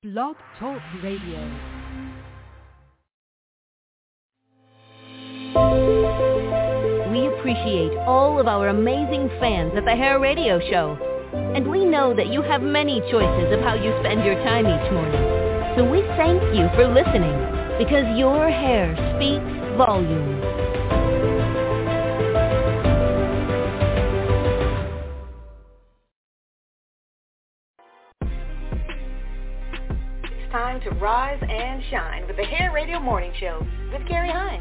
Blog Talk Radio. We appreciate all of our amazing fans at the Hair Radio Show. And we know that you have many choices of how you spend your time each morning. So we thank you for listening, because your hair speaks volumes. It's time to rise and shine with the Hair Radio Morning Show with Carrie Hines.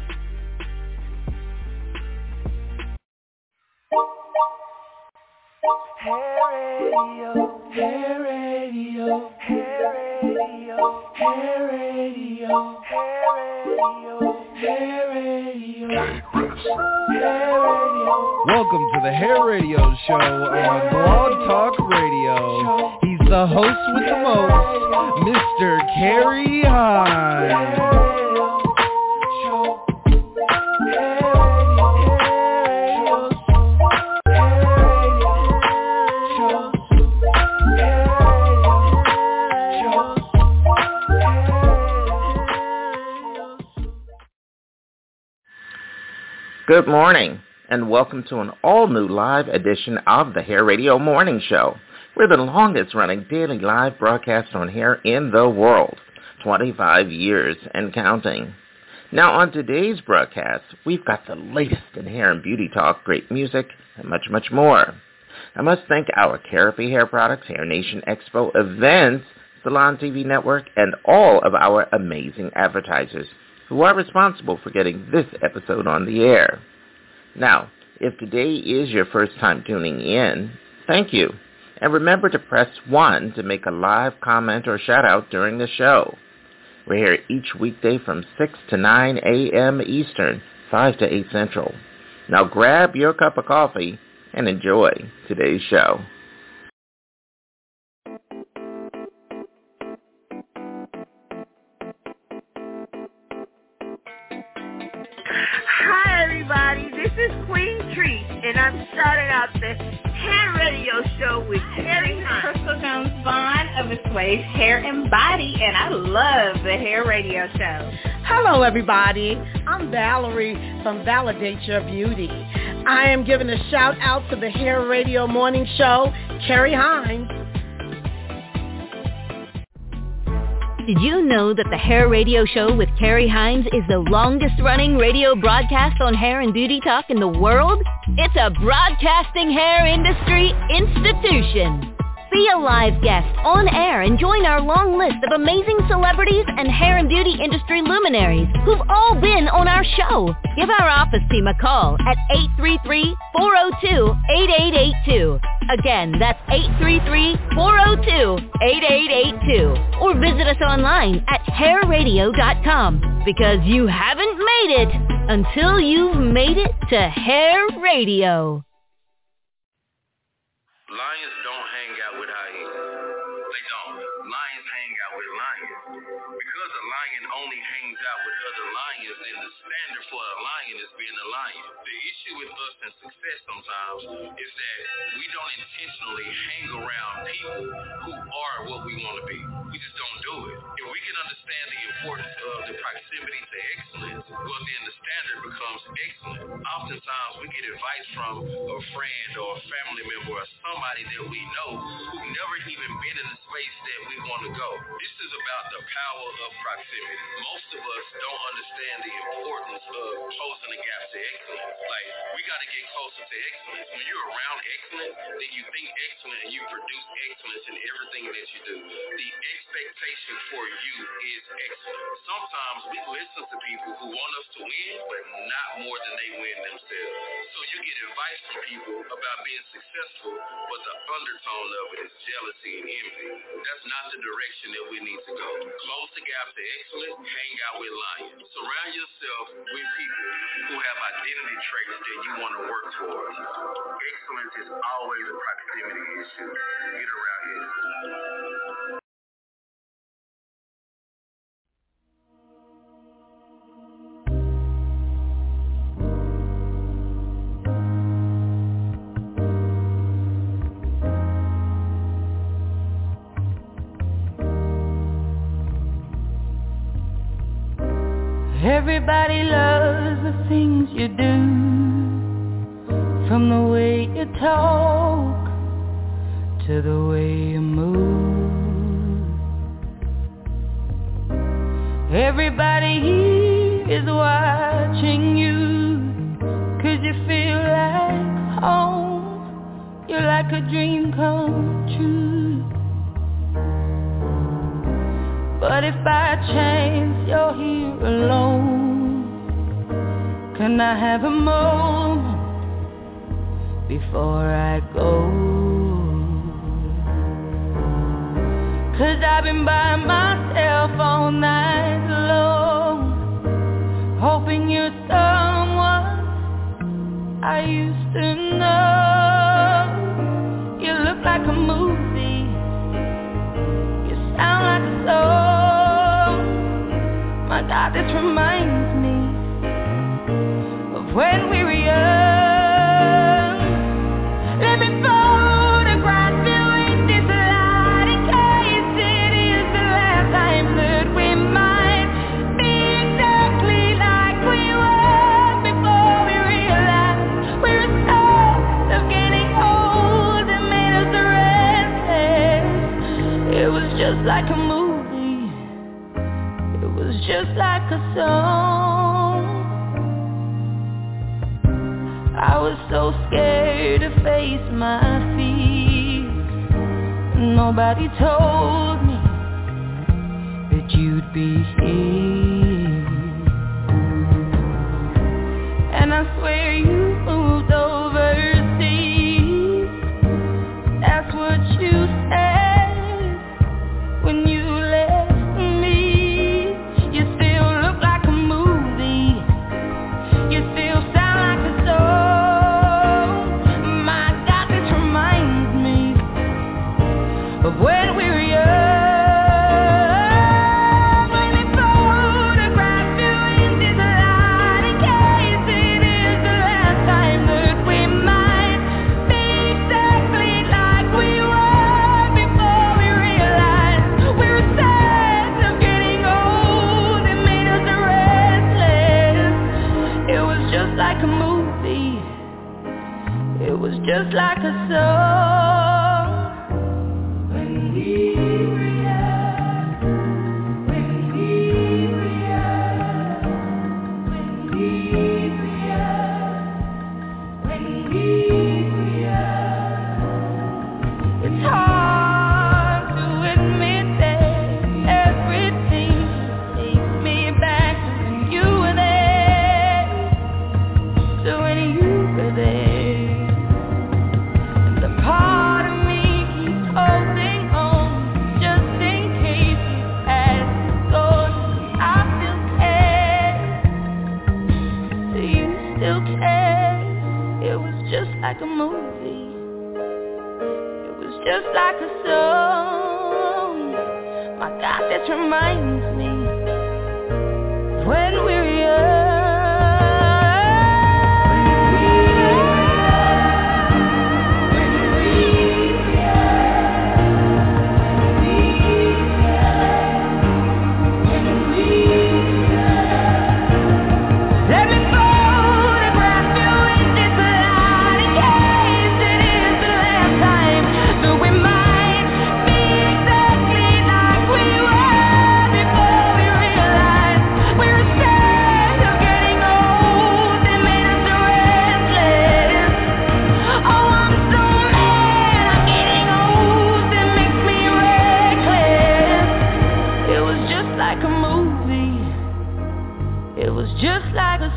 Hair Radio, Hair Radio, Hair Radio, Hair Radio, Hair Radio, Hair Radio, Hair Radio. Welcome to the Hair Radio Show on Blog Talk Radio. He's the host with the most, Mr. Carrie Hines. Good morning, and welcome to an all-new live edition of the Hair Radio Morning Show. We're the longest-running daily live broadcast on hair in the world, 25 years and counting. Now, on today's broadcast, we've got the latest in hair and beauty talk, great music, and much, much more. I must thank our Therapy Hair Products, Hair Nation Expo events, Salon TV Network, and all of our amazing advertisers who are responsible for getting this episode on the air. Now, if today is your first time tuning in, thank you. And remember to press 1 to make a live comment or shout out during the show. We're here each weekday from 6 to 9 a.m. Eastern, 5 to 8 Central. Now grab your cup of coffee and enjoy today's show. Hi everybody, this is Queen Treat, and I'm starting out the Hair Radio Show with Carrie Hines. Crystal Jones Vaughn of Assuage Hair and Body, and I love the Hair Radio Show. Hello everybody, I'm Valerie from Validate Your Beauty. I am giving a shout out to the Hair Radio Morning Show, Carrie Hines. Did you know that the Hair Radio Show with Carrie Hines is the longest-running radio broadcast on hair and beauty talk in the world? It's a broadcasting hair industry institution. Be a live guest on air and join our long list of amazing celebrities and hair and beauty industry luminaries who've all been on our show. Give our office team a call at 833-402-8882. Again, that's 833-402-8882. Or visit us online at hairradio.com, because you haven't made it until you've made it to Hair Radio. Lions don't hang out with hyenas. They don't. Lions hang out with lions. Because a lion only hangs out with other lions, then the standard for a lion is being a lion. The issue with us in success sometimes is that we don't intentionally hang around people who are what we want to be. We just don't do it. If we can understand the importance of the proximity to excellence, well then the standard becomes excellent. Oftentimes we get advice from a friend or a family member or somebody that we know who never even been in the space that we want to go. This is about the power of proximity. Most of us don't understand the importance of closing the gap to excellence. Like, we got to get closer to excellence. When you're around excellence, then you think excellent and you produce excellence in everything that you do. The expectation for you is excellence. Sometimes we listen to people who want us to win, but not more than they win themselves. So you get advice from people about being successful, but the undertone of it is jealousy and envy. That's not the direction that we need to go. Close the gap to excellence, hang out with lions. Surround yourself with people who have identity traits that you want to work towards. Excellence is always a proximity issue. Get around here. Everybody loves the things you do, from the way you talk to the way you move. Everybody here is watching you, 'cause you feel like home. You're like a dream come true. But if by chance you're here alone, can I have a moment before I go? 'Cause I've been by myself all night long, hoping you're someone I used to know. You look like a movie, you sound like a song. My God, this reminds me of when we were young. Let me photograph you in this light, in case it is the last time that we might be exactly like we were before we realized we're tired of getting old and made us restless. It was just like a movie, it was just like a song. I was so scared to face my fears. Nobody told me that you'd be here. And I swear you moved overseas. That's what you said when you left me. You still look like a movie, you still sound like a song. My God, this reminds me of when we were young. Let me photograph you in this light, in case it is the last time that we might be exactly like we were before we realized we were sad of getting old and made us restless. It was just like a movie, it was just like a song. When we were young, when we were young, when we were young, when we were young. It's hard to admit that everything takes me back to when you were there, to when you were there. And the part of me keeps holding on, just in case you pass go. I still care. Do you still care? It was just like a movie, it was just like a song. My God, this reminds me of when we were young. Let me photograph you in this light, in case it is the last time that we might be exactly like we were before we realized we were sad of getting old and made us restless. Oh, I'm so mad I'm getting old, it makes me reckless. It was just like a movie, it was just like a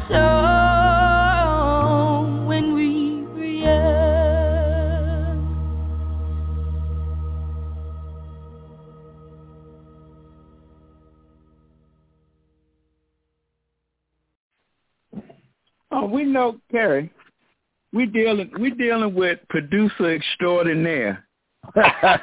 song when we were young. Oh, we know, Carrie. We dealing with producer extraordinaire. So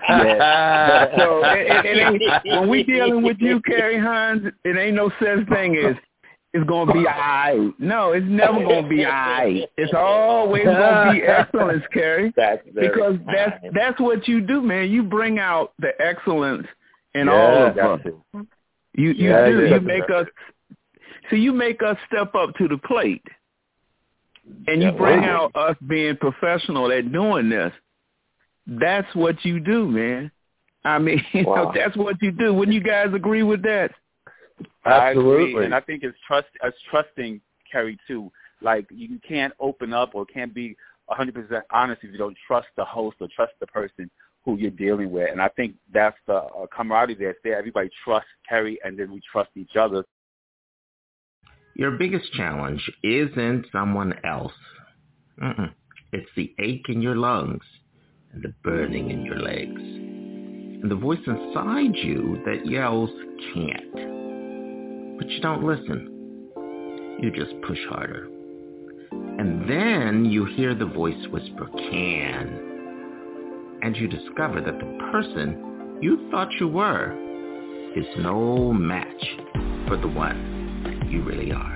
it ain't, when we dealing with you, Carrie Hines, it ain't no such thing as it's gonna be aight. No, it's never gonna be aight. It's always gonna be excellence, Carrie. Because that's what you do, man. You bring out the excellence in all of us. You do. You make us. So you make us step up to the plate, and you bring out us being professional at doing this. That's what you do, man. I mean, that's what you do. Wouldn't you guys agree with that? Absolutely. I agree, and I think it's trusting, Kerry, too. Like, you can't open up or can't be 100% honest if you don't trust the host or trust the person who you're dealing with. And I think that's the camaraderie that's there. Everybody trusts Kerry, and then we trust each other. Your biggest challenge isn't someone else. It's the ache in your lungs and the burning in your legs and the voice inside you that yells, can't. But you don't listen. You just push harder. And then you hear the voice whisper, can. And you discover that the person you thought you were is no match for the one you really are.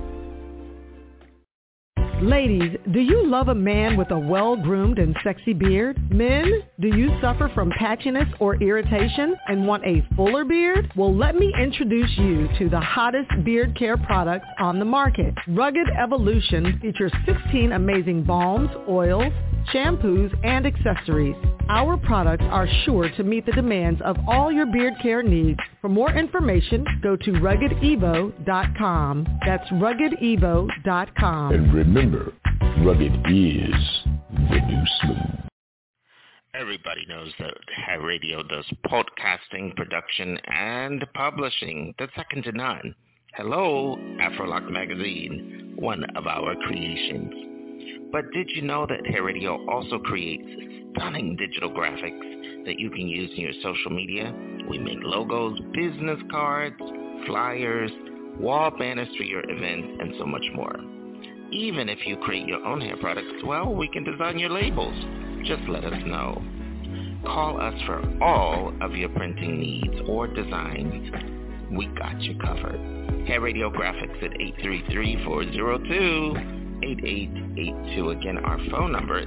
Ladies, do you love a man with a well-groomed and sexy beard? Men, do you suffer from patchiness or irritation and want a fuller beard? Well, let me introduce you to the hottest beard care products on the market. Rugged Evolution features 16 amazing balms, oils, shampoos, and accessories. Our products are sure to meet the demands of all your beard care needs. For more information, go to RuggedEvo.com. That's RuggedEvo.com. And remember, rugged is the new smooth. Everybody knows that Hair Radio does podcasting, production, and publishing. That's second to none. Hello, Afrolock Magazine, one of our creations. But did you know that Hair Radio also creates stunning digital graphics that you can use in your social media? We make logos, business cards, flyers, wall banners for your events, and so much more. Even if you create your own hair products, well, we can design your labels. Just let us know. Call us for all of your printing needs or designs. We got you covered. Hair Radio Graphics at 833-402-8882. Again, our phone number is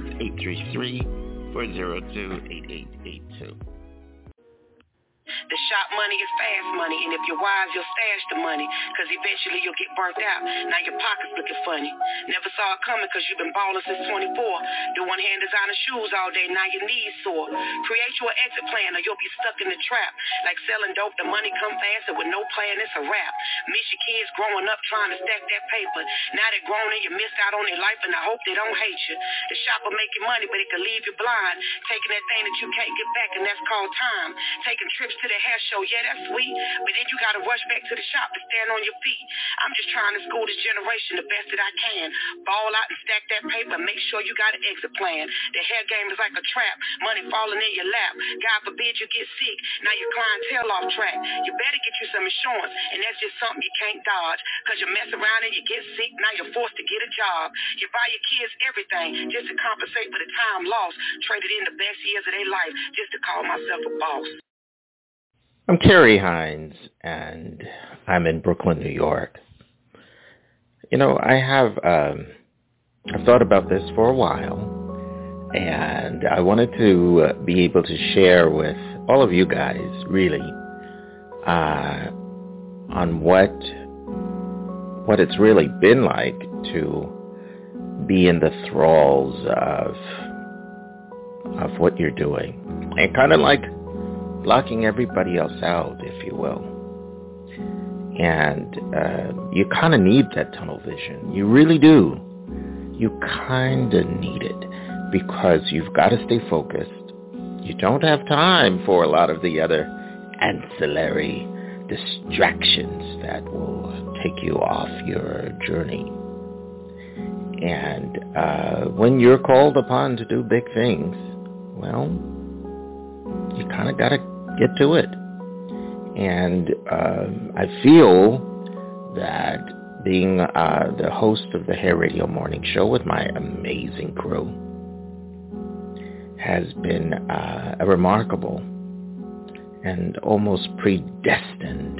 833-402-8882. The shop money is fast money, and if you're wise, you'll stash the money, because eventually you'll get burnt out. Now your pocket's looking funny. Never saw it coming because you've been balling since 24. Do one-hand designer shoes all day, now your knees sore. Create your exit plan or you'll be stuck in the trap. Like selling dope, the money come fast, and with no plan, it's a wrap. Miss your kids growing up trying to stack that paper. Now they're grown and you missed out on their life, and I hope they don't hate you. The shop will make you money, but it can leave you blind. Taking that thing that you can't get back, and that's called time. Taking trips to the hair show, yeah, that's sweet, but then you gotta rush back to the shop to stand on your feet. I'm just trying to school this generation the best that I can. Ball out and stack that paper, make sure you got an exit plan. The hair game is like a trap, money falling in your lap. God forbid you get sick, now your clientele off track. You better get you some insurance, and that's just something you can't dodge, because you mess around and you get sick, now you're forced to get a job. You buy your kids everything just to compensate for the time lost, traded in the best years of their life just to call myself a boss. I'm Kerry Hines, and I'm in Brooklyn, New York. You know, I've thought about this for a while, and I wanted to be able to share with all of you guys, really, on what it's really been like to be in the thralls of what you're doing, and kind of like blocking everybody else out, if you will. And you kind of need that tunnel vision. You really do. You kind of need it, because you've got to stay focused. You don't have time for a lot of the other ancillary distractions that will take you off your journey. And when you're called upon to do big things, well, you kind of got to get to it. And I feel that being the host of the Hair Radio Morning Show with my amazing crew has been a remarkable and almost predestined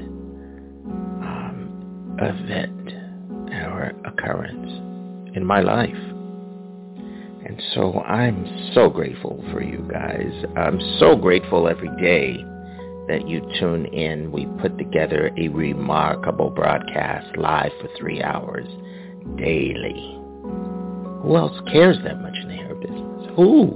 event or occurrence in my life. And so I'm so grateful for you guys. I'm so grateful every day that you tune in. We put together a remarkable broadcast live for 3 hours daily. Who else cares that much in the hair business? Who?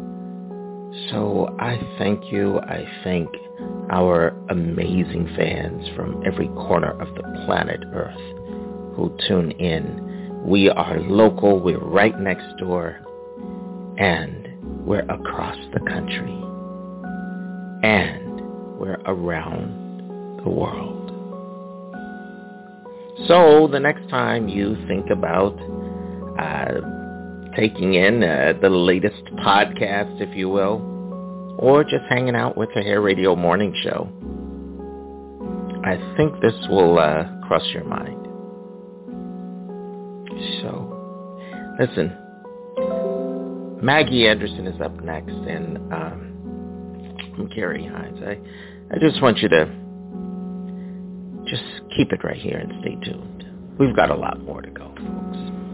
So I thank you. I thank our amazing fans from every corner of the planet Earth who tune in. We are local. We're right next door. And we're across the country. And we're around the world. So the next time you think about taking in the latest podcast, if you will, or just hanging out with the Hair Radio Morning Show, I think this will cross your mind. So, listen, Maggie Anderson is up next, and I'm Carrie Hines. I just want you to just keep it right here and stay tuned. We've got a lot more to go, folks.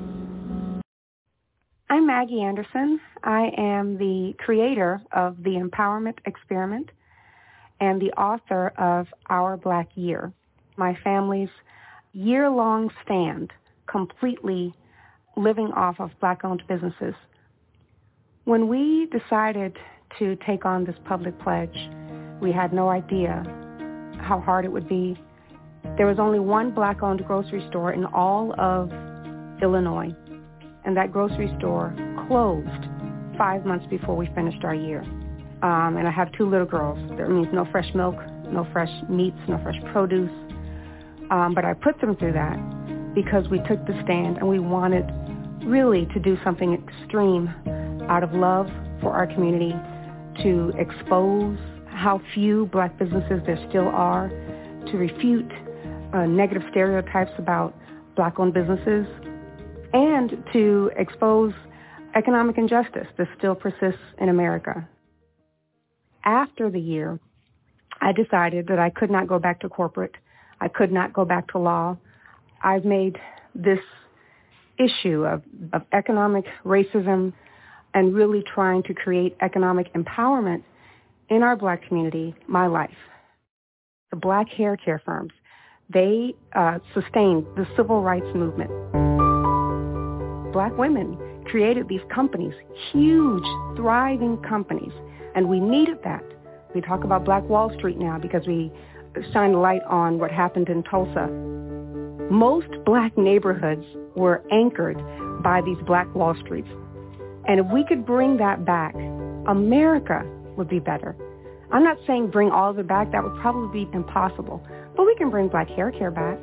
I'm Maggie Anderson. I am the creator of the Empowerment Experiment and the author of Our Black Year, my family's year-long stand completely living off of Black-owned businesses. When we decided to take on this public pledge, we had no idea how hard it would be. There was only one Black-owned grocery store in all of Illinois, and that grocery store closed 5 months before we finished our year. And I have 2 little girls. That means no fresh milk, no fresh meats, no fresh produce. But I put them through that because we took the stand and we wanted really to do something extreme out of love for our community, to expose how few Black businesses there still are, to refute negative stereotypes about Black-owned businesses, and to expose economic injustice that still persists in America. After the year, I decided that I could not go back to corporate. I could not go back to law. I've made this issue of economic racism and really trying to create economic empowerment in our Black community my life. The Black hair care firms, they sustained the civil rights movement. Black women created these companies, huge, thriving companies, and we needed that. We talk about Black Wall Street now because we shine a light on what happened in Tulsa. Most Black neighborhoods were anchored by these Black Wall Streets. And if we could bring that back, America would be better. I'm not saying bring all of it back. That would probably be impossible. But we can bring Black hair care back.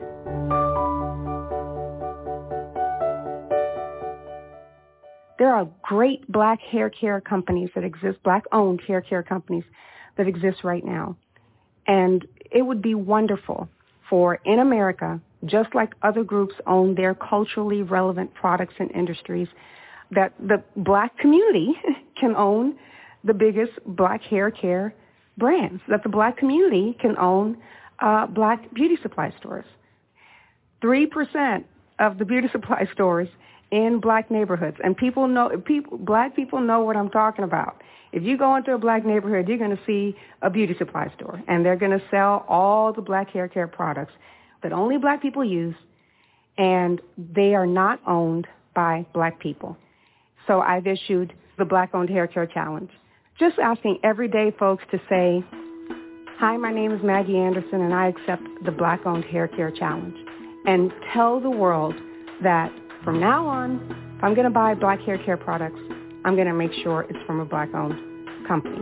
There are great Black hair care companies that exist, Black-owned hair care companies that exist right now. And it would be wonderful for, in America, just like other groups own their culturally relevant products and industries, that the Black community can own the biggest Black hair care brands, that the Black community can own Black beauty supply stores. 3% of the beauty supply stores in Black neighborhoods, and Black people know what I'm talking about. If you go into a Black neighborhood, you're going to see a beauty supply store, and they're going to sell all the Black hair care products that only Black people use, and they are not owned by Black people. So I've issued the Black-Owned Hair Care Challenge, just asking everyday folks to say, hi, my name is Maggie Anderson, and I accept the Black-Owned Hair Care Challenge, and tell the world that from now on, if I'm going to buy Black hair care products, I'm going to make sure it's from a Black-owned company.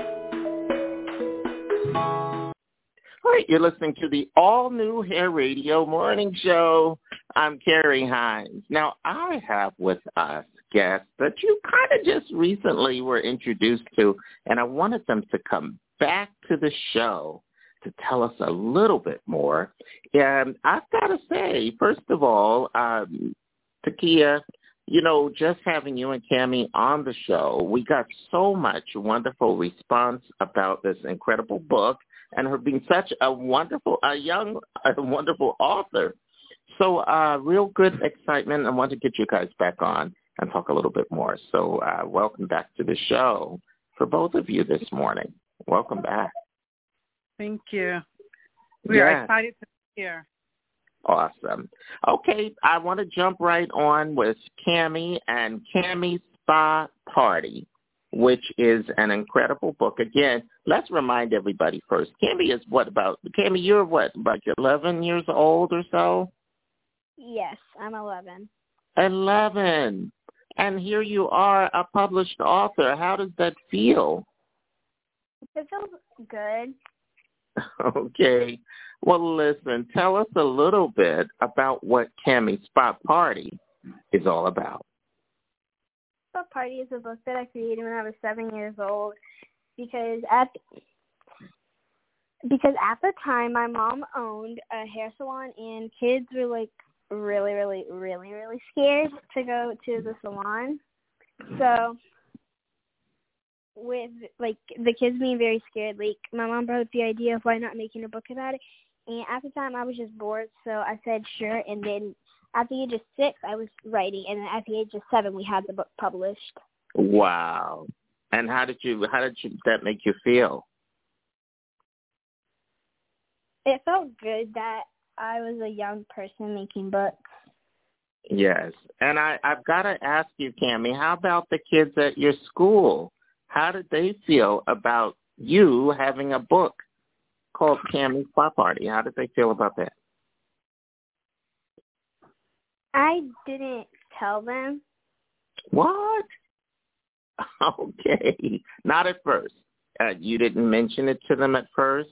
All right, you're listening to the all-new Hair Radio Morning Show. I'm Carrie Hines. Now, I have with us guests that you kind of just recently were introduced to, and I wanted them to come back to the show to tell us a little bit more. And I've got to say, first of all, Takia, just having you and Cammie on the show, we got so much wonderful response about this incredible book and her being such a wonderful author. So real good excitement. I want to get you guys back on and talk a little bit more. So welcome back to the show for both of you this morning. Welcome back. Thank you. We are excited to be here. Awesome. Okay, I want to jump right on with Cammie and Cammie's Spa Party, which is an incredible book. Again, let's remind everybody first. Cammie is Cammie, you're about 11 years old or so? Yes, I'm 11. 11. And here you are, a published author. How does that feel? It feels good. Okay. Well, listen, tell us a little bit about what Cammie's Spa Party is all about. Spa Party is a book that I created when I was 7 years old because at the time my mom owned a hair salon and kids were like really, really, really, really scared to go to the salon. So with like the kids being very scared, like my mom brought up the idea of why not making a book about it. And at the time I was just bored, so I said sure. And then at the age of 6, I was writing, and then at the age of 7, we had the book published. Wow! And how did that make you feel? It felt good that I was a young person making books. Yes, and I've got to ask you, Cammie, how about the kids at your school? How did they feel about you having a book called Cammie's Spa Party? How did they feel about that? I didn't tell them. What? Okay. Not at first. You didn't mention it to them at first?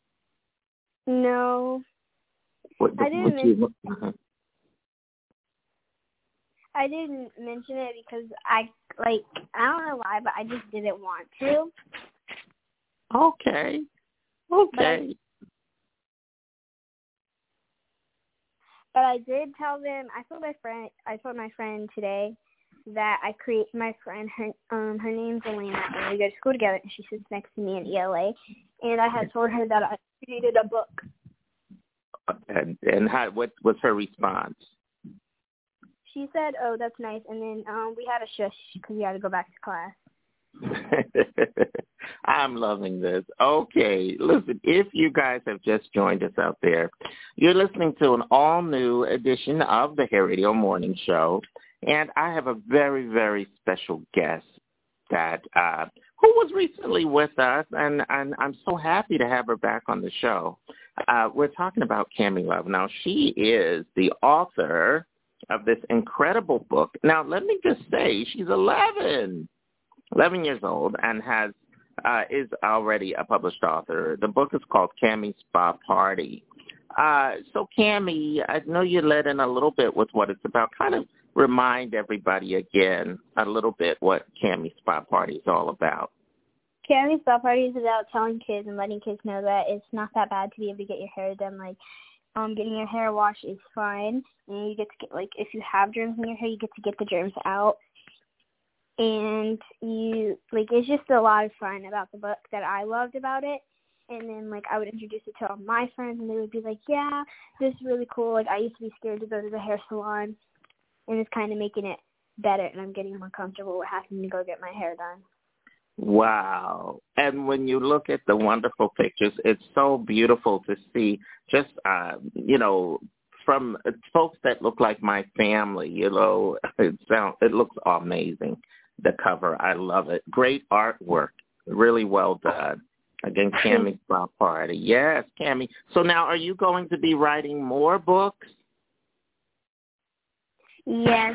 No. I didn't mention it because I don't know why, but I just didn't want to. Okay. But I did tell them. I told my friend today that I create my friend. Her name's Elena, and we go to school together. And she sits next to me in ELA, and I had told her that I created a book. And what was her response? She said, "Oh, that's nice," and then we had a shush because we had to go back to class. I'm loving this. Okay, listen, if you guys have just joined us out there, you're listening to an all-new edition of the Hair Radio Morning Show, and I have a very, very special guest that who was recently with us, and I'm so happy to have her back on the show. We're talking about Cammie Love. Now, she is the author of this incredible book. Now, let me just say, she's 11 years old, and is already a published author. The book is called Cammie's Spa Party. So, Cammie, I know you led in a little bit with what it's about. Kind of remind everybody again a little bit what Cammie's Spa Party is all about. Cammie's Spa Party is about telling kids and letting kids know that it's not that bad to be able to get your hair done. Like, getting your hair washed is fine, and you get to get, like, if you have germs in your hair, you get to get the germs out. And it's just a lot of fun about the book that I loved about it. And then, like, I would introduce it to all my friends, and they would be like, yeah, this is really cool. Like, I used to be scared to go to the hair salon, and it's kind of making it better, and I'm getting more comfortable with having to go get my hair done. Wow. And when you look at the wonderful pictures, it's so beautiful to see just, from folks that look like my family, it looks amazing. The cover, I love it. Great artwork, really well done. Again, Cammie's Spa Party. Yes, Cammie. So now, are you going to be writing more books? Yes.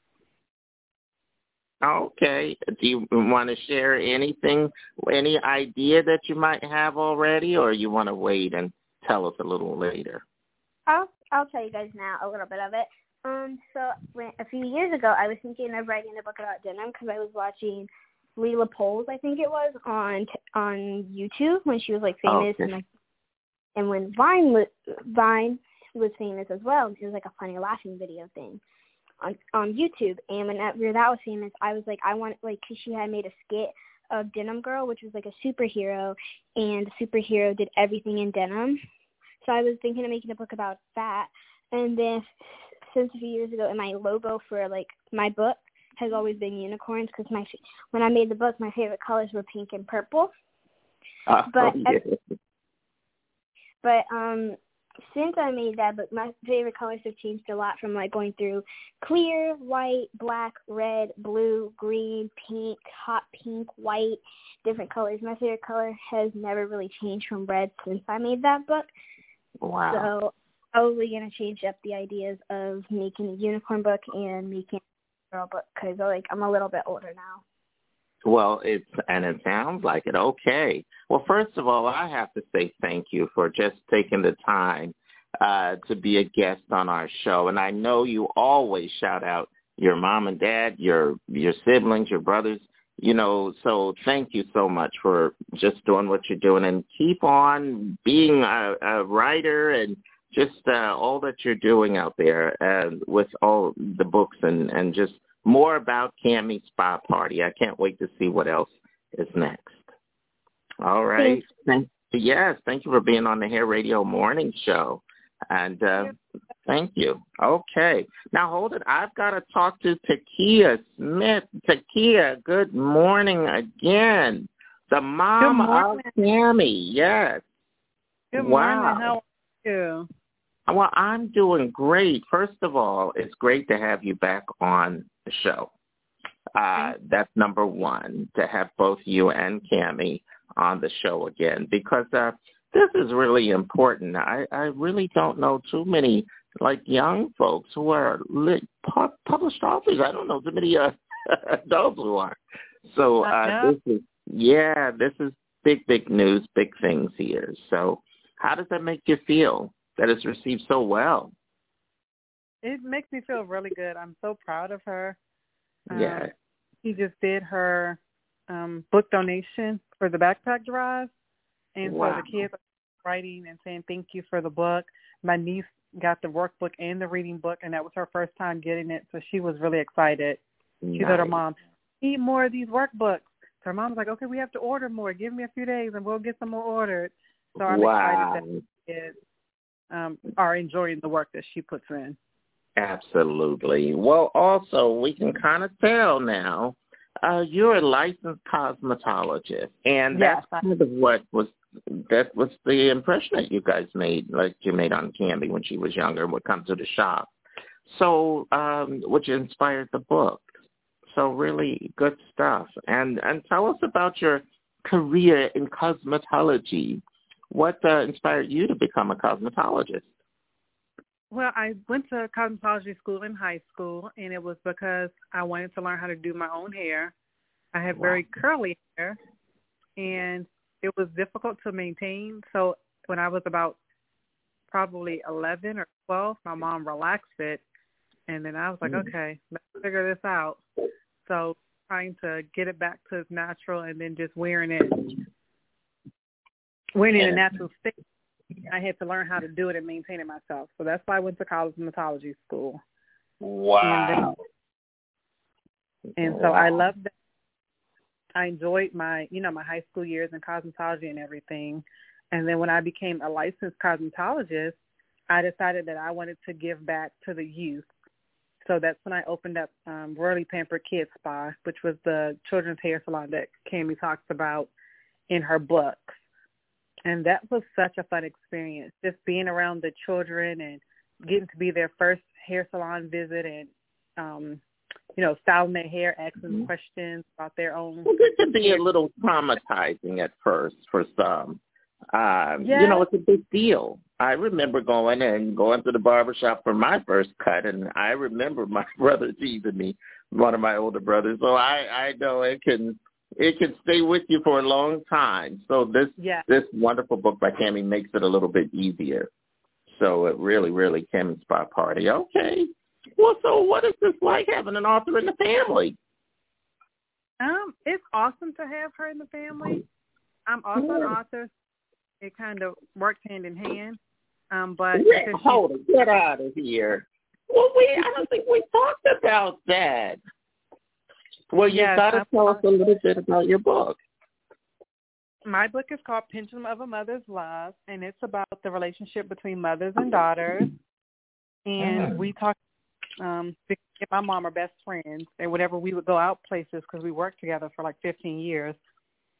Okay. Do you want to share anything, any idea that you might have already, or you want to wait and tell us a little later? I'll tell you guys now a little bit of it. So a few years ago, I was thinking of writing a book about denim because I was watching Leela Poles, I think it was, on YouTube when she was like famous, and when Vine was famous as well. It was like a funny laughing video thing on YouTube. And whenever that was famous, I was like, I want, like, cause she had made a skit of Denim Girl, which was like a superhero, and the superhero did everything in denim. So I was thinking of making a book about that. And then since a few years ago, and my logo for like my book has always been unicorns because when I made the book, my favorite colors were pink and purple. But since I made that book, my favorite colors have changed a lot from like going through clear, white, black, red, blue, green, pink, hot pink, white, different colors. My favorite color has never really changed from red since I made that book. Wow. So probably going to change up the ideas of making a unicorn book and making a girl book because like I'm a little bit older now. Well, it sounds like it. Okay. Well, first of all, I have to say thank you for just taking the time to be a guest on our show. And I know you always shout out your mom and dad, your siblings, your brothers, you know, so thank you so much for just doing what you're doing and keep on being a writer and just all that you're doing out there with all the books and just more about Cammie Spa Party. I can't wait to see what else is next. All right. Thank you for being on the Hair Radio Morning Show. And thank you. Okay. Now, hold it. I've got to talk to Takia Smith. Takia, good morning again. The mom of Cammie. Yes. Good morning. How are you? Well, I'm doing great. First of all, it's great to have you back on the show. That's number one, to have both you and Cammie on the show again, because this is really important. I really don't know too many, like, young folks who are published authors. I don't know too many adults who are. So this is big news, big things here. So how does that make you feel that it's received so well? It makes me feel really good. I'm so proud of her. Yeah. She just did her book donation for the backpack drive. And so the kids are writing and saying thank you for the book. My niece got the workbook and the reading book, and that was her first time getting it. So she was really excited. She told her mom, need more of these workbooks. So her mom was like, okay, we have to order more. Give me a few days and we'll get some more ordered. So I'm excited that kids are enjoying the work that she puts in. Absolutely. Well, also, we can kind of tell now you're a licensed cosmetologist, and that's kind of what was the impression that you guys made, like you made on Cammie when she was younger and would come to the shop. So, which inspired the book. So really good stuff. And tell us about your career in cosmetology. What inspired you to become a cosmetologist? Well, I went to cosmetology school in high school, and it was because I wanted to learn how to do my own hair. I had very curly hair, and it was difficult to maintain. So when I was about probably 11 or 12, my mom relaxed it, and then I was like, okay, let's figure this out. So trying to get it back to its natural and then just wearing it in a natural state. I had to learn how to do it and maintain it myself. So that's why I went to cosmetology school. Wow. And so I loved that. I enjoyed my high school years in cosmetology and everything. And then when I became a licensed cosmetologist, I decided that I wanted to give back to the youth. So that's when I opened up Royally Pampered Kids Spa, which was the children's hair salon that Cammie talks about in her books. And that was such a fun experience, just being around the children and getting to be their first hair salon visit and, styling their hair, asking questions about their own. Well, it can be a little traumatizing at first for some. It's a big deal. I remember going to the barbershop for my first cut, and I remember my brother teasing me, one of my older brothers. So I know it can stay with you for a long time. So this wonderful book by Cammie makes it a little bit easier. So it really, Cammie Spa Party. Okay. Well, so what is this like having an author in the family? It's awesome to have her in the family. I'm also an author. It kind of works hand in hand. But hold it. Get out of here. Well, I don't think we talked about that. Well, you got to tell us a little bit about your book. My book is called Pendulum of a Mother's Love, and it's about the relationship between mothers and daughters. And we talk, my and mom are best friends, and whenever we would go out places, because we worked together for like 15 years,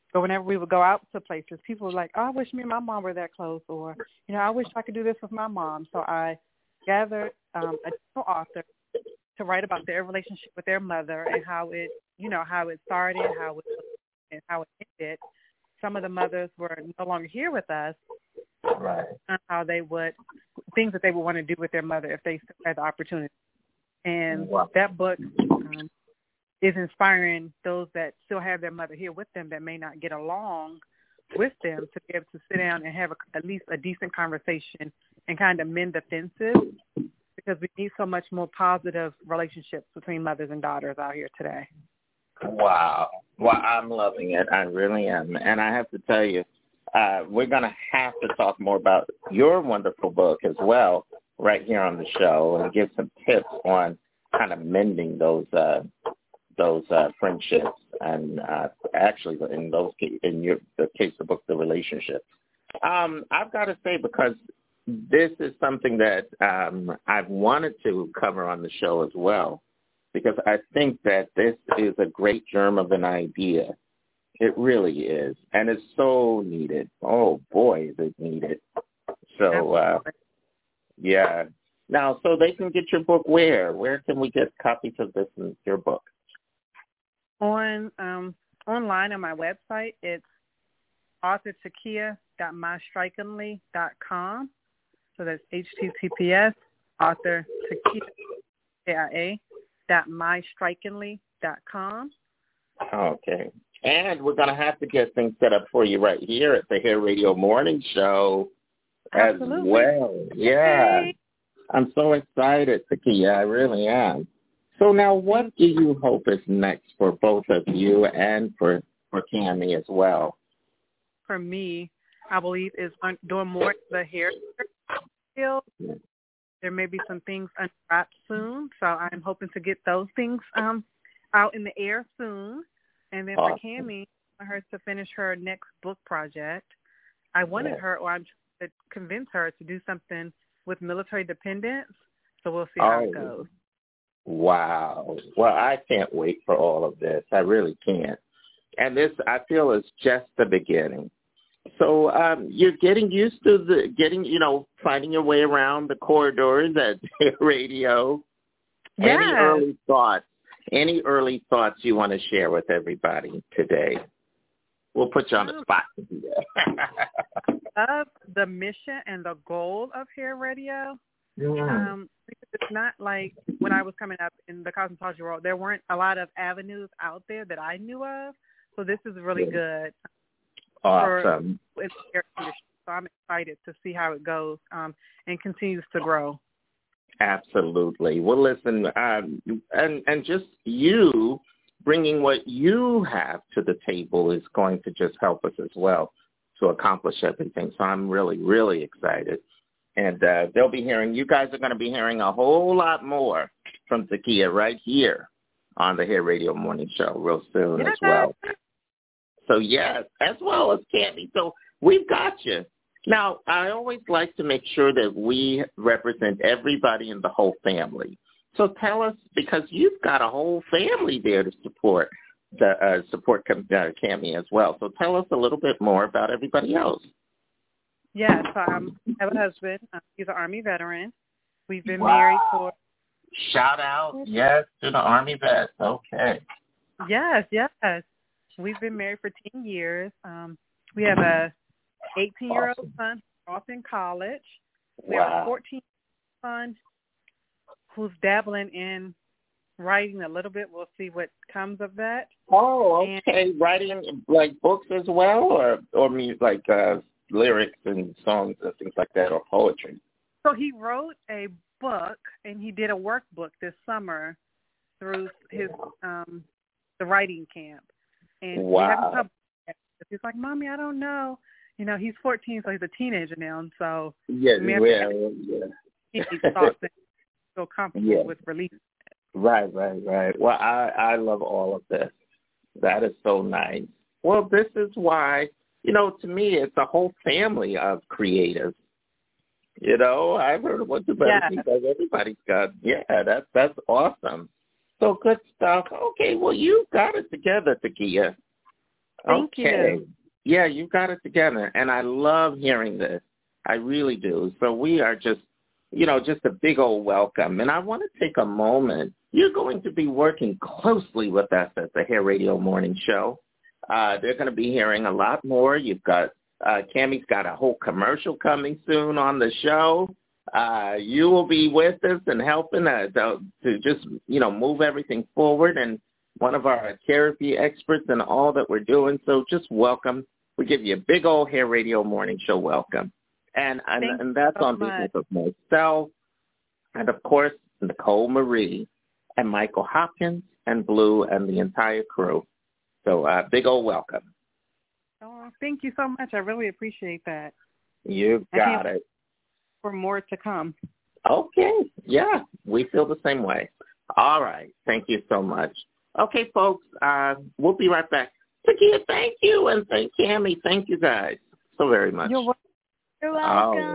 So whenever we would go out to places, people were like, oh, I wish me and my mom were that close, or, I wish I could do this with my mom. So I gathered a different author to write about their relationship with their mother and how it, how it started, how it ended. Some of the mothers were no longer here with us. Right. And how things that they would want to do with their mother if they still had the opportunity. And that book is inspiring those that still have their mother here with them that may not get along with them to be able to sit down and have at least a decent conversation and kind of mend the fences, because we need so much more positive relationships between mothers and daughters out here today. Wow. Well, I'm loving it. I really am. And I have to tell you, we're going to have to talk more about your wonderful book as well right here on the show, and give some tips on kind of mending those friendships, and actually in the case of the book, the relationships. I've got to say, because this is something that I've wanted to cover on the show as well, because I think that this is a great germ of an idea. It really is, and it's so needed. Oh boy, is it needed. So yeah. Now, so they can get your book where? Where can we get copies of this in your book? Online on my website, it's authortakia.mystrikingly.com. So that's HTTPS authortakia.mystrikingly.com. Okay. And we're going to have to get things set up for you right here at the Hair Radio Morning Show as well. Yeah. I'm so excited, Takia. I really am. So now what do you hope is next for both of you and for Cammie as well? For me, I believe is doing more the hair field. There may be some things unwrapped soon, so I'm hoping to get those things out in the air soon. And then for Cammie, I want her to finish her next book project. I wanted her, or I'm trying to convince her to do something with military dependents, so we'll see how it goes. Wow. Well, I can't wait for all of this. I really can't. And this, I feel, is just the beginning. So you're getting used to finding your way around the corridors at radio. Yeah. Any early thoughts? Any early thoughts you want to share with everybody today? We'll put you on the spot to do that. The mission and the goal of Hair Radio. It's not like when I was coming up in the cosmetology world, there weren't a lot of avenues out there that I knew of. So this is really good. Awesome. So I'm excited to see how it goes and continues to grow. Absolutely. Well, listen, and just you bringing what you have to the table is going to just help us as well to accomplish everything. So I'm really, really excited. And you guys are going to be hearing a whole lot more from Takia right here on the Hair Radio Morning Show real soon as well. So, yes, as well as Cammie. So we've got you. Now, I always like to make sure that we represent everybody in the whole family. So tell us, because you've got a whole family there to support Cammie as well. So tell us a little bit more about everybody else. Yeah, so I have a husband. He's an Army veteran. We've been married for... Shout out, yes, to the Army vets. Okay. Yes. We've been married for 10 years. We have a 18-year-old son off in college. We have a 14-year-old son who's dabbling in writing a little bit. We'll see what comes of that. Oh, okay. Writing like books as well, or like lyrics and songs and things like that, or poetry? So he wrote a book, and he did a workbook this summer through his the writing camp. And we haven't published it. He's like, Mommy, I don't know. He's 14, so he's a teenager now, and so he thought that he's so comfortable with releasing it. Right. Well, I love all of this. That is so nice. Well, this is why, to me, it's a whole family of creatives. I've heard of what the everybody's got. Yeah, that's awesome. So good stuff. Okay, well, you got it together, Takia. Thank you. Yeah, you got it together, and I love hearing this. I really do. So we are just, just a big old welcome. And I want to take a moment. You're going to be working closely with us at the Hair Radio Morning Show. They're going to be hearing a lot more. You've got, Cammie's got a whole commercial coming soon on the show. You will be with us and helping to just, move everything forward, and one of our therapy experts in all that we're doing. So just welcome. We give you a big old Hair Radio Morning Show welcome. And that's so on behalf of myself and, of course, Nicole Marie and Michael Hopkins and Blue and the entire crew. So big old welcome. Oh, thank you so much. I really appreciate that. You got it. For more to come. Okay. Yeah, we feel the same way. All right. Thank you so much. Okay, folks, we'll be right back. Takia, thank you, and thank Cammie. Thank you guys so very much. You're welcome. You're welcome.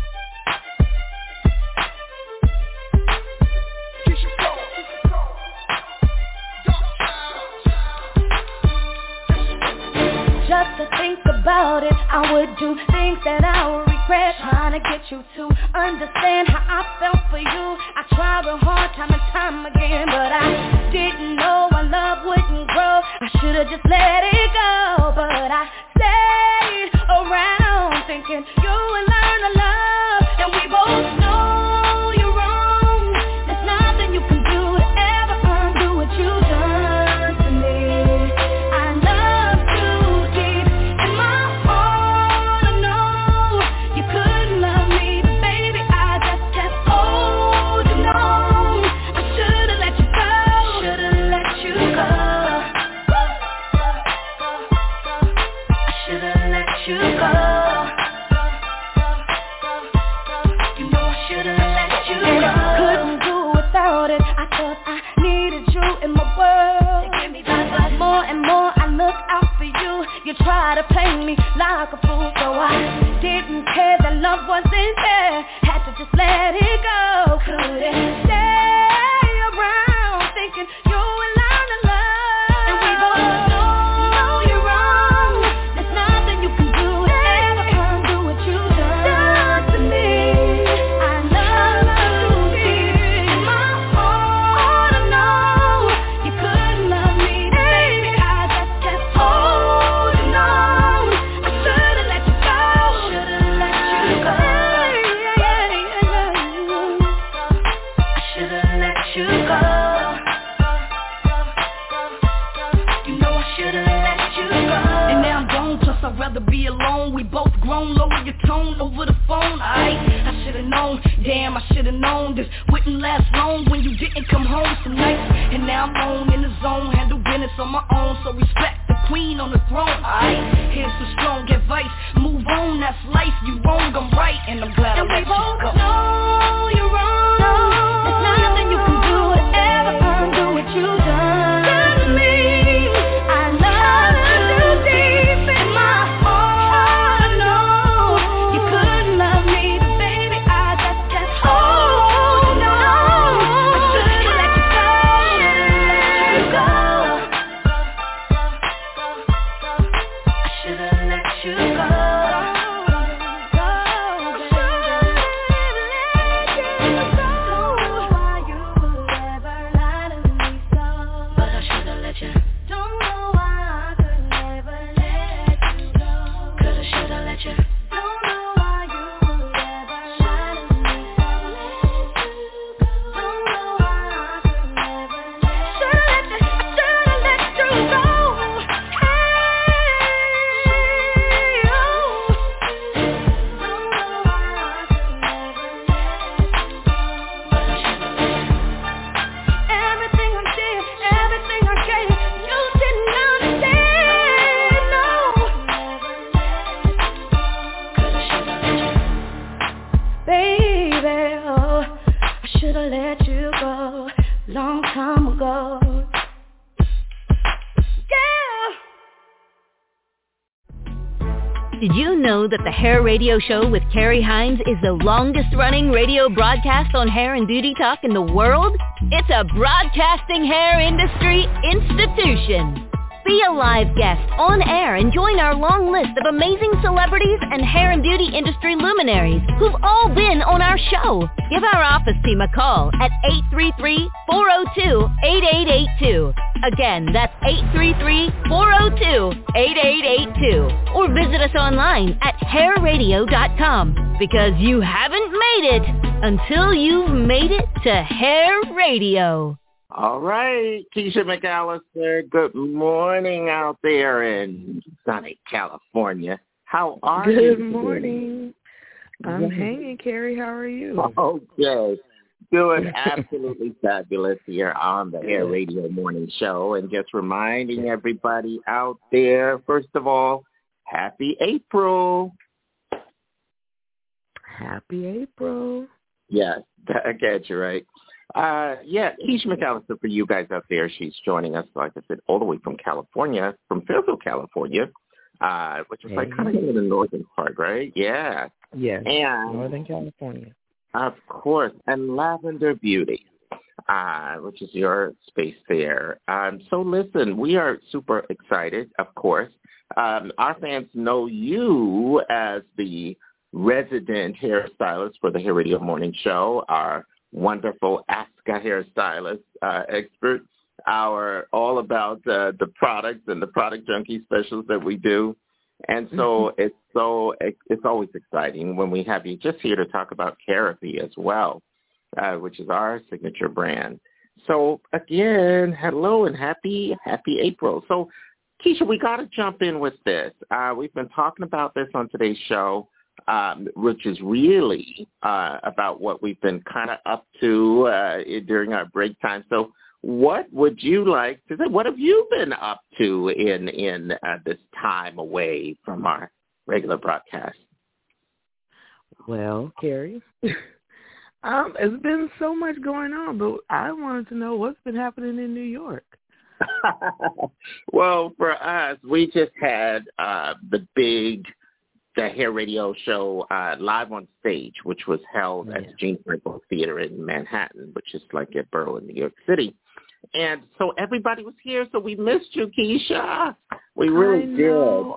Just to think about it, I would do things that I would regret. Trying to get you to understand how I felt for you. I tried real hard time and time again, but I didn't know our love wouldn't grow. I should've just let it go, but I stayed around thinking you would learn to love, and we both know you're wrong. There's nothing you can do to ever undo what you've done to me. I love you deep in my heart. I know you couldn't love me, but baby, I just kept holding on. I should've let you go. Should've let you go. I should've let you go. You know I should've let you go. And I couldn't do without it. I thought I needed you in my world. But more and more I look out for you. You try to play me like a fool, so I didn't care that love wasn't there. Had to just let it go. Couldn't stay around thinking you would learn to love. And we both know you're wrong. There's nothing you can do to ever undo what you've done to me. I love you deep in my heart. I know you couldn't love me, baby. I just kept holding on. I should've let you go. Should've let you go. I should've let you go. You know I should've let you go. And now I'm gone, plus I'd rather be alone. We both grown, lower your tone over the phone. I should've known, damn, I should've known this wouldn't last long when you didn't come home some nights. And now I'm on in the zone, handle business on my own, so respect the queen on the throne. Here's some strong advice, move on, that's life. You wrong, I'm right, and I'm glad I let you go. And we both know you're wrong. There's nothing you can do to ever undo what you've done to me. I love you deep in my heart. I know you couldn't love me, but baby, I just kept holding on. I should've let you go. I should've let you go. Did you know that the Hair Radio Show with Carrie Hines is the longest-running radio broadcast on hair and beauty talk in the world? It's a broadcasting hair industry institution. Be a live guest on air and join our long list of amazing celebrities and hair and beauty industry luminaries who've all been on our show. Give our office team a call at 833-402-8882. Again, that's 833-402-8882. Or visit us online at hairradio.com, because you haven't made it until you've made it to Hair Radio. All right, Keisha McAllister, good morning out there in sunny California. How are you? Good morning. I'm hanging, Carrie. How are you? Okay. Doing absolutely fabulous here on the Hair Radio Morning Show. And just reminding everybody out there, first of all, happy April. Happy April. Yes, I get you right. Keisha McAllister for you guys out there. She's joining us, like I said, all the way from California, from Fairfield, California, which is like kind of in the northern part, right? Yeah. Yes, and Northern California. Of course, and Lavender Beauty, which is your space there. So listen, we are super excited, of course. Our fans know you as the resident hairstylist for the Hair Radio Morning Show, our wonderful Ask a Hairstylist expert, our all about the products and the product junkie specials that we do. And so it's always exciting when we have you just here to talk about Keravi as well, which is our signature brand. So again, hello and happy April. So Keisha, we got to jump in with this. We've been talking about this on today's show, which is really about what we've been kind of up to during our break time. So what would you like to say? What have you been up to in this time away from our regular broadcast? Well, Carrie, it's been so much going on, but I wanted to know what's been happening in New York. Well, for us, we just had the Hair Radio Show live on stage, which was held at the Gene Frankel Theater in Manhattan, which is like a borough in New York City. And so everybody was here, so we missed you, Keisha. We really did.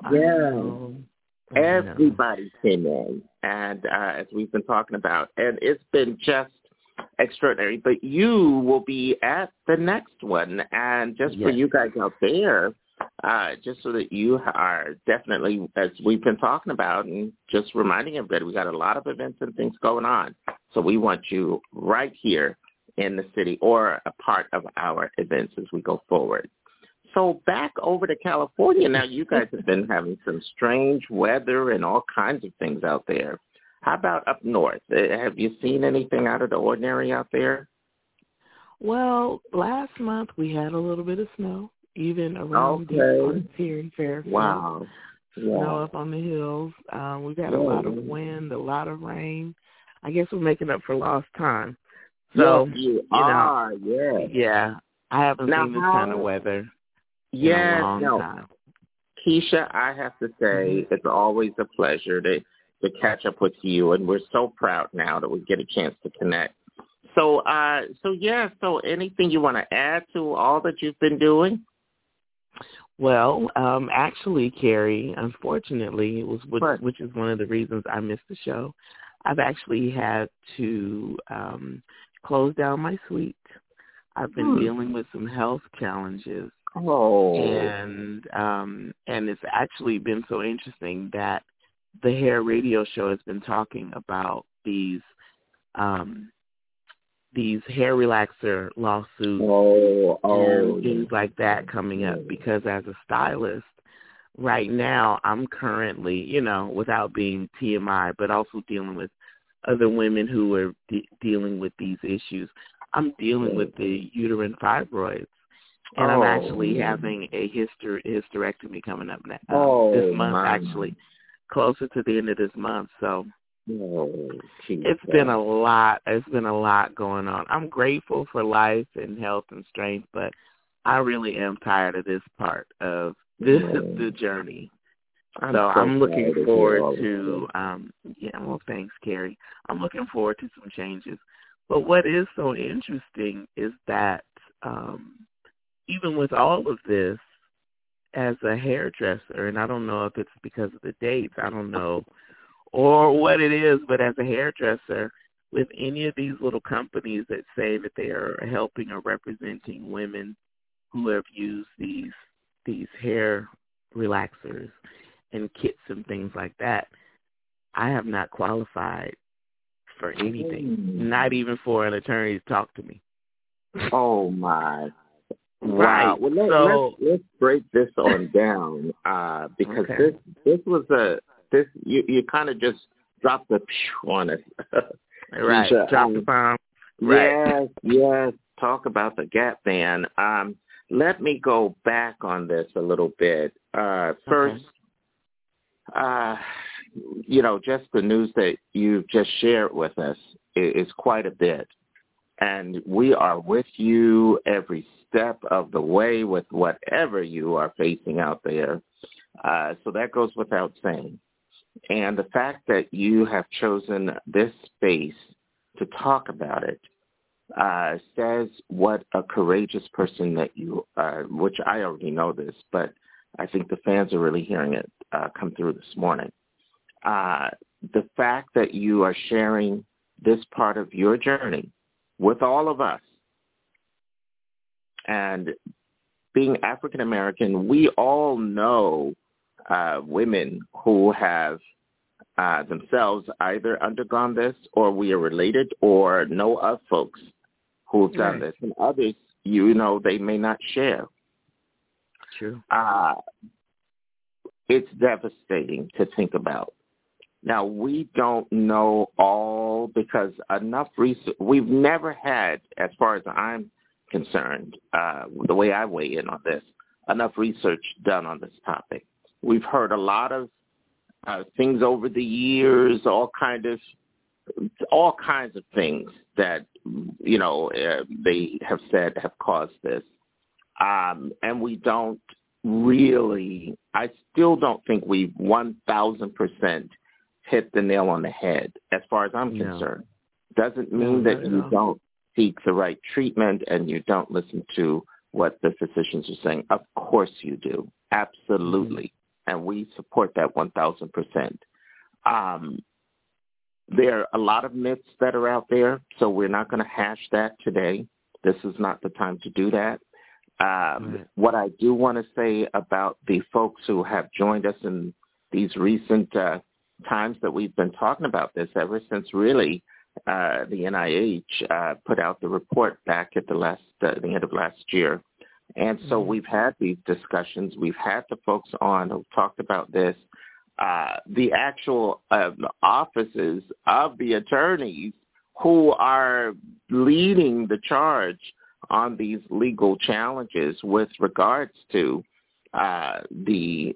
Everybody came in, and as we've been talking about, and it's been just extraordinary. But you will be at the next one, and just for you guys out there, just so that you are definitely, as we've been talking about, and just reminding everybody, we got a lot of events and things going on. So we want you right here in the city or a part of our events as we go forward. So back over to California now, you guys have been having some strange weather and all kinds of things out there. How about up north? Have you seen anything out of the ordinary out there? Well, last month we had a little bit of snow, even around these parts here in Fairfield. Wow. Snow up on the hills. We've had a lot of wind, a lot of rain. I guess we're making up for lost time. So, you are, yeah. I haven't seen this kind of weather in a long time. Keisha, I have to say, it's always a pleasure to catch up with you, and we're so proud now that we get a chance to connect. So anything you want to add to all that you've been doing? Well, actually, Carrie, unfortunately, which is one of the reasons I missed the show, I've actually had to close down my suite. I've been dealing with some health challenges. And it's actually been so interesting that the Hair Radio Show has been talking about these hair relaxer lawsuits and things like that coming up, because as a stylist right now, I'm currently, without being TMI, but also dealing with other women who are dealing with these issues. I'm dealing with the uterine fibroids, and I'm actually having a hysterectomy coming up this month, actually, closer to the end of this month. So it's been a lot. It's been a lot going on. I'm grateful for life and health and strength, but I really am tired of this part of the journey. I'm looking forward to, thanks, Carrie. I'm looking forward to some changes. But what is so interesting is that even with all of this, as a hairdresser, and I don't know if it's because of the dates, I don't know, or what it is, but as a hairdresser, with any of these little companies that say that they are helping or representing women who have used these hair relaxers and kits and things like that, I have not qualified for anything, not even for an attorney to talk to me. Oh, my. Right. Wow. Well, let's break this on down because this was you kind of just dropped the on it. Right. Drop the bomb. Right. Yes. Talk about the Gap ban. Let me go back on this a little bit. First, just the news that you've just shared with us is quite a bit. And we are with you every step of the way with whatever you are facing out there. So that goes without saying. And the fact that you have chosen this space to talk about it says what a courageous person that you are, which I already know this, but I think the fans are really hearing it come through this morning. The fact that you are sharing this part of your journey with all of us, and being African American, we all know women who have themselves either undergone this, or we are related, or know of folks who have done this, and others, they may not share. True. It's devastating to think about. Now, we don't know all because enough research, we've never had, as far as I'm concerned, the way I weigh in on this, enough research done on this topic. We've heard a lot of things over the years, all kinds of things that, they have said have caused this. And we don't really, I still don't think we've 1,000% hit the nail on the head as far as I'm concerned. Doesn't mean that you don't seek the right treatment and you don't listen to what the physicians are saying. Of course you do. Absolutely. And we support that 1,000%. There are a lot of myths that are out there, so we're not going to hash that today. This is not the time to do that. What I do want to say about the folks who have joined us in these recent times that we've been talking about this, ever since really the NIH put out the report back at the end of last year. And so we've had these discussions. We've had the folks on who talked about this. The actual offices of the attorneys who are leading the charge on these legal challenges with regards to the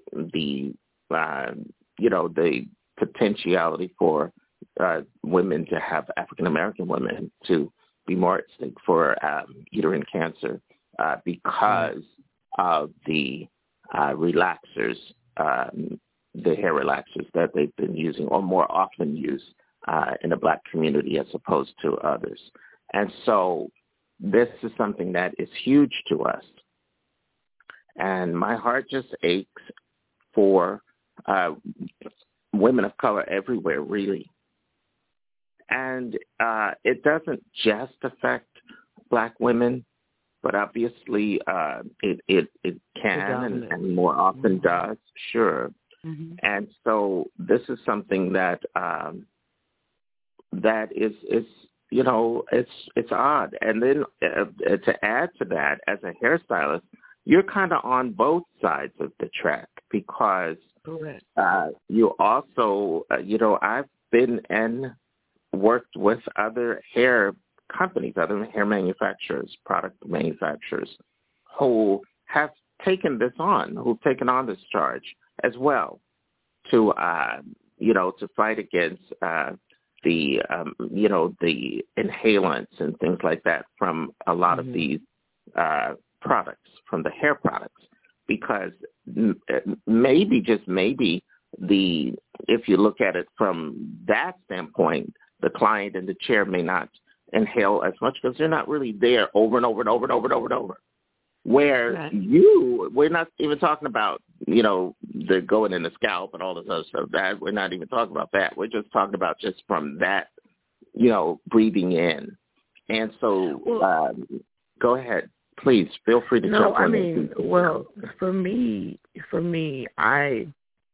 potentiality for women to have, African American women to be more at stake for uterine cancer because of the relaxers, the hair relaxers that they've been using, or more often use in the Black community as opposed to others. And so this is something that is huge to us. And my heart just aches for women of color everywhere, really. And it doesn't just affect Black women, but obviously it can and more often does, sure. And so this is something that that is it's odd. And then to add to that, as a hairstylist, you're kind of on both sides of the track because you also, I've been and worked with other hair companies, other hair manufacturers, product manufacturers, who have taken this on, who've taken on this charge as well to, to fight against the inhalants and things like that from a lot of these products, from the hair products, because maybe, just maybe, if you look at it from that standpoint, the client in the chair may not inhale as much because they're not really there over and over and over and over and over and over. Where we're not even talking about, the going in the scalp and all this other stuff. That we're not even talking about that. We're just talking about just from that, breathing in. And so, go ahead, please. Feel free to jump in. Well, for me, I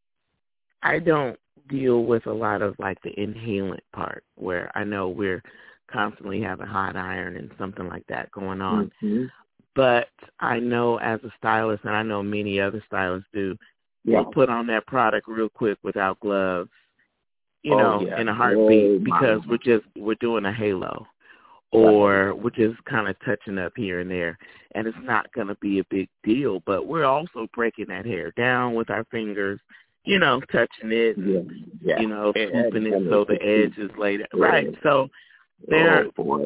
don't deal with a lot of like the inhalant part, where I know we're constantly having hot iron and something like that going on. Mm-hmm. But I know as a stylist, and I know many other stylists do, they'll put on that product real quick without gloves, in a heartbeat, because we're doing a halo, or we're just kind of touching up here and there, and it's not going to be a big deal. But we're also breaking that hair down with our fingers, touching it, swooping it so the edge is laid out. Right. So there.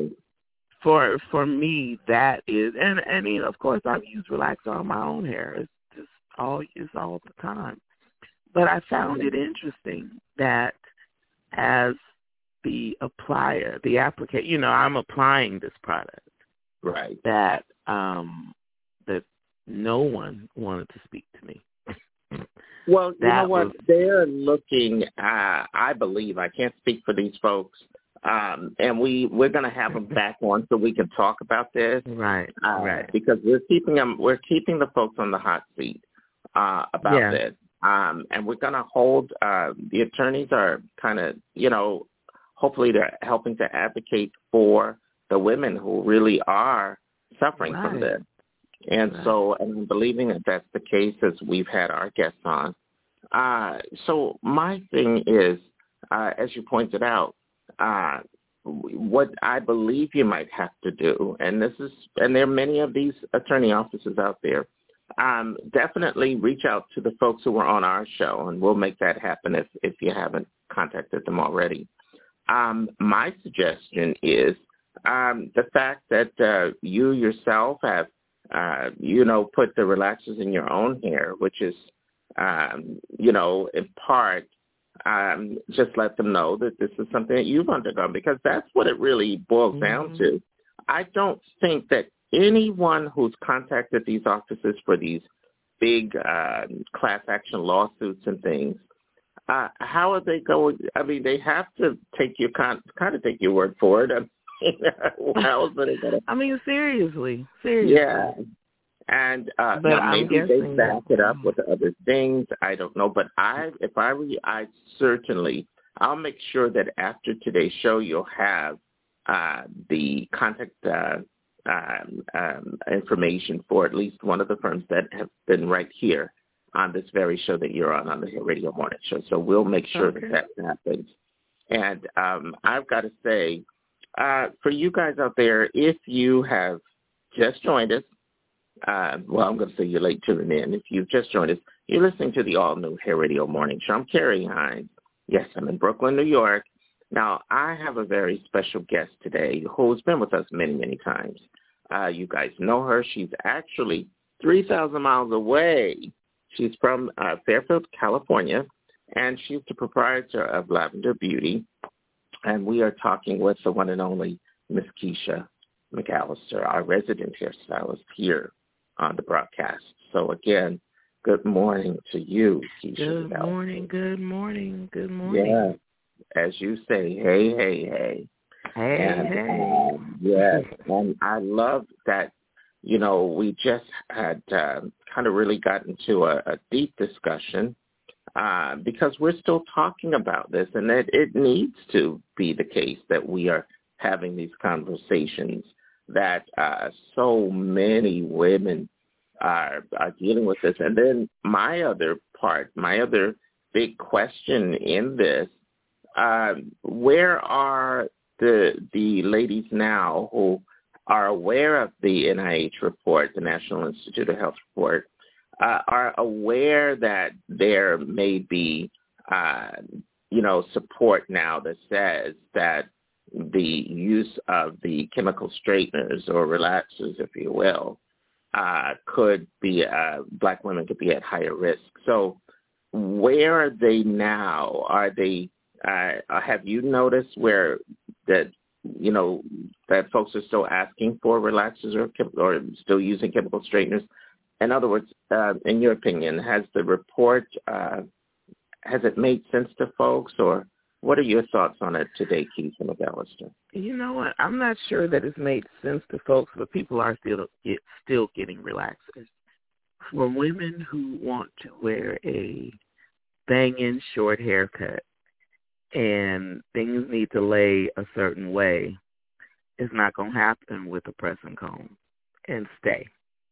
For me, that is, and of course I've used relaxer on my own hair. It's just all the time. But I found it interesting that as the applier, the applicator, I'm applying this product. Right. That that no one wanted to speak to me. Well, you know what? They're looking, I believe, I can't speak for these folks, and we're going to have them back on so we can talk about this. Right. Because we're keeping the folks on the hot seat about this. And we're going to hold, the attorneys are kind of, hopefully they're helping to advocate for the women who really are suffering from this. And so, and I'm believing that that's the case as we've had our guests on. So my thing is, as you pointed out, what I believe you might have to do, and there are many of these attorney offices out there, definitely reach out to the folks who were on our show, and we'll make that happen if you haven't contacted them already. My suggestion is the fact that you yourself have, put the relaxers in your own hair, which is, in part, just let them know that this is something that you've undergone, because that's what it really boils down to. I don't think that anyone who's contacted these offices for these big class action lawsuits and things, how are they going? I mean, they have to take your kind of take your word for it. How is it gonna? I mean, seriously. Yeah. And maybe they back it up with other things. I don't know. But I'll make sure that after today's show, you'll have the contact information for at least one of the firms that have been right here on this very show that you're on the Hair Radio Morning Show. So we'll make sure that happens. And I've got to say, for you guys out there, if you have just joined us, I'm going to say you're late tuning in. If you've just joined us, you're listening to the all-new Hair Radio Morning Show. I'm Carrie Hines. Yes, I'm in Brooklyn, New York. Now, I have a very special guest today who's been with us many, many times. You guys know her. She's actually 3,000 miles away. She's from Fairfield, California, and she's the proprietor of Lavender Beauty. And we are talking with the one and only Miss Keisha McAllister, our resident hairstylist here on the broadcast. So again, good morning to you, Keisha. Good morning. Yeah, as you say, hey. Hey. Yes, and I love that, we just had kind of really got into a deep discussion because we're still talking about this, and that it needs to be the case that we are having these conversations, that so many women are dealing with this. And then my other big question in this, where are the ladies now who are aware of the NIH report, the National Institute of Health report, are aware that there may be, support now that says that the use of the chemical straighteners or relaxers, if you will, could be, black women could be at higher risk. So where are they now? Are they, have you noticed where that, that folks are still asking for relaxers or still using chemical straighteners? In other words, in your opinion, has the report, has it made sense to folks, or what are your thoughts on it today, Keisha McAllister? You know what? I'm not sure that it's made sense to folks, but people are still getting relaxers. For women who want to wear a bang-in short haircut and things need to lay a certain way, it's not going to happen with a press and comb and stay.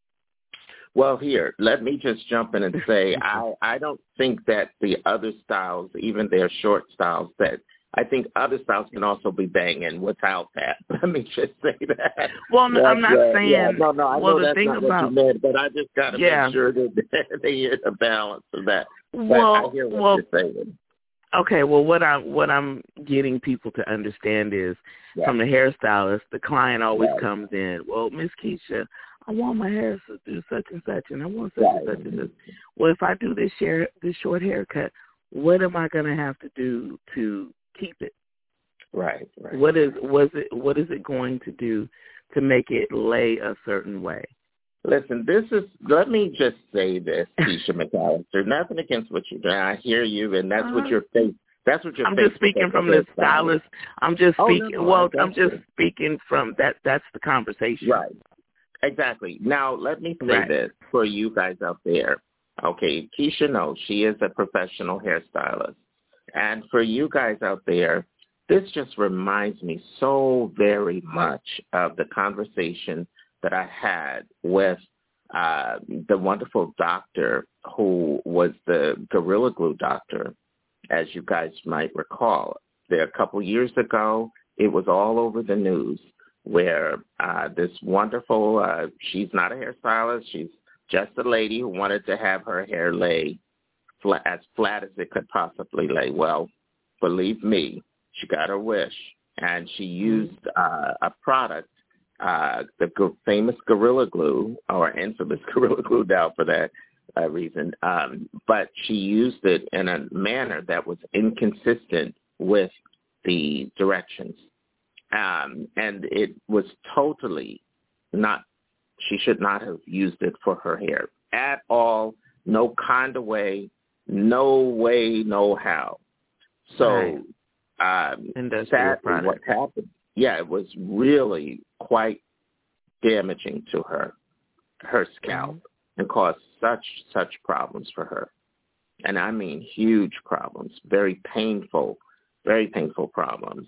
Well, here, let me just jump in and say I don't think that the other styles, even their short styles, that I think other styles can also be banging without that. Let me just say that. Well, no, I'm not saying. Yeah, no, I well, know the that's thing not about, what you meant, but I just got to make sure that they hear the balance of that. But I hear what you're saying. Okay, well, what I'm getting people to understand is, from the hairstylist, the client always comes in, well, Miss Keisha, I want my hair to do such and such, and I want such and such and such. Well, if I do this short haircut, what am I going to have to do to keep it? Right. What is it going to do to make it lay a certain way? Listen, let me just say this, Keisha McAllister. Nothing against what you're doing. I hear you, and that's what your face. That's what your I'm face. just speaking from the stylist. I'm just speaking. No, I'm just speaking from that. That's the conversation. Right. Exactly. Now, let me say this for you guys out there. Okay, Keisha knows she is a professional hairstylist. And for you guys out there, this just reminds me so very much of the conversation that I had with the wonderful doctor who was the Gorilla Glue doctor, as you guys might recall. A couple years ago, it was all over the news where this wonderful, she's not a hairstylist, she's just a lady who wanted to have her hair lay as flat as it could possibly lay. Well, believe me, she got her wish, and she used a product, the famous Gorilla Glue, or infamous Gorilla Glue now for that reason, but she used it in a manner that was inconsistent with the directions. And it was totally not, she should not have used it for her hair at all, no kind of way, no how. So that is what happened. Yeah, it was really quite damaging to her scalp, and caused such problems for her. And I mean huge problems, very painful problems.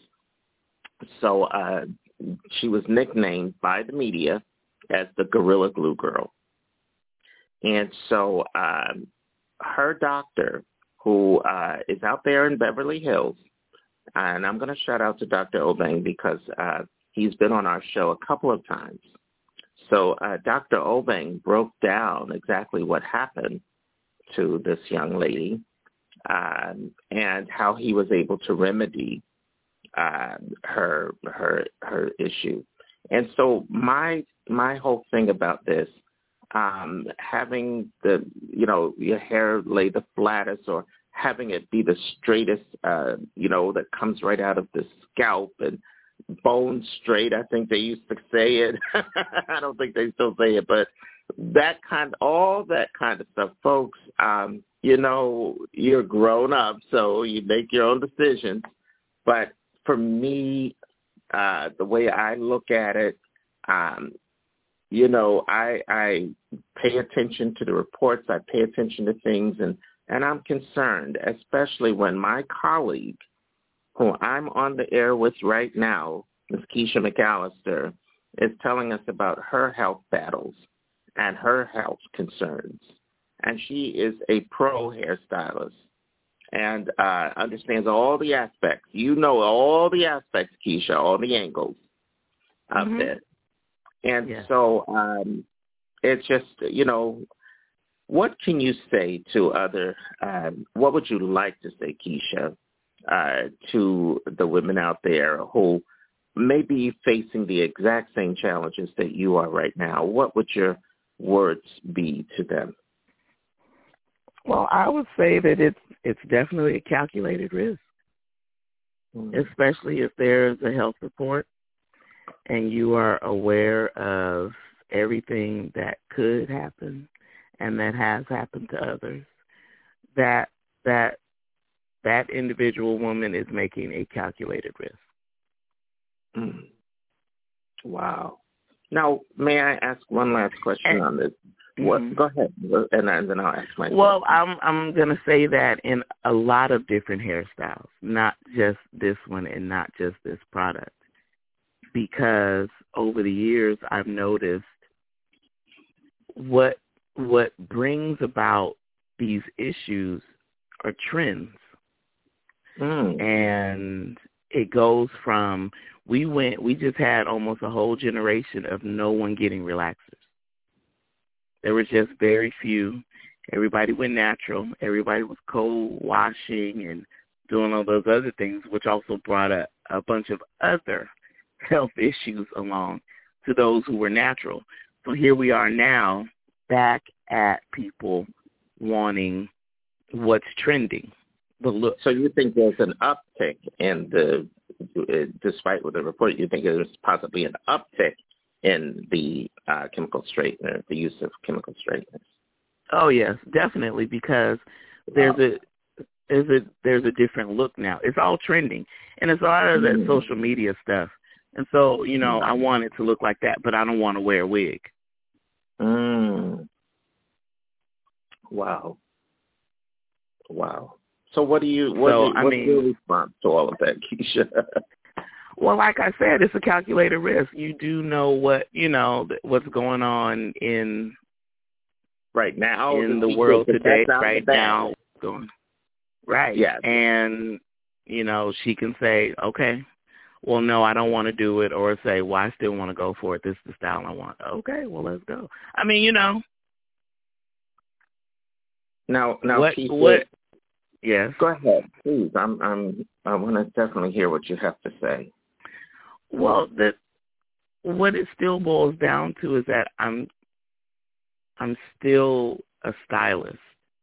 So she was nicknamed by the media as the Gorilla Glue Girl. And so her doctor, who is out there in Beverly Hills, and I'm going to shout out to Dr. Obeng because he's been on our show a couple of times. So Dr. Obeng broke down exactly what happened to this young lady and how he was able to remedy her issue. And so my whole thing about this, having your hair lay the flattest, or having it be the straightest, that comes right out of the scalp and bone straight, I think they used to say it. I don't think they still say it, but all that kind of stuff, folks, you're grown up, so you make your own decisions. But for me, the way I look at it, I pay attention to the reports, I pay attention to things, and I'm concerned, especially when my colleague, who I'm on the air with right now, Ms. Keisha McAllister, is telling us about her health battles and her health concerns. And she is a pro hairstylist and understands all the aspects. You know all the aspects, Keisha, all the angles of this. And so it's just, what can you say to what would you like to say, Keisha, to the women out there who may be facing the exact same challenges that you are right now? What would your words be to them? Well, I would say that it's definitely a calculated risk, especially if there's a health report and you are aware of everything that could happen and that has happened to others, that individual woman is making a calculated risk. Mm. Wow. Now, may I ask one last question on this? What? Go ahead, and then I'll ask my question. Well, I'm going to say that in a lot of different hairstyles, not just this one and not just this product, because over the years I've noticed what brings about these issues are trends. And it goes from, we just had almost a whole generation of no one getting relaxers. There were just very few. Everybody went natural. Everybody was cold washing and doing all those other things, which also brought a bunch of other health issues along to those who were natural. So here we are now back at people wanting what's trending. The look. So you think there's an uptick in despite what the report, you think there's possibly an uptick in the chemical straightener, the use of chemical straighteners? Oh yes, definitely, because there's a different look now. It's all trending, and it's a lot of that social media stuff. And so, I want it to look like that, but I don't want to wear a wig. Wow. So what's your response to all of that, Keisha? Well, like I said, it's a calculated risk. You do know what's going on in right now in the world today. Right now, going right. Yeah, and she can say, okay, well, no, I don't want to do it, or say, well, I still want to go for it. This is the style I want. Okay, well, let's go. I mean, Now, what? Yes. Go ahead, please. I want to definitely hear what you have to say. Well, what it still boils down to is that I'm still a stylist,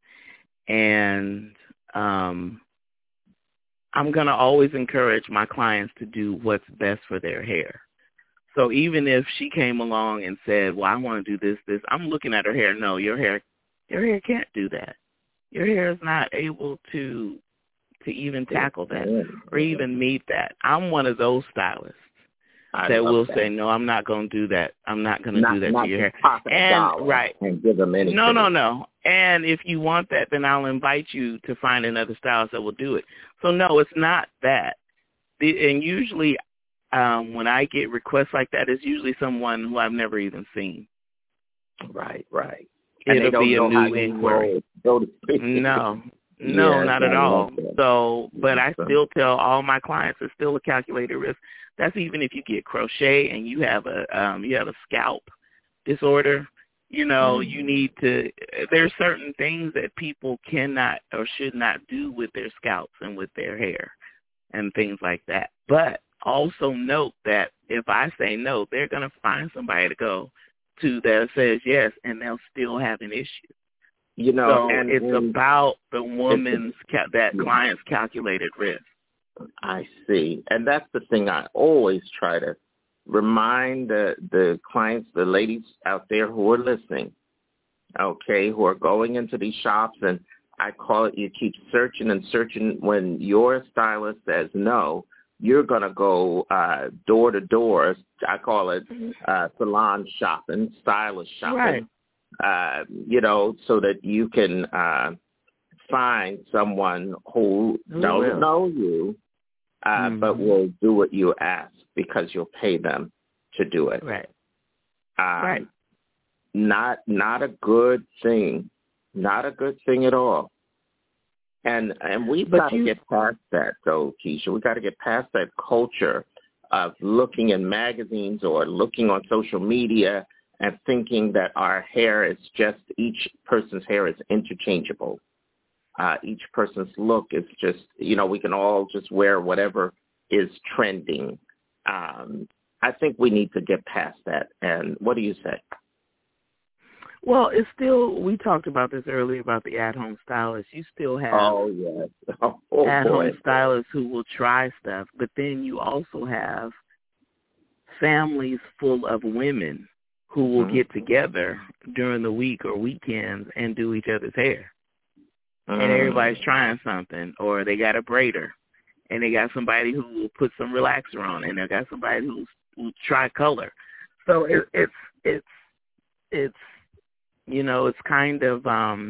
and I'm going to always encourage my clients to do what's best for their hair. So even if she came along and said, well, I want to do this, I'm looking at her hair. No, your hair can't do that. Your hair is not able to even tackle that or even meet that. I'm one of those stylists that will say, no, I'm not going to do that. I'm not going to do that to your hair. And right. And give them anything. No. And if you want that, then I'll invite you to find another stylist that will do it. So no, it's not that. And usually when I get requests like that, it's usually someone who I've never even seen. Right. It'll be a new inquiry. No, not at all. So, but I still tell all my clients it's still a calculated risk. That's even if you get crochet and you have a scalp disorder. You need to. There's certain things that people cannot or should not do with their scalps and with their hair and things like that. But also note that if I say no, they're going to find somebody to go to that says yes, and they'll still have an issue. So and it's about the woman's client's calculated risk. I see, and that's the thing I always try to remind the clients, the ladies out there who are listening, okay, who are going into these shops, and I call it, you keep searching and searching. When your stylist says no, you're going to go door to door. I call it salon shopping, stylist shopping, right. So that you can find someone who doesn't know you, but will do what you ask because you'll pay them to do it. Right. Right. Not a good thing. Not a good thing at all. And we've got to get past that, though, Keisha. We've got to get past that culture of looking in magazines or looking on social media and thinking that our hair is just, each person's hair is interchangeable. Each person's look is just, we can all just wear whatever is trending. I think we need to get past that. And what do you say? Well, it's still, we talked about this earlier about the at-home stylists. You still have at-home stylists who will try stuff, but then you also have families full of women who will get together during the week or weekends and do each other's hair. And everybody's trying something, or they got a braider, and they got somebody who will put some relaxer on, and they got somebody who try color. So it's you know, it's kind of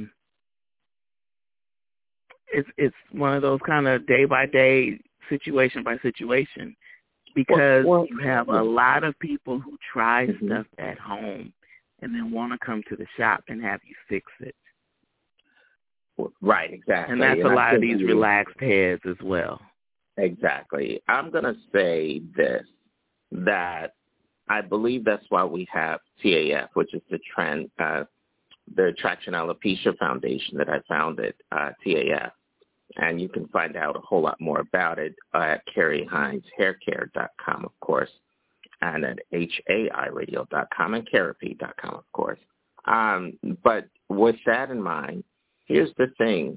it's one of those kind of day by day, situation by situation, because you have a lot of people who try stuff at home and then want to come to the shop and have you fix it. Right, exactly. And that's a lot of these relaxed heads as well. Exactly. I'm going to say this, that I believe that's why we have TAF, which is the Traction Alopecia Foundation that I founded, TAF. And you can find out a whole lot more about it at CarrieHinesHairCare.com, of course, and at HAIRadio.com and Carapy.com, of course. But with that in mind, here's the thing.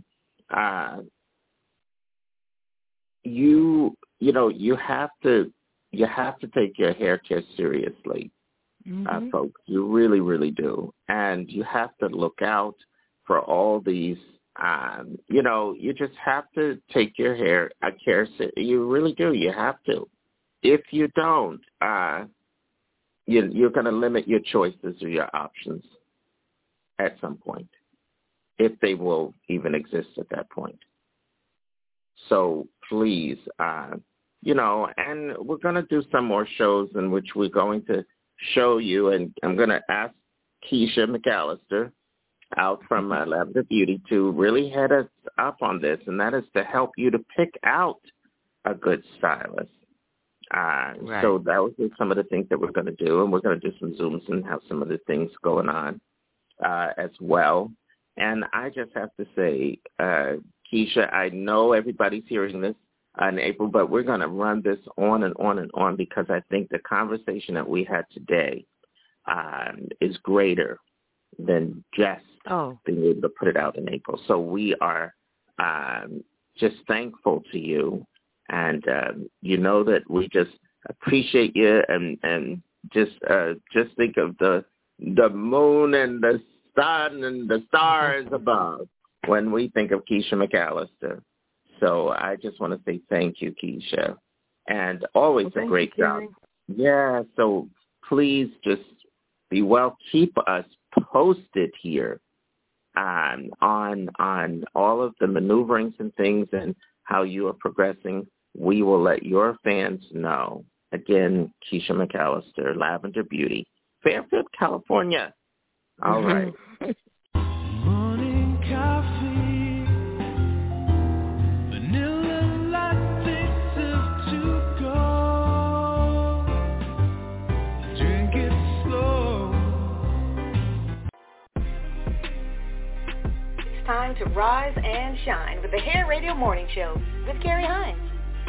You have to take your hair care seriously, folks. You really, really do. And you have to look out for all these. You just have to take your hair care. You really do. You have to. If you don't, you're going to limit your choices or your options at some point, if they will even exist at that point. So please, and we're going to do some more shows in which we're going to show you, and I'm going to ask Keisha McAllister out from Lavender Beauty to really head us up on this, and that is to help you to pick out a good stylist. Right. So that was some of the things that we're going to do, and we're going to do some Zooms and have some of the things going on as well. And I just have to say, Keisha, I know everybody's hearing this in April, but we're going to run this on and on and on, because I think the conversation that we had today is greater than just being able to put it out in April. So we are just thankful to you, and you know that we just appreciate you, and just think of the moon and the sun and the stars above when we think of Keisha McAllister. So I just want to say thank you, Keisha, and always a great job. Yeah, so please just be well. Keep us posted here on all of the maneuverings and things and how you are progressing. We will let your fans know. Again, Keisha McAllister, Lavender Beauty, Fairfield, California. All right. Morning coffee, vanilla latte, sip to go. Drink it slow. It's time to rise and shine with the Hair Radio Morning Show with Carrie Hines.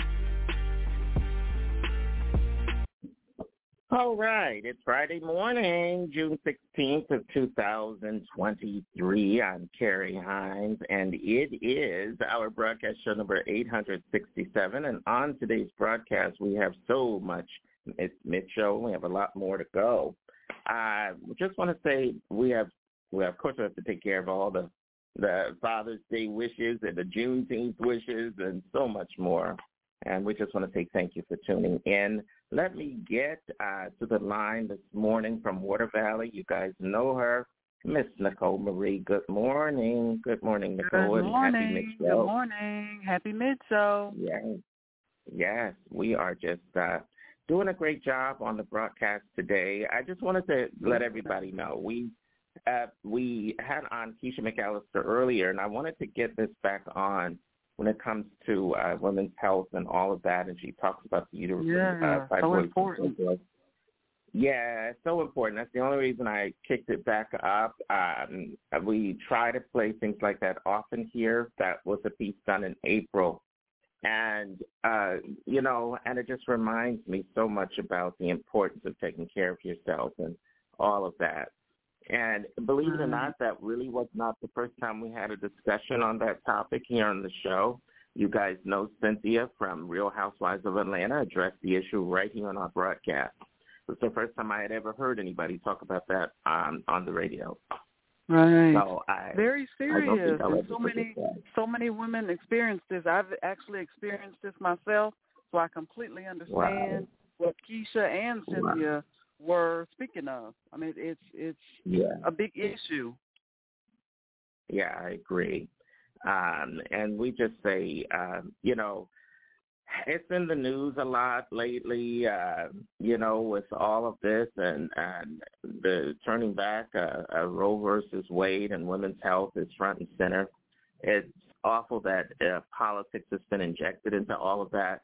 All right, it's Friday morning, June 16th of 2023. I'm Carrie Hines, and it is our broadcast show number 867. And on today's broadcast, we have so much mid-show. We have a lot more to go. I just want to say we of course, we have to take care of all the Father's Day wishes and the Juneteenth wishes and so much more. And we just want to say thank you for tuning in. Let me get to the line this morning from Water Valley. You guys know her, Miss Nicole Marie. Good morning. Good morning, Nicole. Good morning. Happy mid-show. Good morning. Happy mid-show. Yes. We are just doing a great job on the broadcast today. I just wanted to let everybody know we had on Keisha McAllister earlier, and I wanted to get this back on when it comes to women's health and all of that, and she talks about the uterus. So important. Yeah, it's so important. That's the only reason I kicked it back up. We try to play things like that often here. That was a piece done in April. And, and it just reminds me so much about the importance of taking care of yourself and all of that. And believe it or not, that really was not the first time we had a discussion on that topic here on the show. You guys know Cynthia from Real Housewives of Atlanta addressed the issue right here on our broadcast. was the first time I had ever heard anybody talk about that on the radio. Right. So very serious. And so many women experience this. I've actually experienced this myself, so I completely understand what Keisha and Cynthia were speaking of. I mean, it's a big issue. Yeah, I agree. And we just say, it's in the news a lot lately, with all of this and the turning back Roe versus Wade and women's health is front and center. It's awful that politics has been injected into all of that.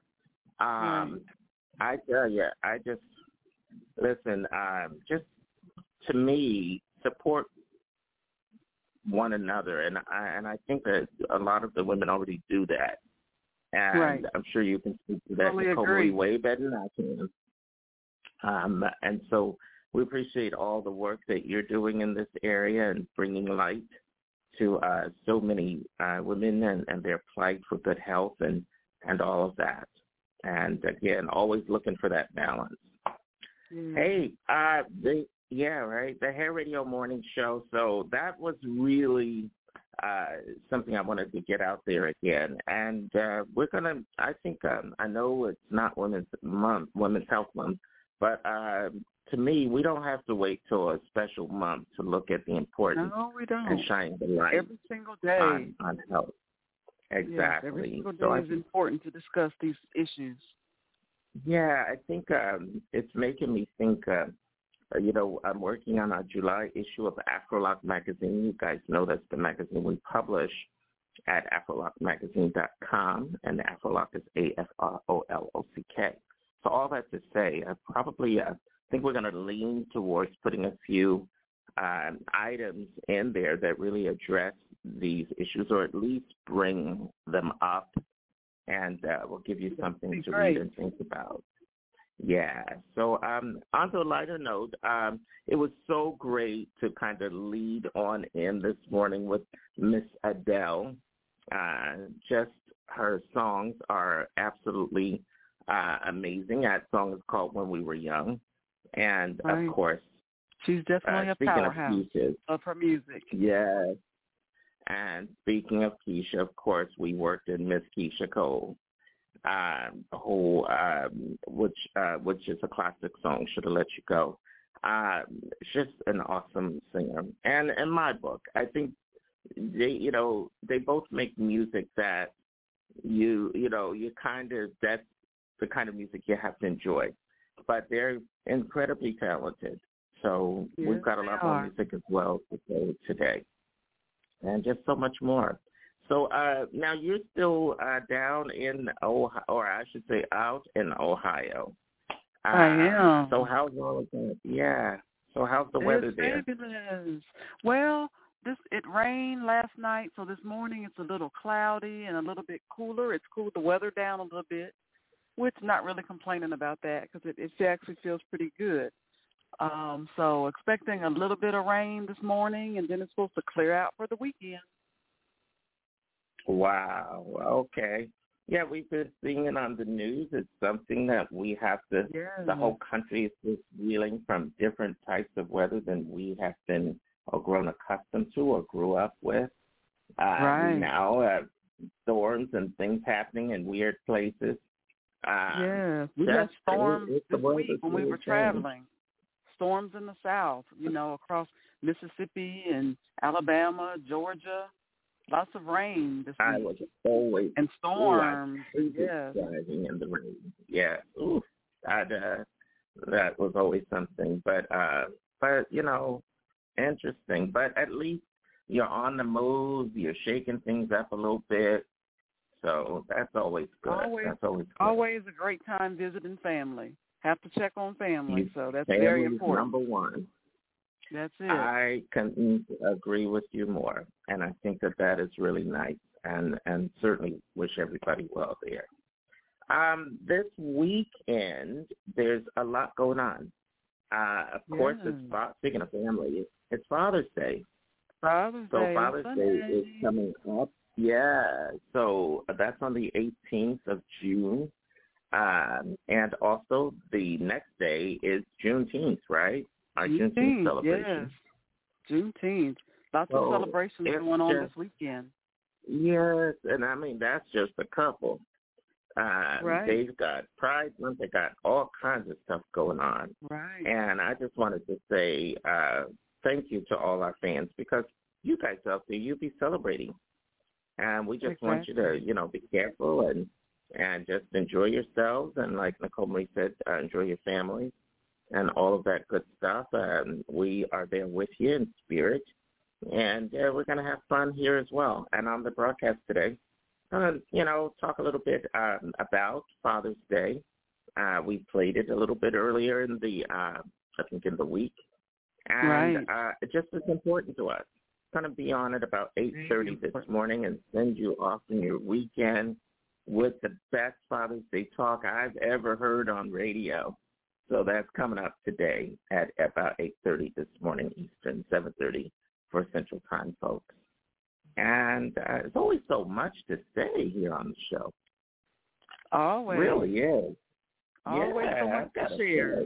I tell you, I just, listen, just to me, support one another. And I think that a lot of the women already do that. And I'm sure you can speak to that, Nicole, way better than I can. And so we appreciate all the work that you're doing in this area and bringing light to so many women and their plight for good health and all of that. And, again, always looking for that balance. Hey, the Hair Radio Morning Show. So that was really something I wanted to get out there again. And we're going to, I think, I know it's not Women's Health Month, but to me, we don't have to wait till a special month to look at the importance and shine the light every single day on health. Exactly. Yes, every single day is important to discuss these issues. Yeah, I think it's making me think, I'm working on our July issue of Afrolock Magazine. You guys know that's the magazine we publish at afrolockmagazine.com, and Afrolock is AFROLOCK. So all that to say, I think we're going to lean towards putting a few items in there that really address these issues, or at least bring them up, and we'll give you something to read and think about. Yeah. So on to a lighter note, it was so great to kind of lead on in this morning with Miss Adele. Just her songs are absolutely amazing. That song is called When We Were Young. And, of course, she's definitely a powerhouse of her music. Yes. And speaking of Keisha, of course, we worked in Miss Keisha Cole, which is a classic song, Should Have Let You Go. Just an awesome singer. And in my book, I think they both make music that that's the kind of music you have to enjoy. But they're incredibly talented. So we've got a lot more music as well to play today. And just so much more. So now you're still down in Ohio, or I should say out in Ohio. I am. So how's all of that? Yeah. So how's the weather there? Fabulous. Well, it rained last night, so this morning it's a little cloudy and a little bit cooler. It's cooled the weather down a little bit, which not really complaining about that because it actually feels pretty good. So expecting a little bit of rain this morning, and then it's supposed to clear out for the weekend. Wow. Okay. Yeah, we've been seeing it on the news. It's something that we have to, the whole country is just reeling from different types of weather than we have been or grown accustomed to or grew up with. Now, storms and things happening in weird places. We had storms this week when we were traveling. Storms in the South, across Mississippi and Alabama, Georgia. Lots of rain this week. I was always and storms. Driving in the rain. Yeah. Ooh, that was always something. But interesting. But at least you're on the move. You're shaking things up a little bit. So that's always good. Always a great time visiting family. Have to check on family, so that's very important. Number one. That's it. I couldn't agree with you more, and I think that is really nice, and certainly wish everybody well there. This weekend, there's a lot going on. Of course, speaking of family, it's Father's Day. Father's Day is coming up. Yeah, so that's on the 18th of June. And also the next day is Juneteenth, right? Our Juneteenth celebration. Yes. Juneteenth. Lots of celebrations going on this weekend. Yes, and I mean, that's just a couple. Right. They've got Pride Month. They got all kinds of stuff going on. Right. And I just wanted to say thank you to all our fans, because you guys out there, you be celebrating. And we just want you to, be careful and just enjoy yourselves. And like Nicole Marie said, enjoy your families and all of that good stuff. We are there with you in spirit. And we're going to have fun here as well. And on the broadcast today, talk a little bit about Father's Day. We played it a little bit earlier in the, in the week. And it just is important to us. Going to be on at about 8:30 this morning and send you off in your weekend with the best Father's Day talk I've ever heard on radio. So that's coming up today at about 8:30 this morning Eastern, 7:30 for Central Time, folks. And there's always so much to say here on the show. Always. Really is. Always so much to share.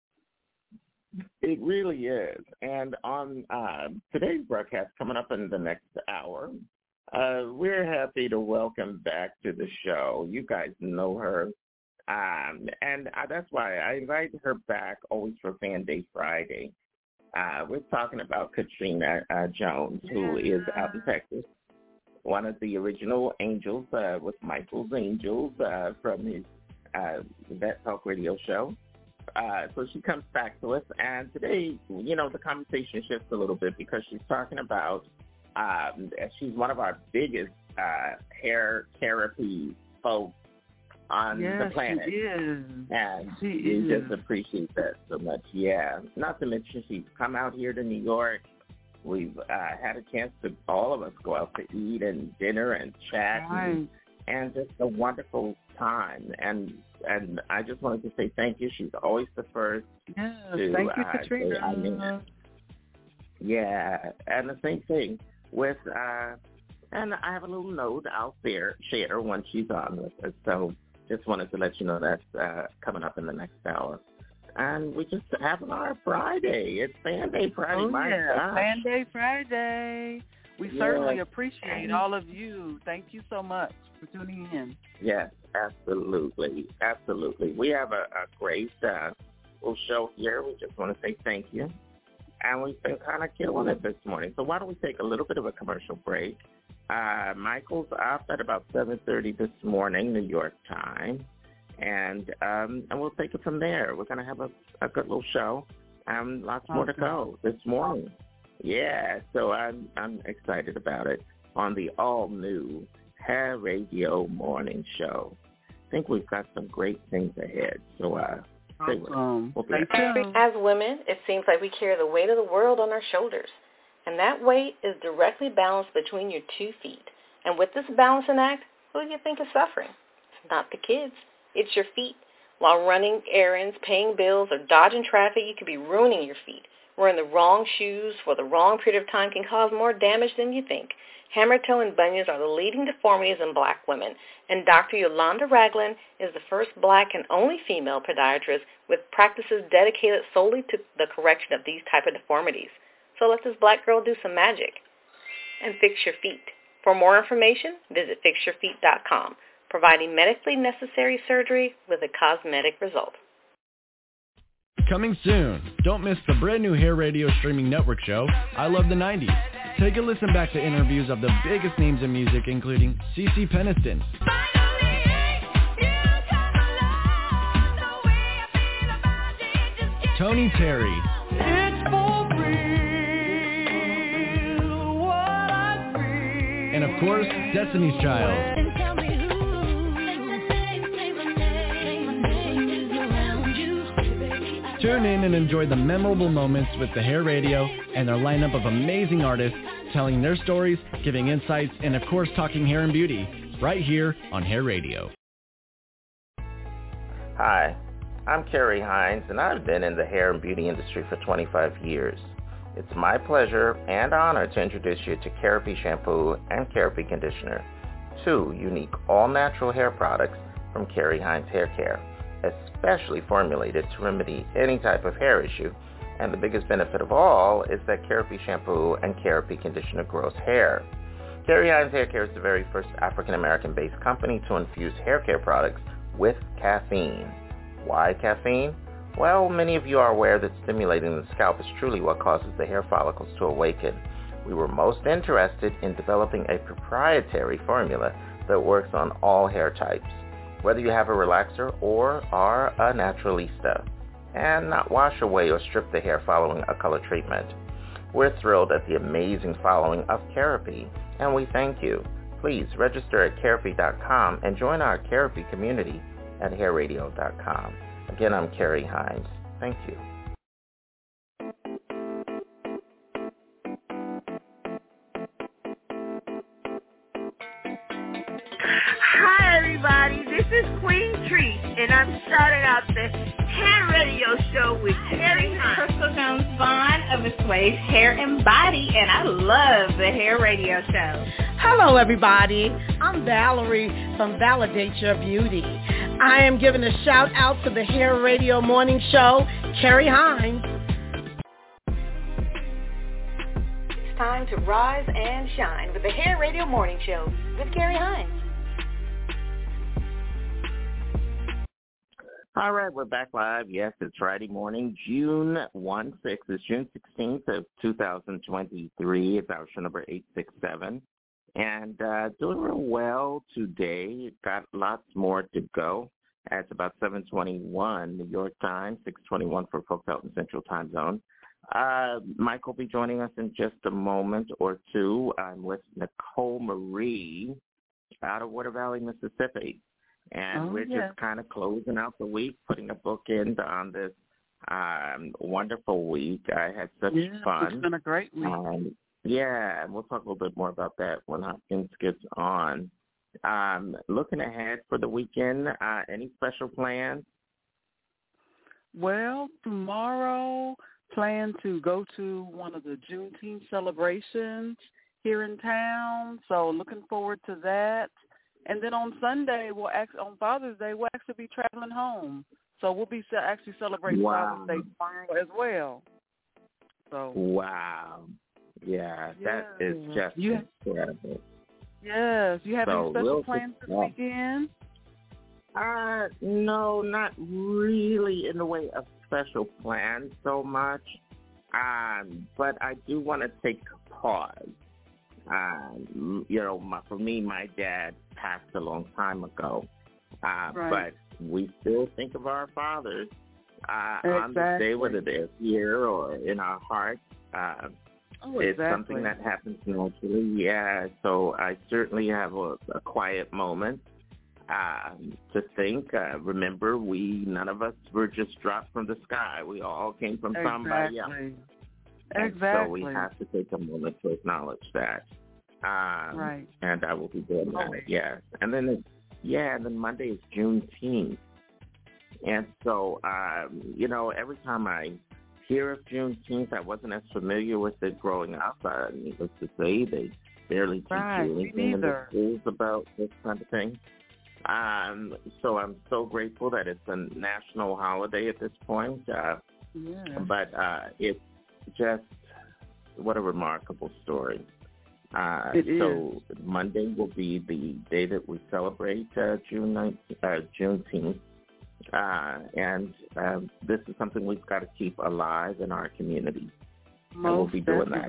It really is. And on today's broadcast, coming up in the next hour, we're happy to welcome back to the show. You guys know her. And that's why I invite her back always for Fan Day Friday. We're talking about Katrina Jones, who is out in Texas, one of the original Angels with Michael's Angels from his Vet Talk radio show. So she comes back to us, and today, the conversation shifts a little bit because she's talking about, she's one of our biggest hair therapy folks on the planet. She is. And we just appreciate that so much. Yeah. Not to mention she's come out here to New York. We've had a chance to, all of us, go out to eat and dinner and chat and just a wonderful time. And I just wanted to say thank you. She's always the first. Yes, thank you, Katrina. Yeah, and the same thing with, and I have a little note I'll share when she's on with us. So just wanted to let you know that's coming up in the next hour. And we just have our Friday. It's Fan Day Friday. Oh, my gosh. Fan Day Friday. We certainly appreciate all of you. Thank you so much for tuning in. Yes, absolutely. Absolutely. We have a great little show here. We just want to say thank you. And we've been kind of killing it this morning. So why don't we take a little bit of a commercial break? Michael's up at about 7:30 this morning, New York time. And we'll take it from there. We're going to have a good little show. Lots more to go this morning. Yeah, so I'm excited about it on the all-new Hair Radio Morning Show. I think we've got some great things ahead. So as women, it seems like we carry the weight of the world on our shoulders. And that weight is directly balanced between your 2 feet. And with this balancing act, who do you think is suffering? It's not the kids. It's your feet. While running errands, paying bills, or dodging traffic, you could be ruining your feet. Wearing the wrong shoes for the wrong period of time can cause more damage than you think. Hammer toe and bunions are the leading deformities in black women, and Dr. Yolanda Ragland is the first black and only female podiatrist with practices dedicated solely to the correction of these type of deformities. So let this black girl do some magic and fix your feet. For more information, visit fixyourfeet.com, providing medically necessary surgery with a cosmetic result. Coming soon. Don't miss the brand new Hair Radio streaming network show, I Love the 90s. Take a listen back to interviews of the biggest names in music, including CeCe Peniston, Tony Terry, and of course, Destiny's Child. Tune in and enjoy the memorable moments with the Hair Radio and their lineup of amazing artists telling their stories, giving insights, and of course talking hair and beauty, right here on Hair Radio. Hi, I'm Kerry Hines, and I've been in the hair and beauty industry for 25 years. It's my pleasure and honor to introduce you to Kerapi Shampoo and Kerapi Conditioner, 2 unique all-natural hair products from Carrie Hines Hair Care, especially formulated to remedy any type of hair issue. And the biggest benefit of all is that Carapy shampoo and Carapy conditioner grows hair. Carrie Hines Hair Care is the very first African-American-based company to infuse hair care products with caffeine. Why caffeine? Well, many of you are aware that stimulating the scalp is truly what causes the hair follicles to awaken. We were most interested in developing a proprietary formula that works on all hair types, whether you have a relaxer or are a naturalista, and not wash away or strip the hair following a color treatment. We're thrilled at the amazing following of Carapy, and we thank you. Please register at Carapy.com and join our Carapy community at hairradio.com. Again, I'm Carrie Hines. Thank you. Hi, everybody. This is Queen Treat, and I'm starting out the Hair Radio Show with Carrie Hines. Crystal Jones Vaughn of Assuage Hair and Body, and I love the Hair Radio Show. Hello, everybody. I'm Valerie from Validate Your Beauty. I am giving a shout out to the Hair Radio Morning Show, Carrie Hines. It's time to rise and shine with the Hair Radio Morning Show with Carrie Hines. All right, we're back live. Yes, it's Friday morning, June 16th. It's June 16th of 2023. It's our show number 867. And doing real well today. Got lots more to go. It's about 7:21 New York time, 6:21 for folks out in Central Time Zone. Mike will be joining us in just a moment or two. I'm with Nicole Marie out of Water Valley, Mississippi. And we're just kind of closing out the week, putting a bookend on this wonderful week. I had such fun. It's been a great week. Yeah, and we'll talk a little bit more about that when Hopkins gets on. Looking ahead for the weekend, any special plans? Well, tomorrow, plan to go to one of the Juneteenth celebrations here in town, so looking forward to that. And then on Sunday, on Father's Day, we'll actually be traveling home. So we'll be actually celebrating Father's Day tomorrow as well. So. Wow. Yeah, that is just incredible. Yes. You have any special plans this weekend? No, not really in the way of special plans so much. But I do want to take a pause. For me, my dad passed a long time ago. But we still think of our fathers on this day, whether they're here or in our hearts. It's something that happens naturally, So I certainly have a quiet moment to think. Remember, none of us were just dropped from the sky. We all came from somebody else. So we have to take a moment to acknowledge that. And I will be doing that, yes. And then, then Monday is Juneteenth. And so, every time I hear of Juneteenth, I wasn't as familiar with it growing up. Needless to say, they barely teach you anything in the schools about this kind of thing. So I'm so grateful that it's a national holiday at this point. But it's just, what a remarkable story. So Monday will be the day that we celebrate Juneteenth. And this is something we've got to keep alive in our community. And we'll be doing that.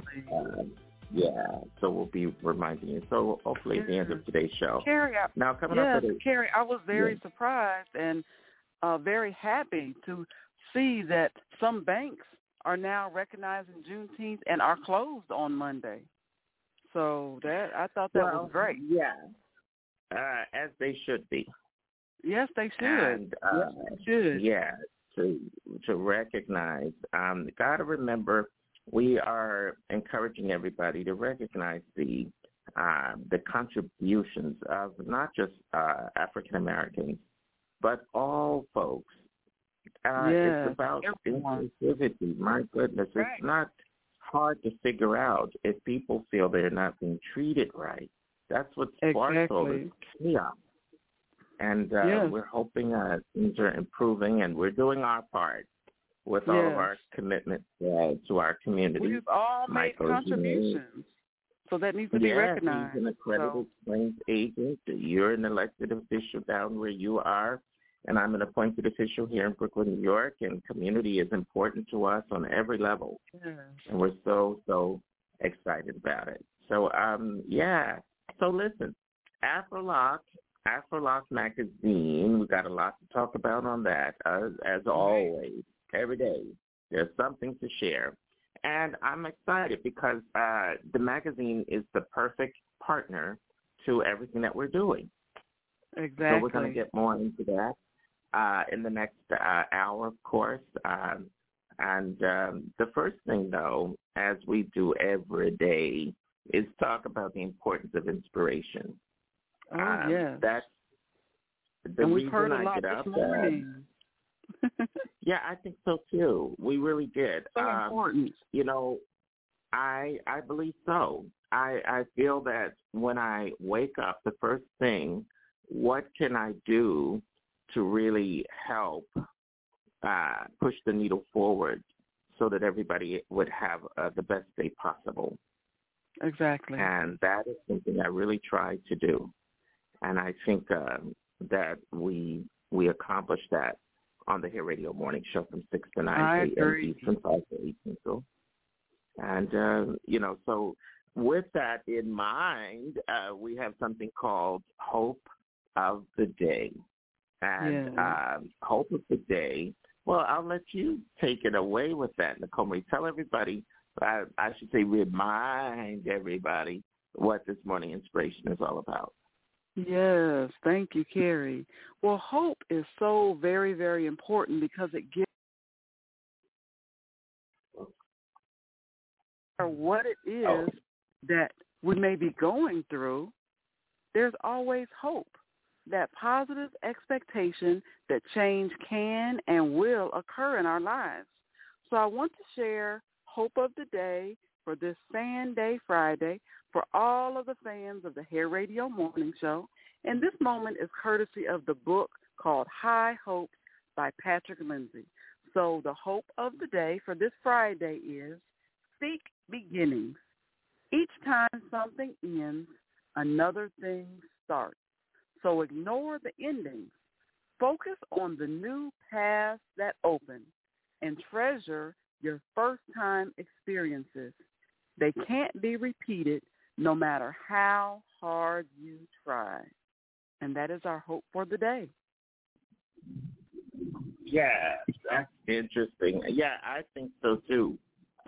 So we'll be reminding you. So hopefully at the end of today's show. Carrie, Carrie, I was very surprised and very happy to see that some banks are now recognizing Juneteenth and are closed on Monday. So I thought that was great. Yeah, as they should be. Yes, they should. And, they should. Yeah, to recognize. Got to remember, we are encouraging everybody to recognize the contributions of not just African Americans, but all folks. It's about inclusivity. My goodness, it's not hard to figure out if people feel they're not being treated right. That's what sparks all this chaos. And we're hoping things are improving, and we're doing our part with all of our commitment to our community. We've all made contributions, so that needs to be recognized. He's an accredited claims agent. You're an elected official down where you are, and I'm an appointed official here in Brooklyn, New York, and community is important to us on every level. And we're so excited about it. So, So listen, Afrolock Magazine, we got a lot to talk about on that, as always. Every day, there's something to share. And I'm excited because the magazine is the perfect partner to everything that we're doing. Exactly. So we're going to get more into that in the next hour, of course. And the first thing, though, as we do every day, is talk about the importance of inspiration. Yes. That's the and we've reason heard a I lot get up. this morning. Yeah, I think so too. We really did. So important. You know, I believe so. I feel that when I wake up, the first thing, what can I do to really help push the needle forward so that everybody would have the best day possible? Exactly. And that is something I really try to do. And I think that we accomplish that on the Hair Radio Morning Show from 6 to 9 a.m. Eastern, 5 to 8 Central. And, so with that in mind, we have something called Hope of the Day. And Hope of the Day, well, I'll let you take it away with that, Nicole Marie. Tell everybody, I should say remind everybody what this morning inspiration is all about. Yes, thank you, Carrie. Well, hope is so very, very important because it gives what it is that we may be going through, there's always hope, that positive expectation that change can and will occur in our lives. So I want to share Hope of the Day for this Fan Day Friday for all of the fans of the Hair Radio Morning Show. And this moment is courtesy of the book called High Hopes by Patrick Lindsay. So the hope of the day for this Friday is seek beginnings. Each time something ends, another thing starts. So ignore the endings. Focus on the new paths that open and treasure your first-time experiences. They can't be repeated no matter how hard you try. And that is our hope for the day. Yeah, that's interesting. Yeah, I think so too.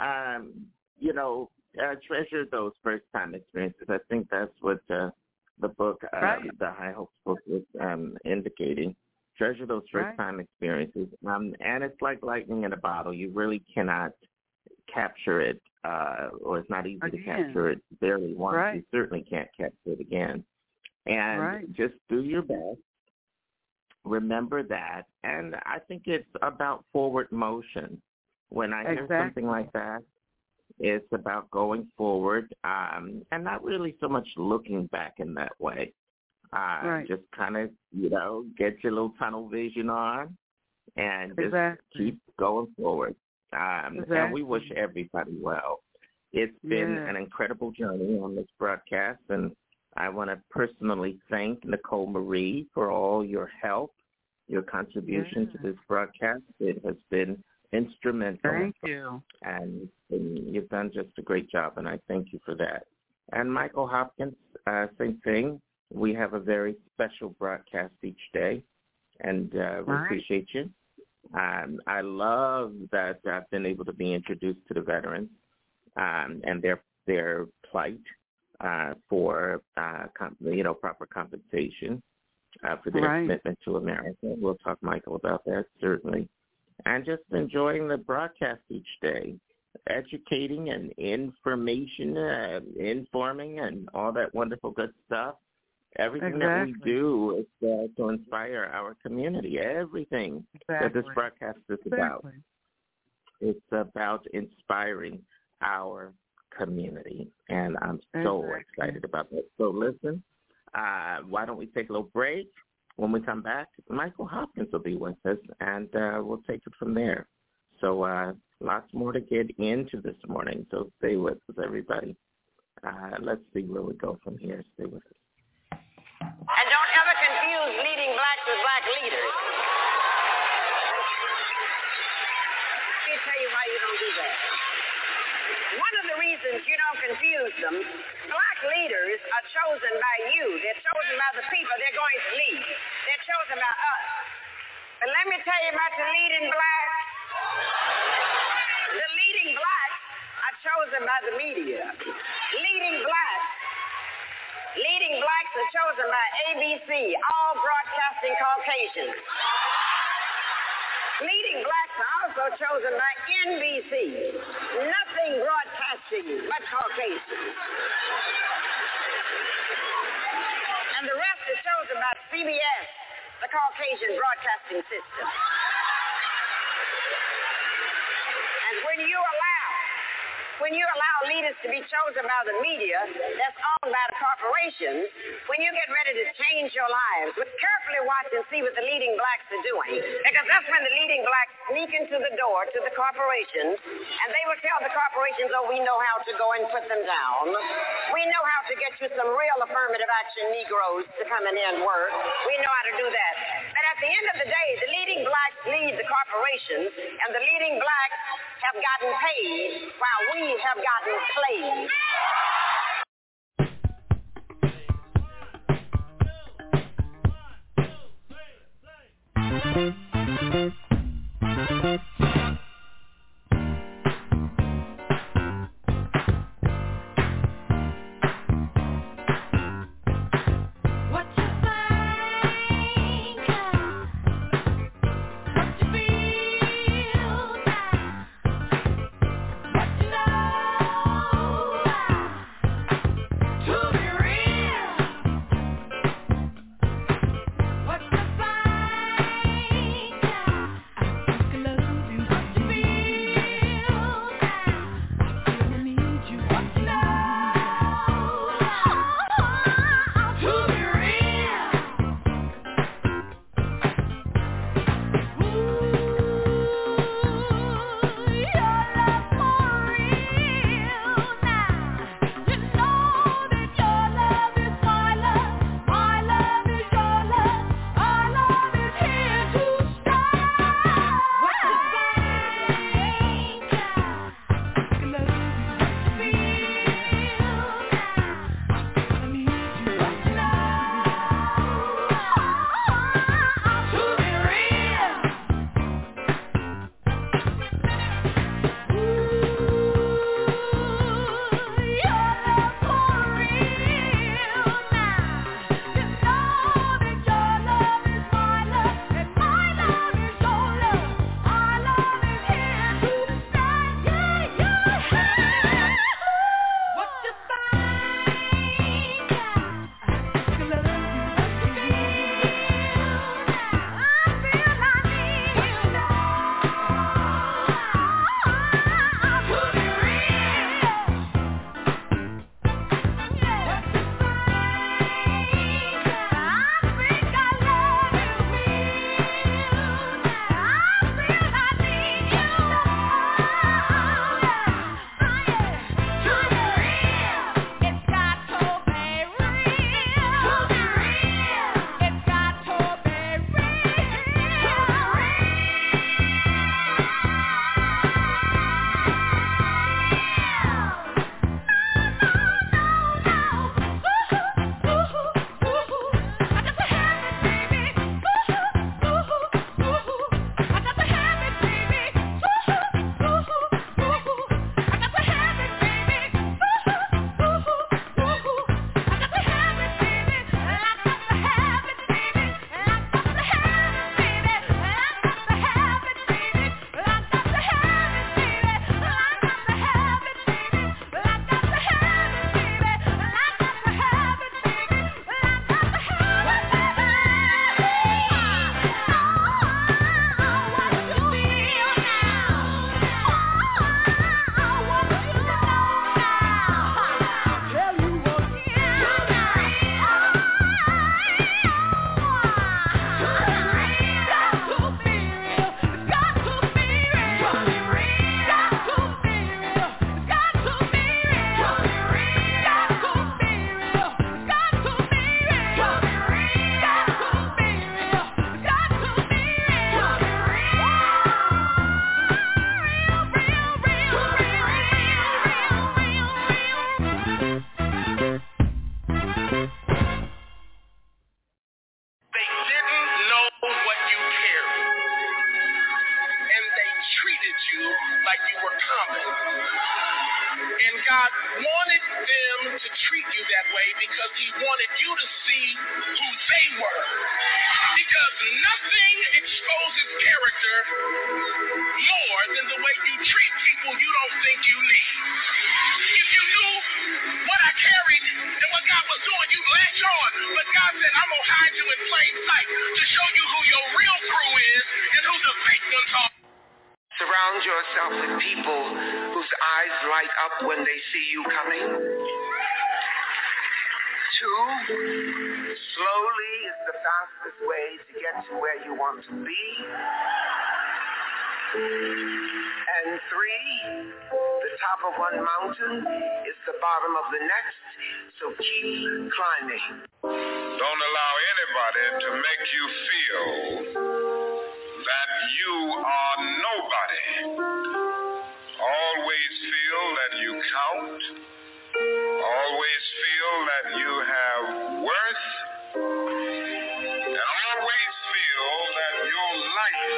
Treasure those first-time experiences. I think that's what the book, the High Hopes book, was indicating. Treasure those first-time experiences. And it's like lightning in a bottle. You really cannot capture it, or it's not easy to capture it barely once. You certainly can't capture it again. And just do your best. Remember that. And I think it's about forward motion. When I hear something like that, it's about going forward and not really so much looking back in that way. Just kind of, get your little tunnel vision on and just keep going forward. And we wish everybody well. It's been an incredible journey on this broadcast, and I want to personally thank Nicole Marie for all your help, your contribution to this broadcast. It has been instrumental. Thank you. And you've done just a great job, and I thank you for that. And Michael Hopkins, same thing. We have a very special broadcast each day, and we appreciate you. I love that I've been able to be introduced to the veterans and their plight for proper compensation for their commitment to America. We'll talk, Michael, about that certainly. And just enjoying the broadcast each day, educating and information, informing, and all that wonderful good stuff. Everything that we do is to inspire our community. Everything that this broadcast is about. It's about inspiring our community, and I'm so excited about that. So listen, why don't we take a little break? When we come back, Michael Hopkins will be with us, and we'll take it from there. So lots more to get into this morning, so stay with us, everybody. Let's see where we go from here. Stay with us. And don't ever confuse leading blacks with black leaders. Let me tell you why you don't do that. One of the reasons you don't confuse them, black leaders are chosen by you. They're chosen by the people they're going to lead. They're chosen by us. But let me tell you about the leading blacks. The leading blacks are chosen by the media. Leading blacks are chosen by ABC, all broadcasting Caucasians. Leading blacks are also chosen by NBC, nothing broadcasting but Caucasians. And the rest is chosen by CBS, the Caucasian broadcasting system. And when you allow leaders to be chosen by the media that's owned by the corporations, when you get ready to change your lives, but carefully watch and see what the leading blacks are doing. Because that's when the leading blacks sneak into the door to the corporations, and they will tell the corporations, oh, we know how to go and put them down. We know how to get you some real affirmative action Negroes to come in and work. We know how to do that. But at the end of the day, the leading blacks lead the corporations, and the leading blacks have gotten paid while we have gotten played. like you were common. And God wanted them to treat you that way because he wanted you to see who they were. Because nothing exposes character more than the way you treat people you don't think you need. If you knew what I carried and what God was doing, you'd latch on. But God said, I'm going to hide you in plain sight to show you who your real crew is and who the fake ones are. Surround yourself with people whose eyes light up when they see you coming. 2, slowly is the fastest way to get to where you want to be. And 3, the top of one mountain is the bottom of the next, so keep climbing. Don't allow anybody to make you feel that you are nobody. Always feel that you count. Always feel that you have worth. And always feel that your life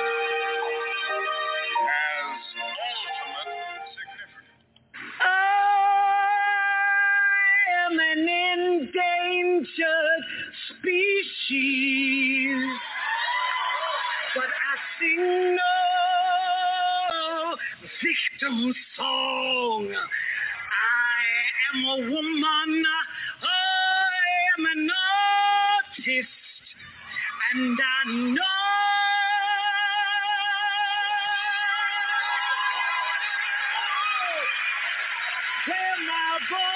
has ultimate significance. I am an endangered species, but I sing no victim song. I am a woman, I am an artist, and I know where my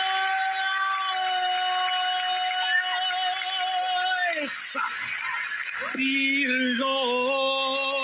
voice belongs.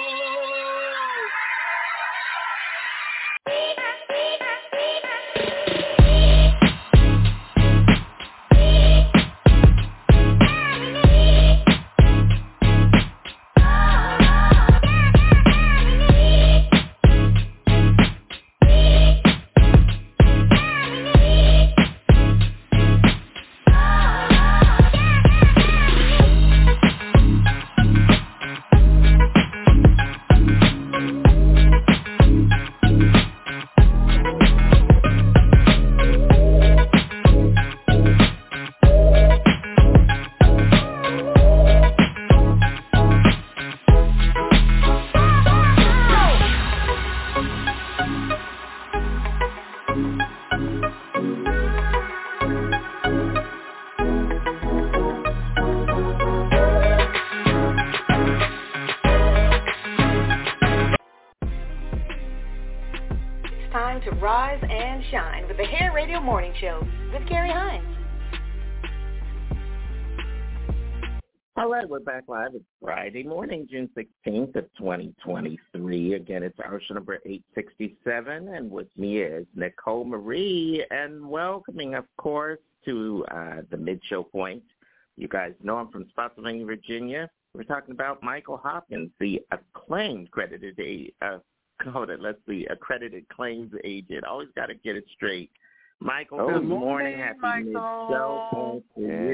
Time to rise and shine with the Hair Radio Morning Show with Carrie Hines. All right, we're back live. It's Friday morning, June 16th of 2023. Again, it's our show number 867, and with me is Nicole Marie, and welcoming, of course, to the mid-show point. You guys know I'm from Spotsylvania, Virginia. We're talking about Michael Hopkins, the acclaimed accredited claims agent. Always got to get it straight. Michael, good morning. Happy mid-show.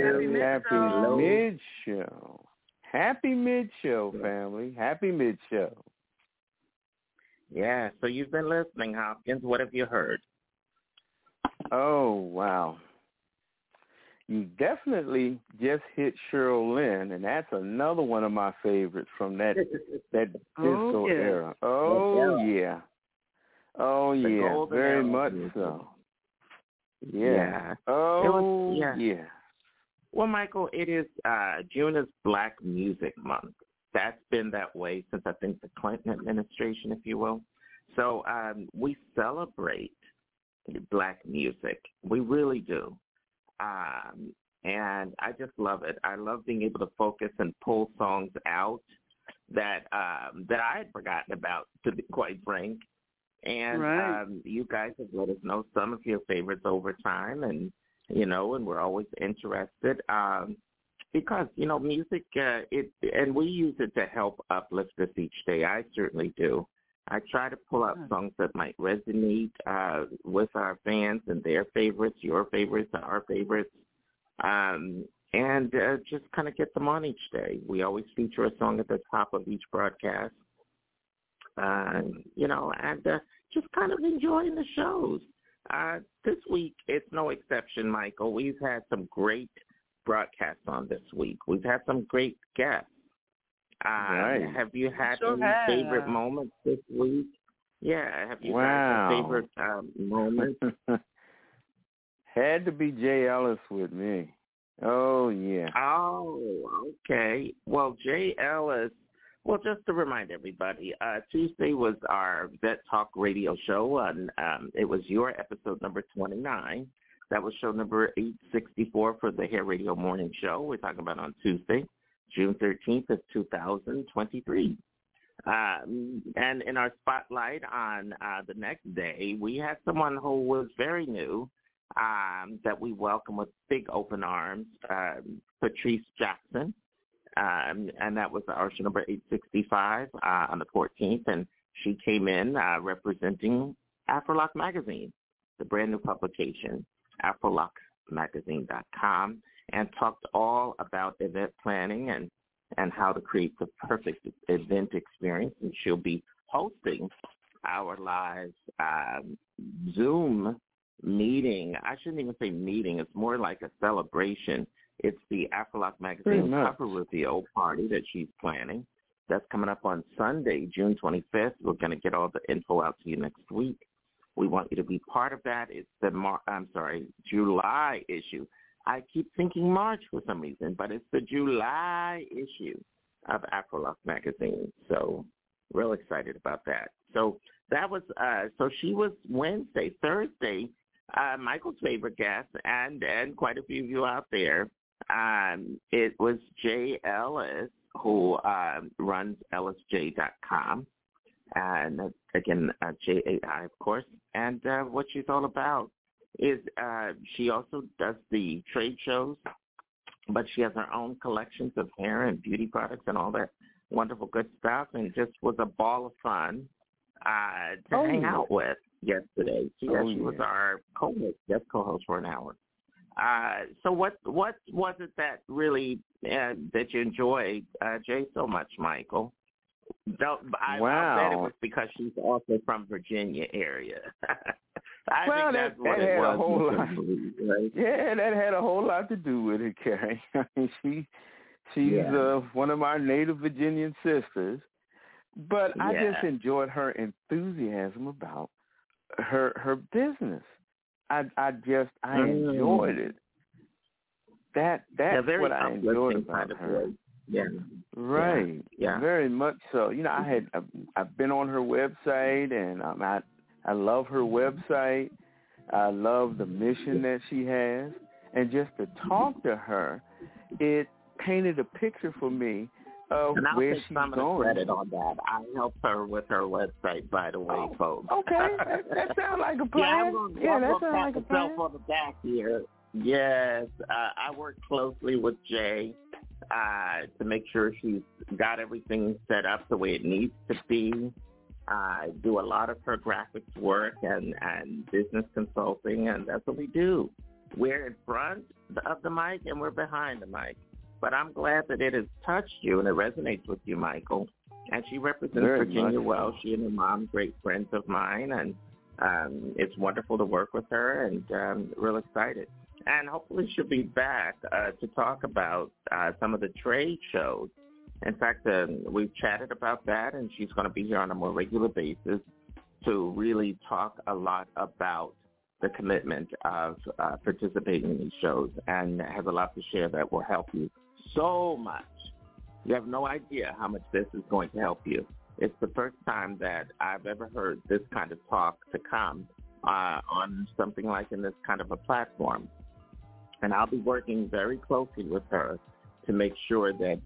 Happy mid-show, family. Happy mid-show. Yeah, so you've been listening, Hopkins. What have you heard? Oh, wow. You definitely just hit Cheryl Lynn, and that's another one of my favorites from that disco era. Oh, yeah. Oh, yeah. Very much so. Yeah. Oh, yeah. Well, Michael, it is June is Black Music Month. That's been that way since, I think, the Clinton administration, if you will. So we celebrate Black music. We really do. And I just love it. I love being able to focus and pull songs out that I had forgotten about, to be quite frank. And you guys have let us know some of your favorites over time, and and we're always interested because music. And we use it to help uplift us each day. I certainly do. I try to pull out songs that might resonate with our fans and their favorites, your favorites, our favorites, and just kind of get them on each day. We always feature a song at the top of each broadcast, and just kind of enjoying the shows. This week, it's no exception, Michael. We've had some great broadcasts on this week. We've had some great guests. Right. Have you had any favorite moments this week? Yeah, have you had your favorite moments? Had to be Jay Ellis with me. Oh, yeah. Oh, okay. Well, Jay Ellis, well, just to remind everybody, Tuesday was our Vet Talk radio show, and it was your episode number 29. That was show number 864 for the Hair Radio Morning Show. We're talking about on Tuesday, June 13th of 2023. And in our spotlight on the next day, we had someone who was very new that we welcome with big open arms, Patrice Jackson. And that was our show number 865 on the 14th. And she came in representing Afrolock Magazine, the brand new publication, AfrolockMagazine.com, and talked all about event planning and how to create the perfect event experience. And she'll be hosting our live Zoom meeting. I shouldn't even say meeting. It's more like a celebration. It's the Afrolock Magazine cover reveal party that she's planning. That's coming up on Sunday, June 25th. We're going to get all the info out to you next week. We want you to be part of that. It's the July issue. I keep thinking March for some reason, but it's the July issue of Afrolock Magazine. So real excited about that. So that was so she was Wednesday. Thursday, Michael's favorite guest, and quite a few of you out there. It was Jay Ellis, who runs ellisj.com. And again, JAI, of course. And what she's all about is she also does the trade shows, but she has her own collections of hair and beauty products and all that wonderful good stuff. And just was a ball of fun to hang out with yesterday. She was our guest co-host for an hour. So what was it that really that you enjoyed, Jay, so much, Michael? I bet it was because she's also from Virginia area. I think that's what it was. A whole lot. Right? Yeah, that had a whole lot to do with it, Carrie. I mean, she's one of our native Virginian sisters, but I just enjoyed her enthusiasm about her business. I enjoyed it. That's what I enjoyed about her. Yeah. Right. Yeah. Very much so. You know, I've been on her website, and I love her website. I love the mission that she has, and just to talk to her, it painted a picture for me of where she's going. And I'll take some of the credit on that. I helped her with her website, by the way, folks. Okay, that sounds like a plan. That sounds like a plan. On the back here. Yes, I work closely with Jay to make sure she's got everything set up the way it needs to be. I do a lot of her graphics work and business consulting, and that's what we do. We're in front of the mic and we're behind the mic. But I'm glad that it has touched you and it resonates with you, Michael. And she represents Virginia well. She and her mom, great friends of mine, and it's wonderful to work with her, and real excited. And hopefully she'll be back to talk about some of the trade shows. In fact, we've chatted about that, and she's going to be here on a more regular basis to really talk a lot about the commitment of participating in these shows, and has a lot to share that will help you so much. You have no idea how much this is going to help you. It's the first time that I've ever heard this kind of talk to come on something like in this kind of a platform. And I'll be working very closely with her to make sure that,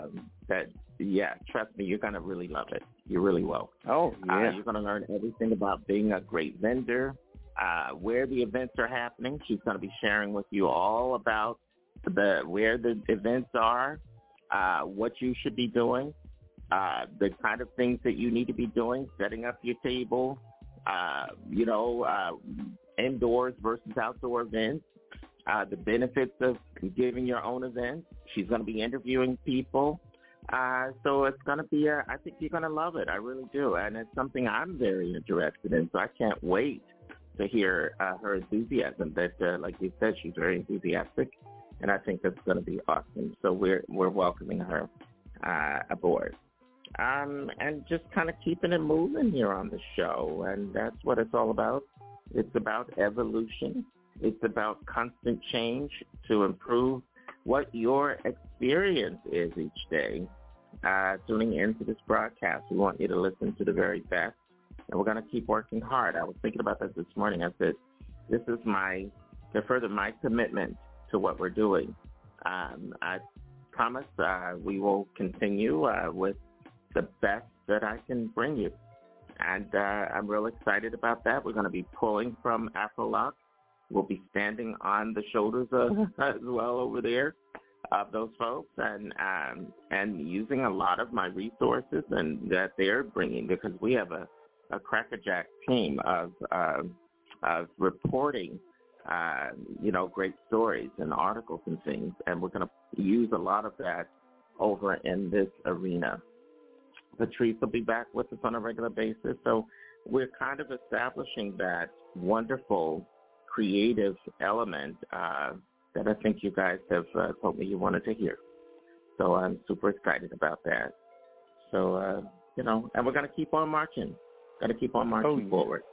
trust me, you're going to really love it. You really will. Oh, yeah. You're going to learn everything about being a great vendor, where the events are happening. She's going to be sharing with you all about where the events are, what you should be doing, the kind of things that you need to be doing, setting up your table, indoors versus outdoor events. The benefits of giving your own events. She's going to be interviewing people. So it's going to be, I think you're going to love it. I really do. And it's something I'm very interested in. So I can't wait to hear her enthusiasm. That, like you said, she's very enthusiastic. And I think that's going to be awesome. So we're welcoming her aboard. And just kind of keeping it moving here on the show. And that's what it's all about. It's about evolution. It's about constant change to improve what your experience is each day. Tuning into this broadcast, we want you to listen to the very best, and we're going to keep working hard. I was thinking about that this morning. I said, this is to further my commitment to what we're doing. I promise we will continue with the best that I can bring you. And I'm real excited about that. We're going to be pulling from AfroLock. We'll be standing on the shoulders as well over there of those folks, and using a lot of my resources and that they're bringing, because we have a crackerjack team of reporting, great stories and articles and things, and we're going to use a lot of that over in this arena. Patrice will be back with us on a regular basis, so we're kind of establishing that wonderful creative element that I think you guys have told me you wanted to hear. So I'm super excited about that. So, and we're going to keep on marching. Forward.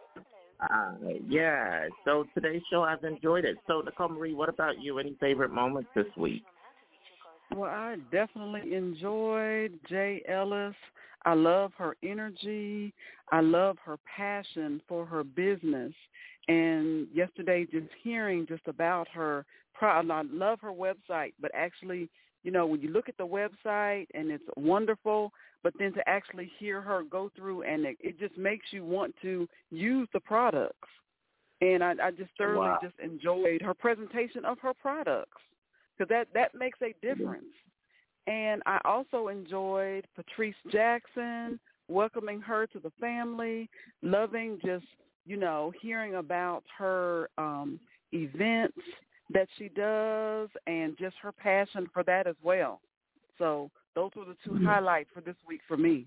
So today's show, I've enjoyed it. So, Nicole Marie, what about you? Any favorite moments this week? Well, I definitely enjoyed Jay Ellis. I love her energy. I love her passion for her business. And yesterday, just hearing just about her, I love her website, but actually, when you look at the website and it's wonderful, but then to actually hear her go through and it just makes you want to use the products. And I just thoroughly just enjoyed her presentation of her products, because that makes a difference. And I also enjoyed Patrice Jackson, welcoming her to the family, loving just, hearing about her events that she does and just her passion for that as well. So those were the two highlights for this week for me.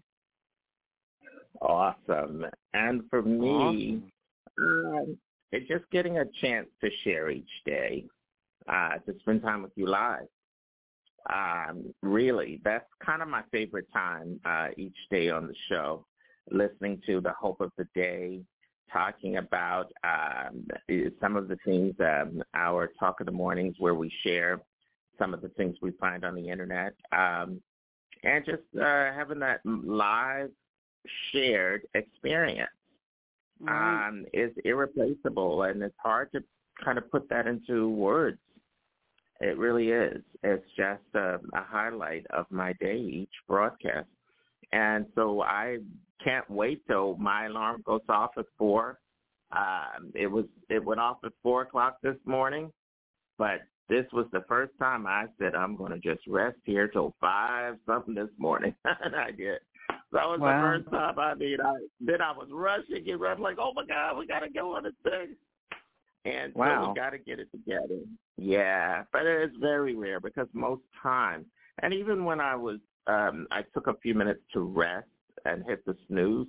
Awesome. And for me, it's just getting a chance to share each day, to spend time with you live. Really, that's kind of my favorite time each day on the show, listening to the hope of the day, talking about some of the things, our Talk of the Mornings, where we share some of the things we find on the internet, and just having that live shared experience is irreplaceable, and it's hard to kind of put that into words. It really is. It's just a highlight of my day, each broadcast. And so I can't wait till my alarm goes off at 4. It went off at 4 o'clock this morning, but this was the first time I said I'm going to just rest here till 5 something this morning, and I did. That was the first time. I was rushing and running like, oh my God, we got to go on this thing. And so we got to get it together. Yeah, but it is very rare, because most times, and even when I was, I took a few minutes to rest and hit the snooze,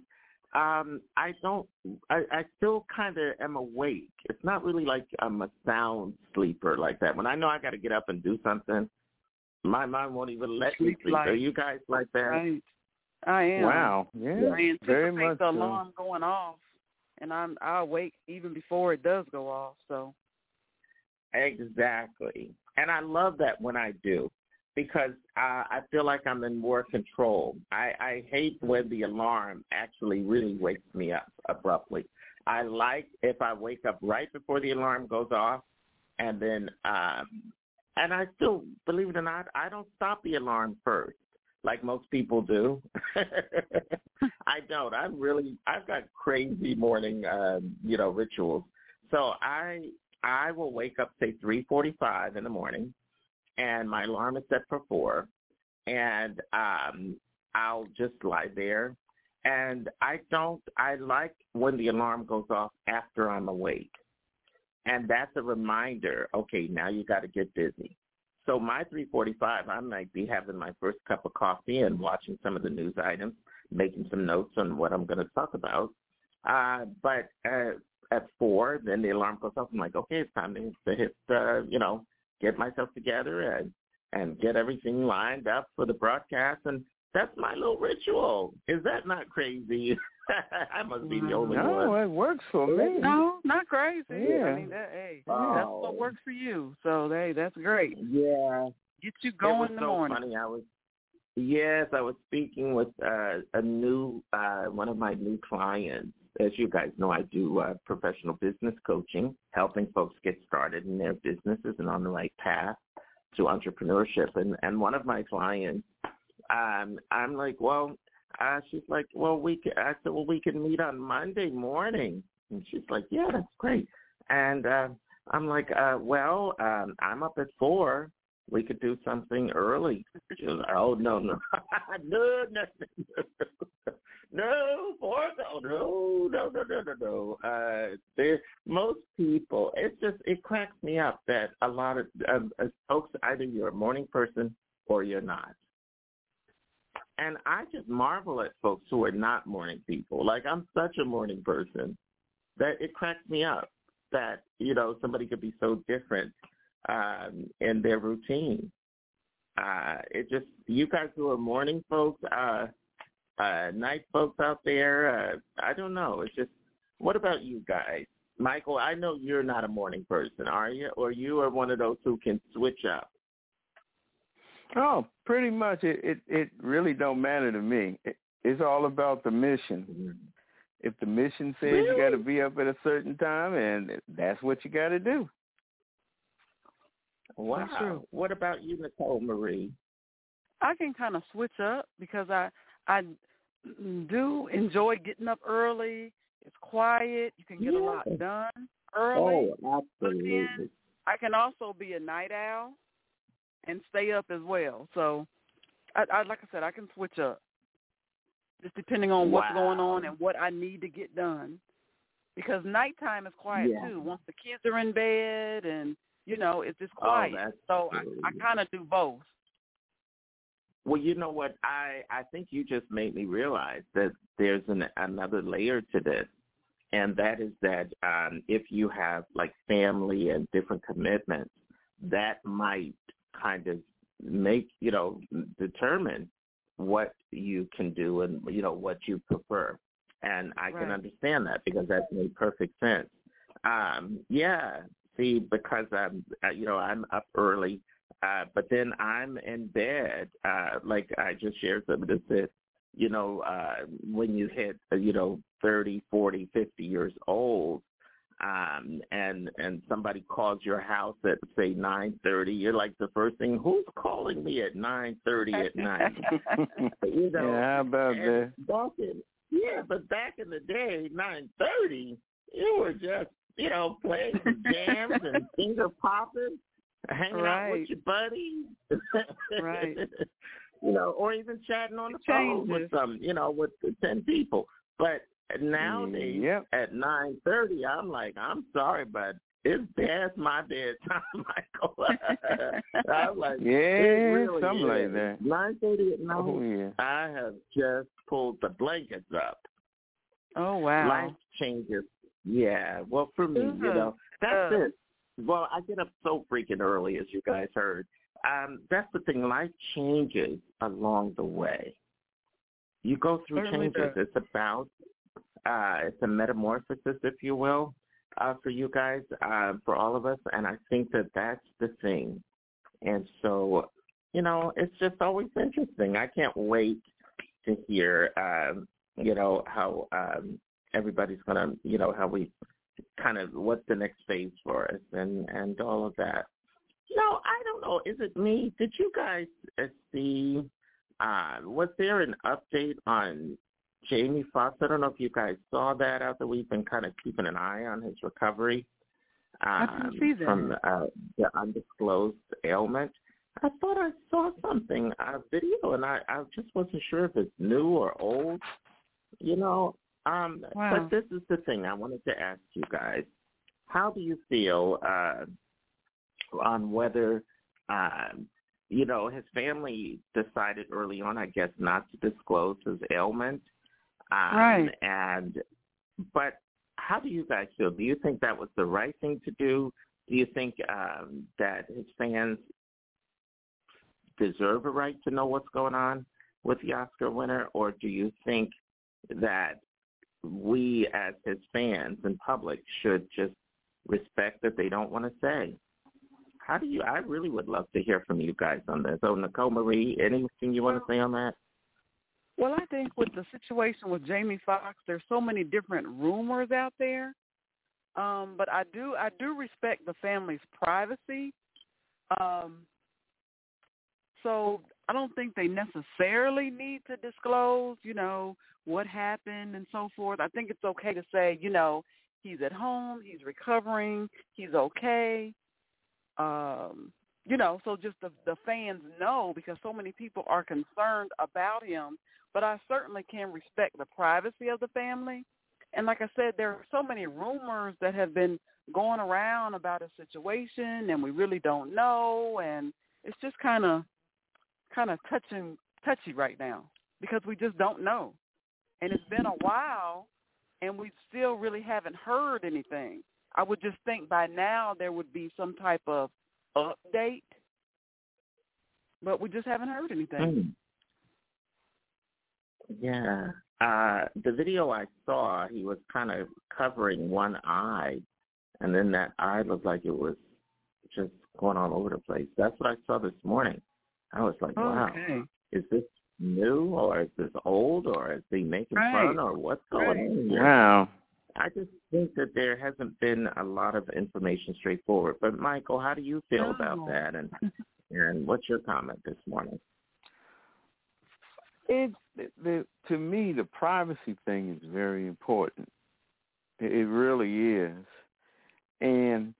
I still kind of am awake. It's not really like I'm a sound sleeper like that. When I know I got to get up and do something, my mind won't even let me sleep. Are you guys like that? Right. I am. Wow. Yeah. I anticipate the alarm going off, and I'll wake even before it does go off. So. Exactly. And I love that when I do, because I feel like I'm in more control. I hate when the alarm actually really wakes me up abruptly. I like if I wake up right before the alarm goes off, and then and I still, believe it or not, I don't stop the alarm first like most people do. I don't. I've got crazy morning rituals. So I will wake up, say, 3:45 in the morning, and my alarm is set for 4, and I'll just lie there. And I like when the alarm goes off after I'm awake. And that's a reminder, okay, now you got to get busy. So my 3:45, I might be having my first cup of coffee and watching some of the news items, making some notes on what I'm going to talk about. But at 4, then the alarm goes off. I'm like, okay, it's time to hit, get myself together and get everything lined up for the broadcast. And that's my little ritual. Is that not crazy? I must be the only one. No, it works for me. No, not crazy. Yeah. I mean, that's what works for you. So, that's great. Yeah. Get you going in the morning. Funny. I was speaking with a new one of my new clients. As you guys know, I do professional business coaching, helping folks get started in their businesses and on the right path to entrepreneurship. And one of my clients, I'm like, well, she's like, well, I said, well, we can meet on Monday morning. And she's like, yeah, that's great. And I'm like, I'm up at 4. We could do something early. She was like, oh, no. No, 4, no. Most people, it cracks me up that a lot of folks, either you're a morning person or you're not. And I just marvel at folks who are not morning people. Like, I'm such a morning person that it cracks me up that, somebody could be so different in their routine. You guys who are morning folks, night folks out there, I don't know. It's just, what about you guys? Michael, I know you're not a morning person, are you? Or you are one of those who can switch up? Oh, pretty much. It really don't matter to me. It's all about the mission. Mm-hmm. If the mission says you got to be up at a certain time, and that's what you got to do. Wow. True. What about you, Nicole Marie? I can kind of switch up because I do enjoy getting up early. It's quiet. You can get a lot done early. Oh, absolutely. But then I can also be a night owl and stay up as well. So, I like I said, I can switch up, just depending on what's going on and what I need to get done. Because nighttime is quiet, too. Once the kids are in bed and, it's just quiet. So I kind of do both. Well, you know what? I think you just made me realize that there's another layer to this, and that is that if you have, like, family and different commitments, that might kind of make, determine what you can do and, what you prefer. And I can understand that because that made perfect sense. See, because I'm up early, but then I'm in bed, like I just shared some of this, when you hit, 30, 40, 50 years old, and somebody calls your house at, say, 9:30, you're like the first thing, who's calling me at 9:30 at night? How about that? But back in the day, 9:30, you were just, playing some jams and finger popping, hanging out with your buddies. Or even chatting on the phone with some, with 10 people. But nowadays, at 9:30, I'm like, I'm sorry, but it's past my bedtime, Michael. I'm like, really something like that. 9:30 at night, I have just pulled the blankets up. Oh, wow. Life changes. Yeah, well, for me, that's it. Well, I get up so freaking early, as you guys heard. That's the thing. Life changes along the way. You go through changes. It's about, it's a metamorphosis, if you will, for you guys, for all of us. And I think that that's the thing. And so, it's just always interesting. I can't wait to hear, how everybody's going to, how we kind of, what's the next phase for us and all of that. I don't know. Is it me? Did you guys see, was there an update on Jamie Foxx? I don't know if you guys saw that after we've been kind of keeping an eye on his recovery from the undisclosed ailment. I thought I saw something, a video, and I just wasn't sure if it's new or old, But this is the thing I wanted to ask you guys. How do you feel on whether his family decided early on, I guess, not to disclose his ailment. Right. But how do you guys feel? Do you think that was the right thing to do? Do you think that his fans deserve a right to know what's going on with the Oscar winner, or do you think that we as his fans and public should just respect that they don't want to say? I really would love to hear from you guys on this. So, Nicole Marie, anything you want to say on that? Well, I think with the situation with Jamie Foxx, there's so many different rumors out there. But I do respect the family's privacy. So I don't think they necessarily need to disclose, what happened and so forth. I think it's okay to say, he's at home, he's recovering, he's okay. So just the fans know, because so many people are concerned about him. But I certainly can respect the privacy of the family. And like I said, there are so many rumors that have been going around about a situation, and we really don't know. And it's just kind of touchy right now, because we just don't know. And it's been a while, and we still really haven't heard anything. I would just think by now there would be some type of update, but we just haven't heard anything. Yeah. The video I saw, he was kind of covering one eye, and then that eye looked like it was just going all over the place. That's what I saw this morning. I was like, wow, is this new, or is this old, or is he making fun, or what's going on here? Wow. I just think that there hasn't been a lot of information straightforward. But, Michael, how do you feel about that? And what's your comment this morning? To me, the privacy thing is very important. It really is. And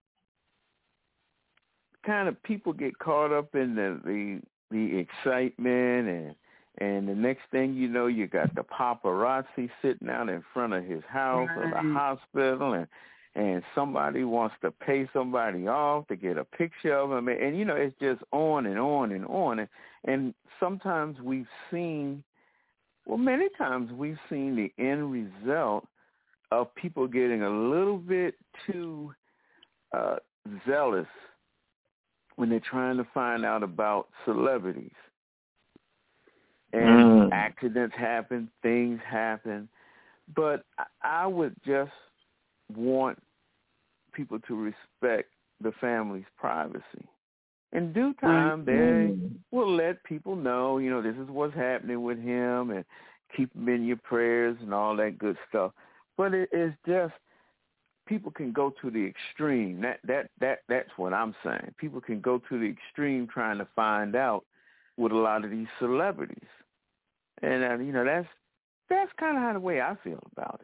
kind of people get caught up in the excitement, and the next thing you know, you got the paparazzi sitting out in front of his house or the hospital, and somebody wants to pay somebody off to get a picture of him. And, it's just on and on and on. And sometimes many times we've seen the end result of people getting a little bit too zealous when they're trying to find out about celebrities. And accidents happen, things happen. But I would just want people to respect the family's privacy. In due time, they will let people know, this is what's happening with him, and keep him in your prayers and all that good stuff. But it's just, people can go to the extreme. That's what I'm saying. People can go to the extreme trying to find out with a lot of these celebrities. And, that's kind of how the way I feel about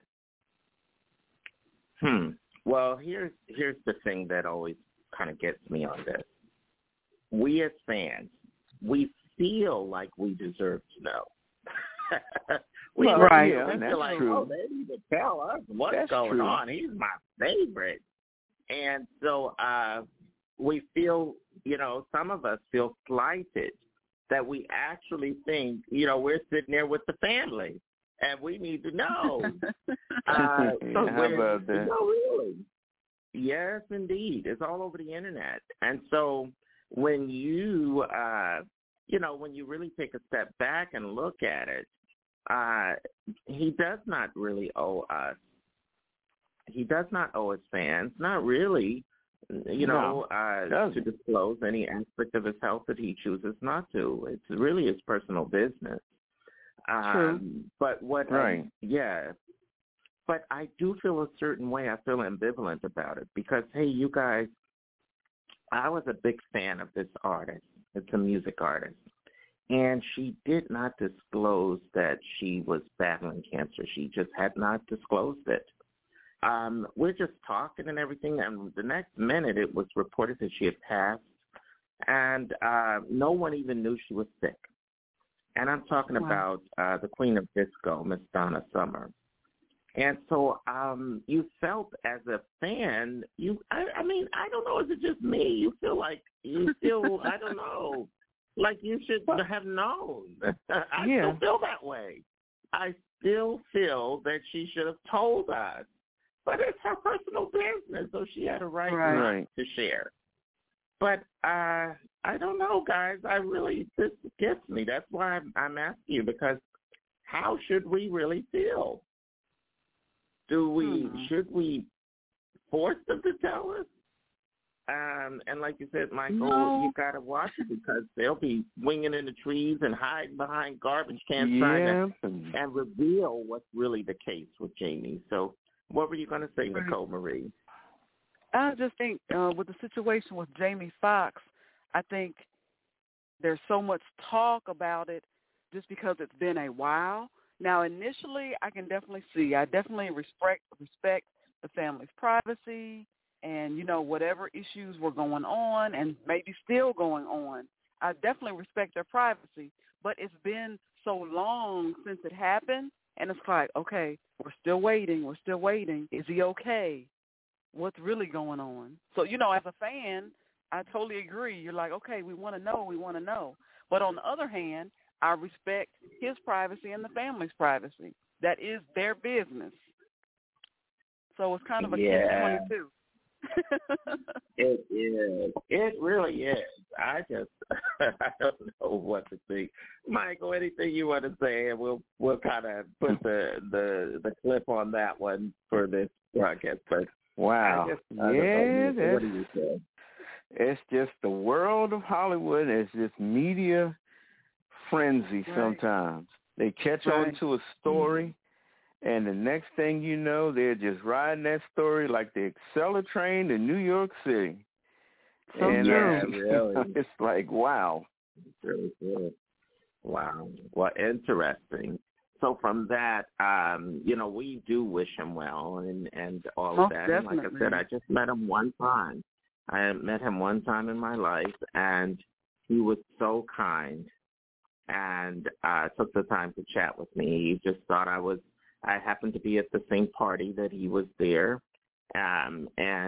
it. Well, here's the thing that always kind of gets me on this. We as fans, we feel like we deserve to know. we feel like, true. They need to tell us what's going on. He's my favorite. And so we feel, some of us feel slighted that we actually think, we're sitting there with the family and we need to know. How about that? Really. Yes, indeed. It's all over the internet. And so when you, when you really take a step back and look at it, he does not really owe us. He does not owe his fans, not really, to disclose any aspect of his health that he chooses not to. It's really his personal business. True. But but I do feel a certain way. I feel ambivalent about it because, hey, you guys, I was a big fan of this artist. It's a music artist. And she did not disclose that she was battling cancer. She just had not disclosed it. We're just talking and everything, and the next minute it was reported that she had passed, and no one even knew she was sick. And I'm talking about the Queen of Disco, Miss Donna Summer. And so you felt as a fan, I mean, I don't know, is it just me? You feel, I don't know, like you should have known. I still feel that way. I still feel that she should have told us. But it's her personal business, so she had a right not to share. But I don't know, guys. This gets me. That's why I'm asking you, because how should we really feel? Should we force them to tell us? And like you said, Michael, you got to watch it, because they'll be swinging in the trees and hiding behind garbage cans trying to and reveal what's really the case with Jamie. So what were you going to say, Nicole Marie? I just think with the situation with Jamie Foxx, I think there's so much talk about it just because it's been a while. Now, initially, I definitely respect the family's privacy and, whatever issues were going on and maybe still going on. I definitely respect their privacy, but it's been so long since it happened, and it's like, okay, we're still waiting. Is he okay? What's really going on? So, as a fan, I totally agree. You're like, okay, we want to know. But on the other hand, I respect his privacy and the family's privacy. That is their business. So it's kind of a catch-22. It is. It really is. I don't know what to think. Michael, anything you want to say, and we'll kind of put the clip on that one for this broadcast. But wow, what do you say? It's just the world of Hollywood. It's just media frenzy. Sometimes they catch on to a story, and the next thing you know, they're just riding that story like the Acela train to New York City. And really. It's like, wow. Really good. Wow. Well, interesting. So from that, we do wish him well and all of that. Definitely. And like I said, I just met him one time. I met him one time in my life, and he was so kind and took the time to chat with me. He just thought I happened to be at the same party that he was there, and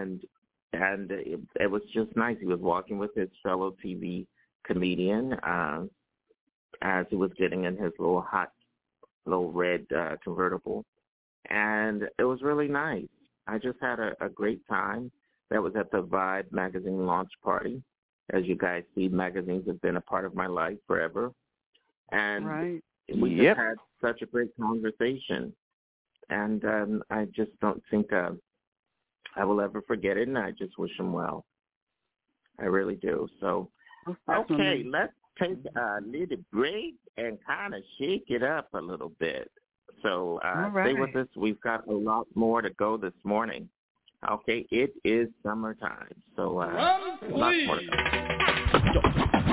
it was just nice. He was walking with his fellow TV comedian as he was getting in his little red convertible, and it was really nice. I just had a great time. That was at the Vibe magazine launch party. As you guys see, magazines have been a part of my life forever. And we just had such a great conversation. And I just don't think I will ever forget it, and I just wish him well. I really do. So, okay, let's take a little break and kind of shake it up a little bit. So stay with us. We've got a lot more to go this morning. Okay, it is summertime, so lots more to go.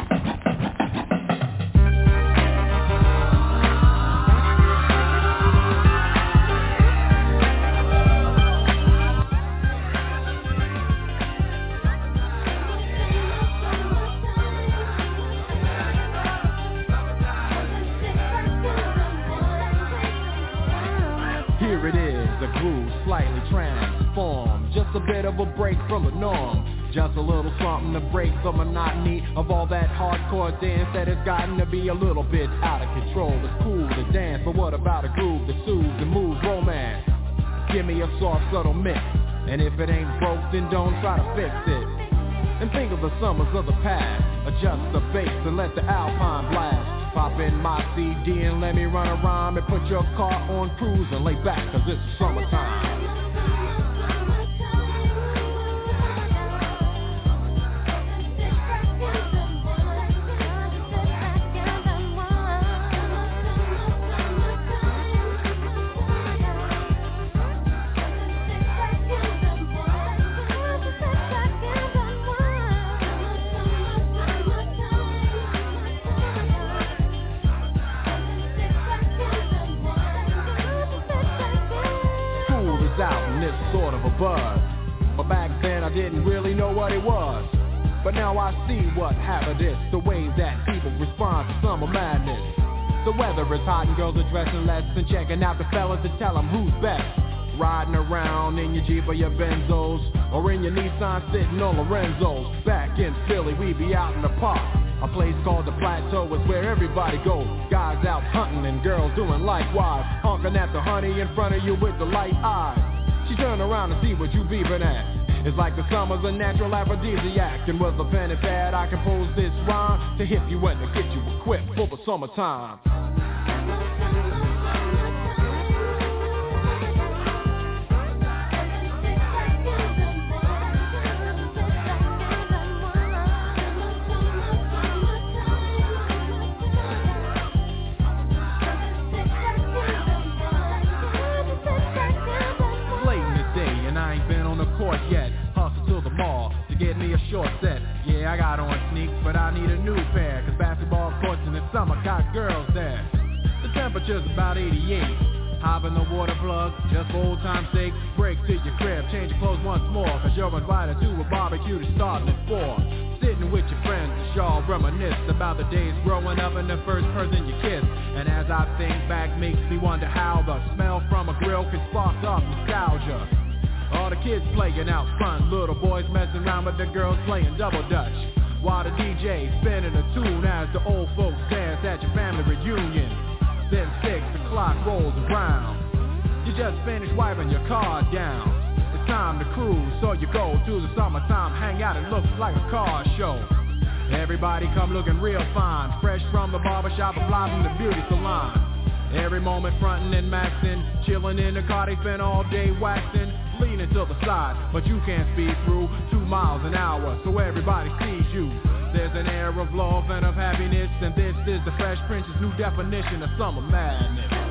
Here it is, a groove slightly transformed, just a bit of a break from the norm. Just a little something to break the monotony of all that hardcore dance that has gotten to be a little bit out of control. It's cool to dance, but what about a groove that soothes and moves romance? Give me a soft, subtle mix, and if it ain't broke, then don't try to fix it. And think of the summers of the past, adjust the bass and let the alpine blast. Pop in my CD and let me run a rhyme and put your car on cruise and lay back, cause it's summertime. Sort of a buzz, but back then I didn't really know what it was. But now I see what happened is the way that people respond to summer madness. The weather is hot and girls are dressing less and checking out the fellas to tell them who's best. Riding around in your Jeep or your Benzos, or in your Nissan sitting on Lorenzo's. Back in Philly, we be out in the park. A place called the Plateau is where everybody goes. Guys out hunting and girls doing likewise. Honking at the honey in front of you with the light eyes. She turned around to see what you beeping at. It's like the summer's a natural aphrodisiac. And with a pen and pad I compose this rhyme to hit you and to get you equipped for the summertime. Yet, hustle to the mall to get me a short set. Yeah, I got on sneaks, but I need a new pair, cause basketball courts in the summer got girls there. The temperature's about 88. Hop in the water plug, just for old time's sake. Break to your crib, change your clothes once more, cause you're invited to a barbecue to start at 4. Sitting with your friends, y'all reminisce about the days growing up and the first person you kissed. And as I think back, makes me wonder how the smell from a grill can spark up nostalgia. All the kids playing out front, little boys messing around with the girls playing double dutch. While the DJ spinning a tune as the old folks dance at your family reunion. Then 6 o'clock rolls around. You just finished wiping your car down. It's time to cruise, so you go to the summertime hangout. It looks like a car show. Everybody come looking real fine, fresh from the barbershop or fly from the beauty salon. Every moment frontin' and maxin', chillin' in the car, they spend all day waxin', leaning to the side, but you can't speed through 2 miles an hour, so everybody sees you. There's an air of love and of happiness, and this is the Fresh Prince's new definition of summer madness.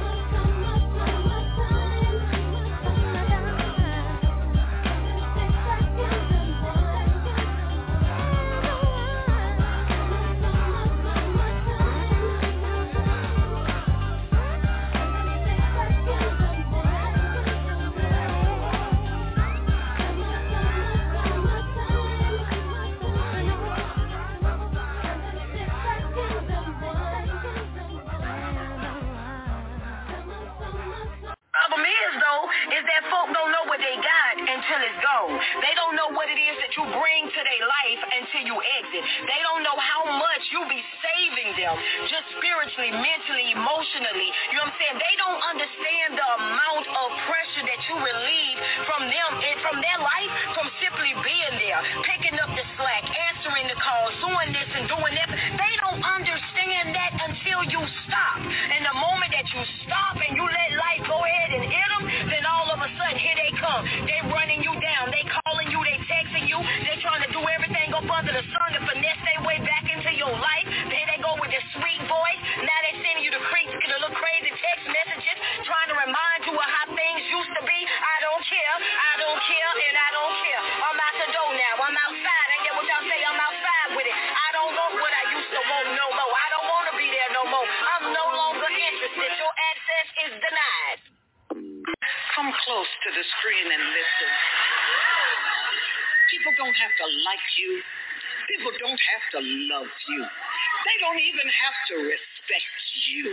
They don't know what it is that you bring to their life until you exit. They don't know how much you be saving them, just spiritually, mentally, emotionally. You know what I'm saying? They don't understand the amount of pressure that you relieve from them and from their life, from simply being there, picking up the slack, answering the calls, doing this and doing that. They don't understand that until you stop. And the moment that you stop and you let life go ahead and hit them, then all of a sudden, here they come. They running you down. They calling you. They texting you. They trying to do everything up under the sun to finesse their way back into your life. Here they go with their sweet voice. Now they sending you the little crazy text messages, trying to remind you of how things used to be. I don't care, and I don't care. I'm out the door now. I'm outside. I get what y'all say. I'm outside with it. I don't want what I used to want no more. I don't want to be there no more. I'm no longer interested. Your access is denied. Come close to the screen and listen. People don't have to like you. People don't have to love you. They don't even have to respect you.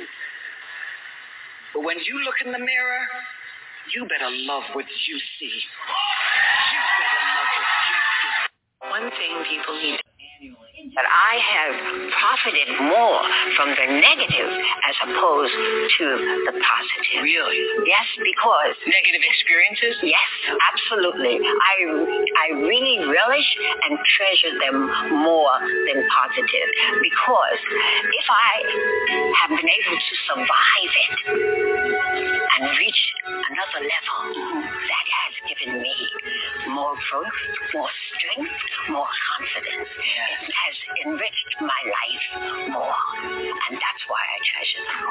But when you look in the mirror, you better love what you see. You better love what you see. One thing people need that I have profited more from the negative as opposed to the positive. Really? Yes, because negative experiences? Yes, absolutely. I really relish and treasure them more than positive, because if I have been able to survive it and reach another level, that has given me more growth, more strength, more confidence. It has enriched my life more, and that's why I treasure them.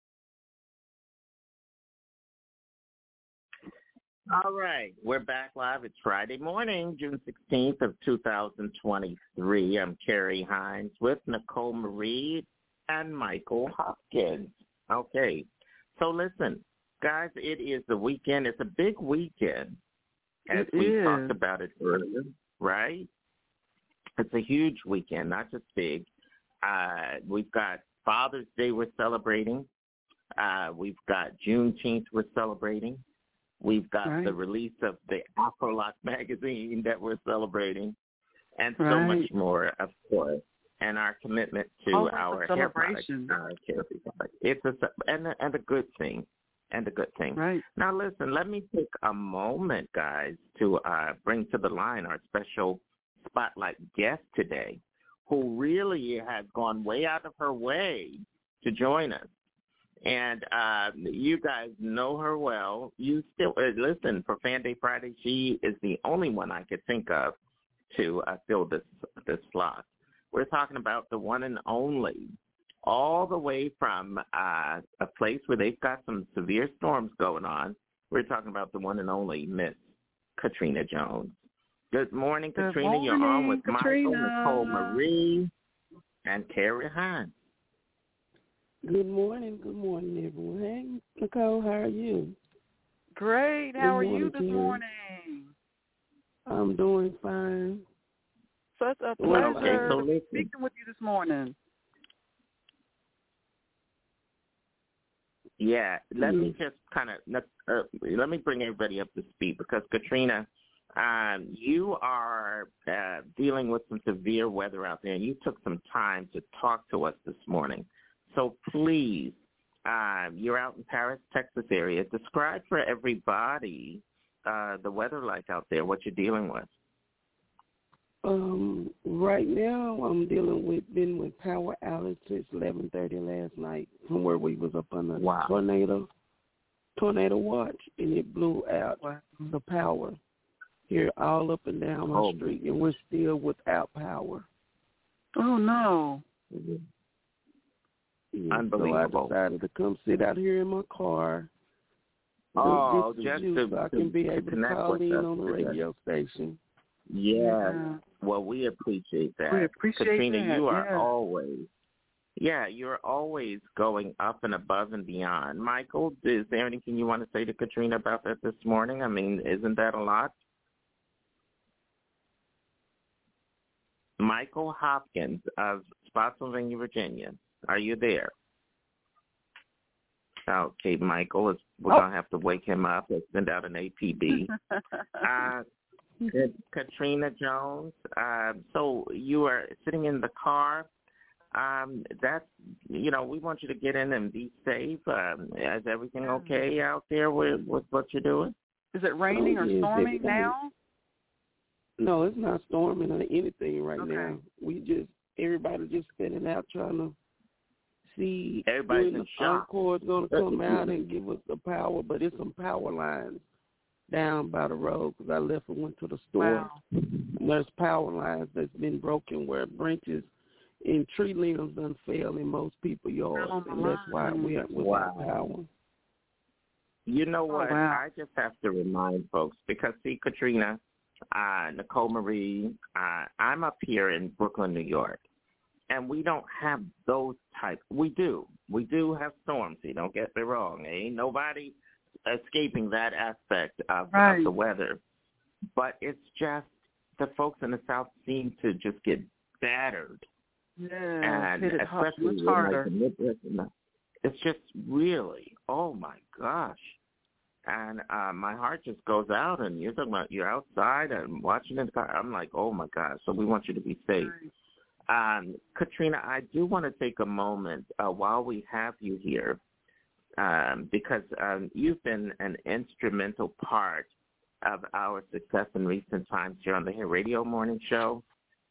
All right, we're back live. It's Friday morning, June 16th of 2023. I'm Carrie Hines with Nicole Marie and Michael Hopkins. Okay, so listen, guys, it is the weekend. It's a big weekend, as we talked about it earlier, right? It's a huge weekend, not just big. We've got Father's Day we're celebrating. We've got Juneteenth we're celebrating. We've got the release of the Afrolock magazine that we're celebrating, and so much more, of course. And our commitment to our hair products. It's a good thing. And a good thing. Right. Now, listen, let me take a moment, guys, to bring to the line our special spotlight guest today, who really has gone way out of her way to join us. And you guys know her well. You still listen, for Fan Day Friday, she is the only one I could think of to fill this slot. We're talking about the one and only, all the way from a place where they've got some severe storms going on. We're talking about the one and only Miss Katrina Jones. Good morning, Katrina. Morning, you're on with Katrina. Michael, Nicole Marie, and Carrie Hines. Good morning, everyone. Hey, Nicole, how are you? Great. How are you this morning? I'm doing fine. Such a pleasure speaking with you this morning. Yeah, let me just kind of let me bring everybody up to speed, because Katrina, you are dealing with some severe weather out there, and you took some time to talk to us this morning. So please, you're out in Paris, Texas area. Describe for everybody the weather like out there, what you're dealing with. Right now, I'm been with power outage since 11:30 last night from where we was up on the tornado watch, and it blew out the power here all up and down my street, and we're still without power. Oh, no. Yeah, Unbelievable. So I decided to come sit out here in my car. So I can be able to call in on the radio station. Yeah. Well, we appreciate that. We appreciate Katrina, that. you are you're always going up and above and beyond. Michael, is there anything you want to say to Katrina about that this morning? I mean, isn't that a lot? Michael Hopkins of Spotsylvania, Virginia. Are you there? Okay, Michael, we're going to have to wake him up and send out an APB. Katrina Jones, so you are sitting in the car. That's, we want you to get in and be safe. Is everything okay out there with what you're doing? Is it raining or storming now? No, it's not storming or anything right now. Everybody just standing out trying to see when the Encore is going to come out and give us the power, but it's some power lines down by the road, because I left and went to the store. And there's power lines that's been broken where branches and tree limbs done fell in most people's yards, and that's why we are without power. You know what? I just have to remind folks, because, see, Katrina, Nicole Marie, I'm up here in Brooklyn, New York, and we don't have those types. We do have storms. See, don't get me wrong. Ain't nobody escaping that aspect of the weather. But it's just the folks in the South seem to just get battered. Yeah, and especially much harder. It's just really, oh my gosh. And my heart just goes out, and you're talking about you're outside and watching it. I'm like, oh my gosh. So we want you to be safe. Katrina, I do want to take a moment while we have you here, because you've been an instrumental part of our success in recent times here on the Hair Radio Morning Show.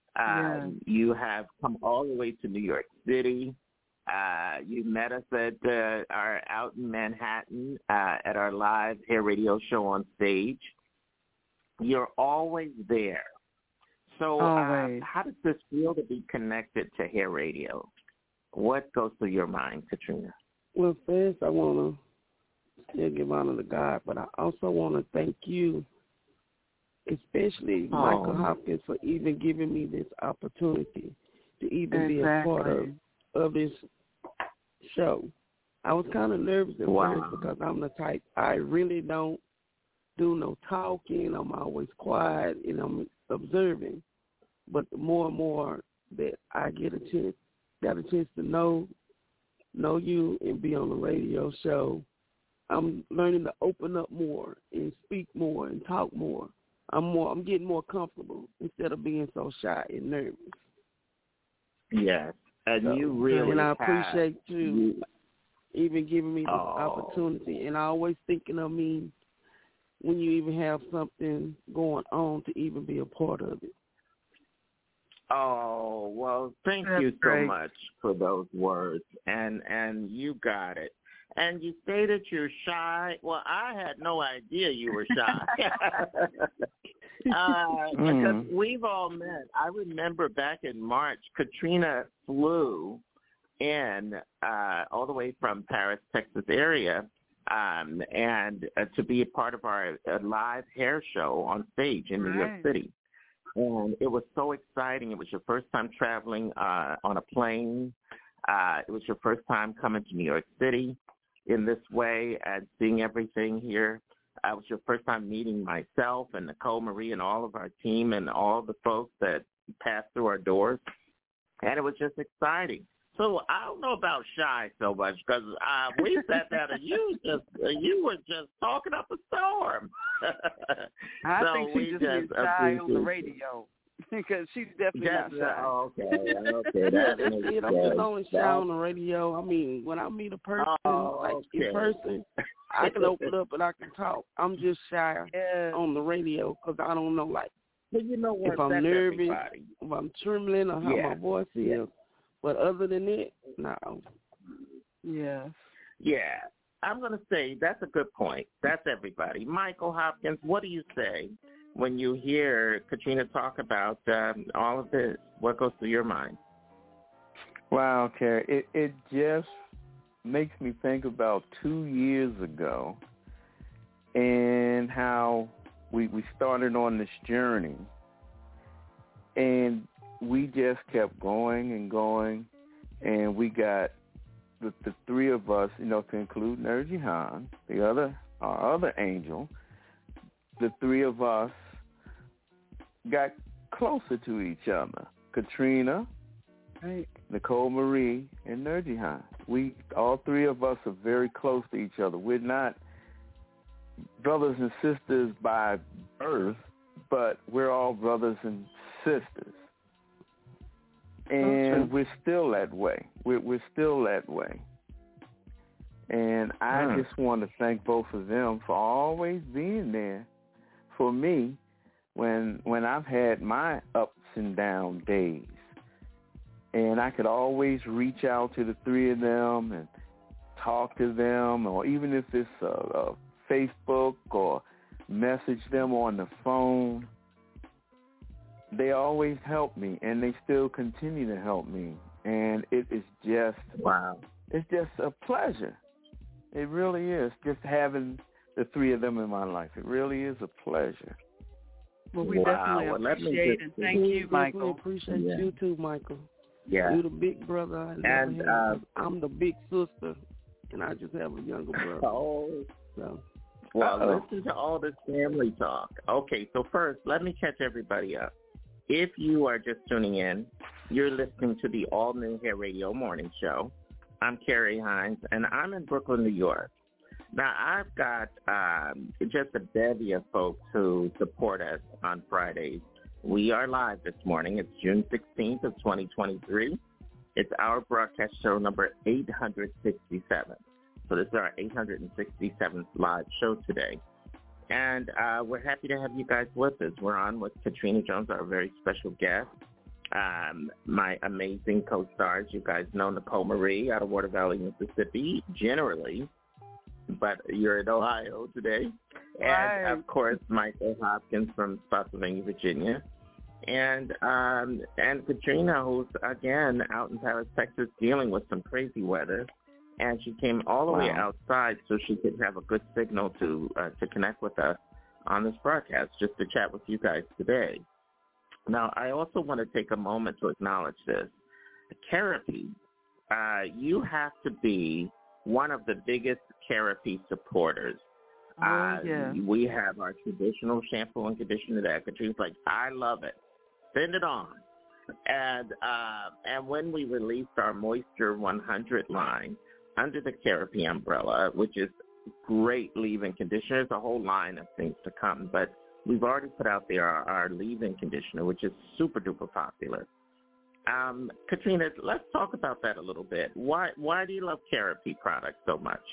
You have come all the way to New York City. You met us at out in Manhattan at our live Hair Radio show on stage. You're always there. So how does this feel to be connected to Hair Radio? What goes through your mind, Katrina? Well, first I want to still give honor to God, but I also want to thank you, especially Michael Hopkins, for even giving me this opportunity to even be a part of this show. I was kind of nervous at first because I'm the type, I really don't do no talking. I'm always quiet and I'm observing. But the more and more that I got a chance to know know you and be on the radio show, I'm learning to open up more and speak more and talk more. I'm getting more comfortable instead of being so shy and nervous. Yes, and you really and I appreciate you even giving me this opportunity, and always thinking of me when you even have something going on to even be a part of it. Oh, well, thank you so much for those words, and you got it. And you say that you're shy. Well, I had no idea you were shy. Because we've all met. I remember back in March, Katrina flew in all the way from Paris, Texas area, and to be a part of our live hair show on stage in New York City. And it was so exciting. It was your first time traveling on a plane. It was your first time coming to New York City in this way and seeing everything here. It was your first time meeting myself and Nicole Marie and all of our team and all the folks that passed through our doors. And it was just exciting. So I don't know about shy so much because we sat down and you were just talking up a storm. I think she just is shy on the radio because she's definitely not shy. Okay. That's it. I'm just only shy on the radio. I mean, when I meet a person in person, I can open up and I can talk. I'm just shy on the radio because I don't know, but you know what? If I'm nervous, if I'm trembling, or how my voice is. But other than it, no. Yeah. Yeah. I'm going to say that's a good point. That's everybody. Michael Hopkins, what do you say when you hear Katrina talk about all of this? What goes through your mind? Wow, Carrie. It just makes me think about 2 years ago and how we started on this journey. And we just kept going and going, and we got the three of us, to include Nerji Han, our other angel. The three of us got closer to each other. Katrina, Nicole Marie, and Nerji Han. All three of us are very close to each other. We're not brothers and sisters by birth, but we're all brothers and sisters. And we're still that way. We're still that way. And I just want to thank both of them for always being there for me when I've had my ups and down days. And I could always reach out to the three of them and talk to them, or even if it's a Facebook or message them on the phone. They always help me, and they still continue to help me. And it is just, it's just a pleasure. It really is, just having the three of them in my life. It really is a pleasure. Well, we definitely appreciate and thank you, Michael. We appreciate you too, Michael. Yeah. You're the big brother I never had. I'm the big sister, and I just have a younger brother. Well, listen to all this family talk. Okay, so first, let me catch everybody up. If you are just tuning in, you're listening to the all-new Hair Radio Morning Show. I'm Carrie Hines, and I'm in Brooklyn, New York. Now, I've got just a bevy of folks who support us on Fridays. We are live this morning. It's June 16th of 2023. It's our broadcast show number 867. So this is our 867th live show today. And we're happy to have you guys with us. We're on with Katrina Jones, our very special guest. My amazing co-stars, you guys know Nicole Marie out of Water Valley, Mississippi, generally, but you're in Ohio today. And, of course, Michael Hopkins from Spotsylvania, Virginia. And Katrina, who's, again, out in Paris, Texas, dealing with some crazy weather. And she came all the way outside so she could have a good signal to connect with us on this broadcast, just to chat with you guys today. Now, I also want to take a moment to acknowledge this. Kerapi, you have to be one of the biggest Kerapi supporters. We have our traditional shampoo and conditioner that Katrina's like, I love it. Send it on. And when we released our Moisture 100 line under the Therapy umbrella, which is great leave-in conditioner, there's a whole line of things to come, but we've already put out there our leave-in conditioner, which is super-duper popular. Katrina, let's talk about that a little bit. Why do you love Therapy products so much?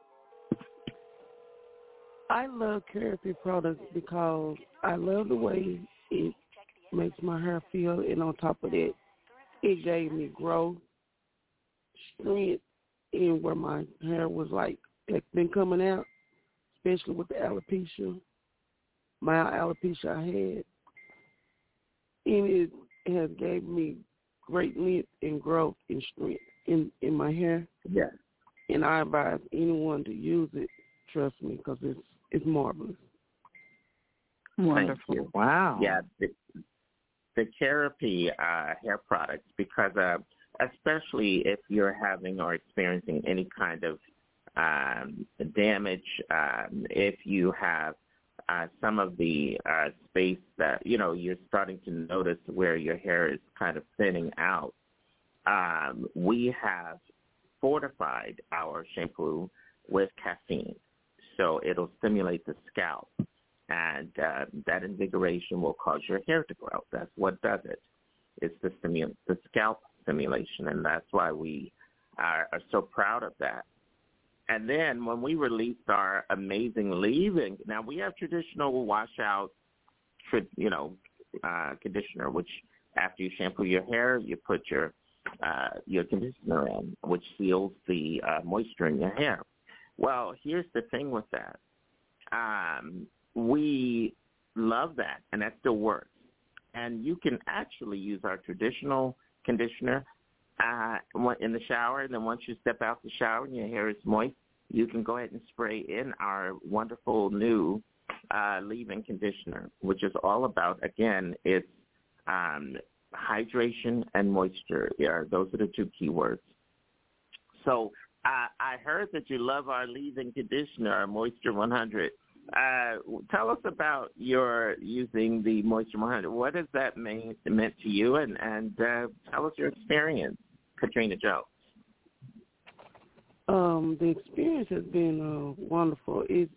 I love Therapy products because I love the way it makes my hair feel, and on top of that, it gave me growth, strength, in where my hair was like it's been coming out, especially with the alopecia, mild alopecia I had, and it has gave me great length and growth and strength in my hair. Yeah. And I advise anyone to use it. Trust me, because it's marvelous. Wonderful. Thank you. Wow. Yeah, the Therapy hair products, because especially if you're having or experiencing any kind of damage, if you have some of the space that, you're starting to notice where your hair is kind of thinning out, we have fortified our shampoo with caffeine. So it'll stimulate the scalp, and that invigoration will cause your hair to grow. That's what does it. It's the scalp stimulation, and that's why we are so proud of that. And then when we released our amazing leave-in, now we have traditional washout, conditioner, which after you shampoo your hair, you put your conditioner in, which seals the moisture in your hair. Well, here's the thing with that. We love that, and that still works. And you can actually use our traditional conditioner in the shower, and then once you step out the shower and your hair is moist, you can go ahead and spray in our wonderful new leave-in conditioner, which is all about, again, it's hydration and moisture. Yeah, those are the two key words. So I heard that you love our leave-in conditioner, our Moisture 100. Tell us about your using the Moisture 100. What does that meant to you? And tell us your experience, Katrina Jones. The experience has been wonderful. It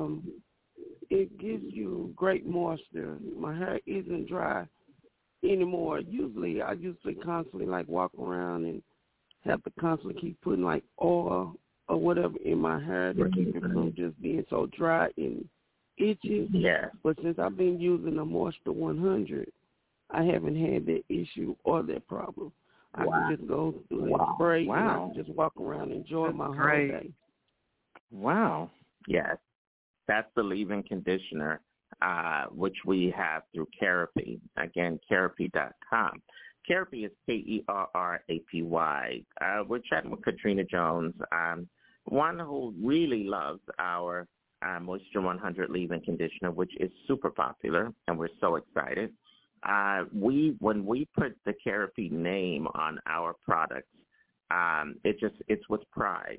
gives you great moisture. My hair isn't dry anymore. I usually constantly walk around and have to constantly keep putting oil or whatever in my hair to keep it from just being so dry and itchy. Yeah. But since I've been using the Moisture 100, I haven't had that issue or that problem. I can just go through and spray, and I can just walk around and enjoy my whole day. Wow. Yes. That's the leave-in conditioner, which we have through Therapy. Again, Therapy.com. Therapy is Kerapy. We're chatting with Katrina Jones, one who really loves our Moisture 100 leave-in conditioner, which is super popular, and we're so excited. When we put the Therapy name on our products, it's with pride,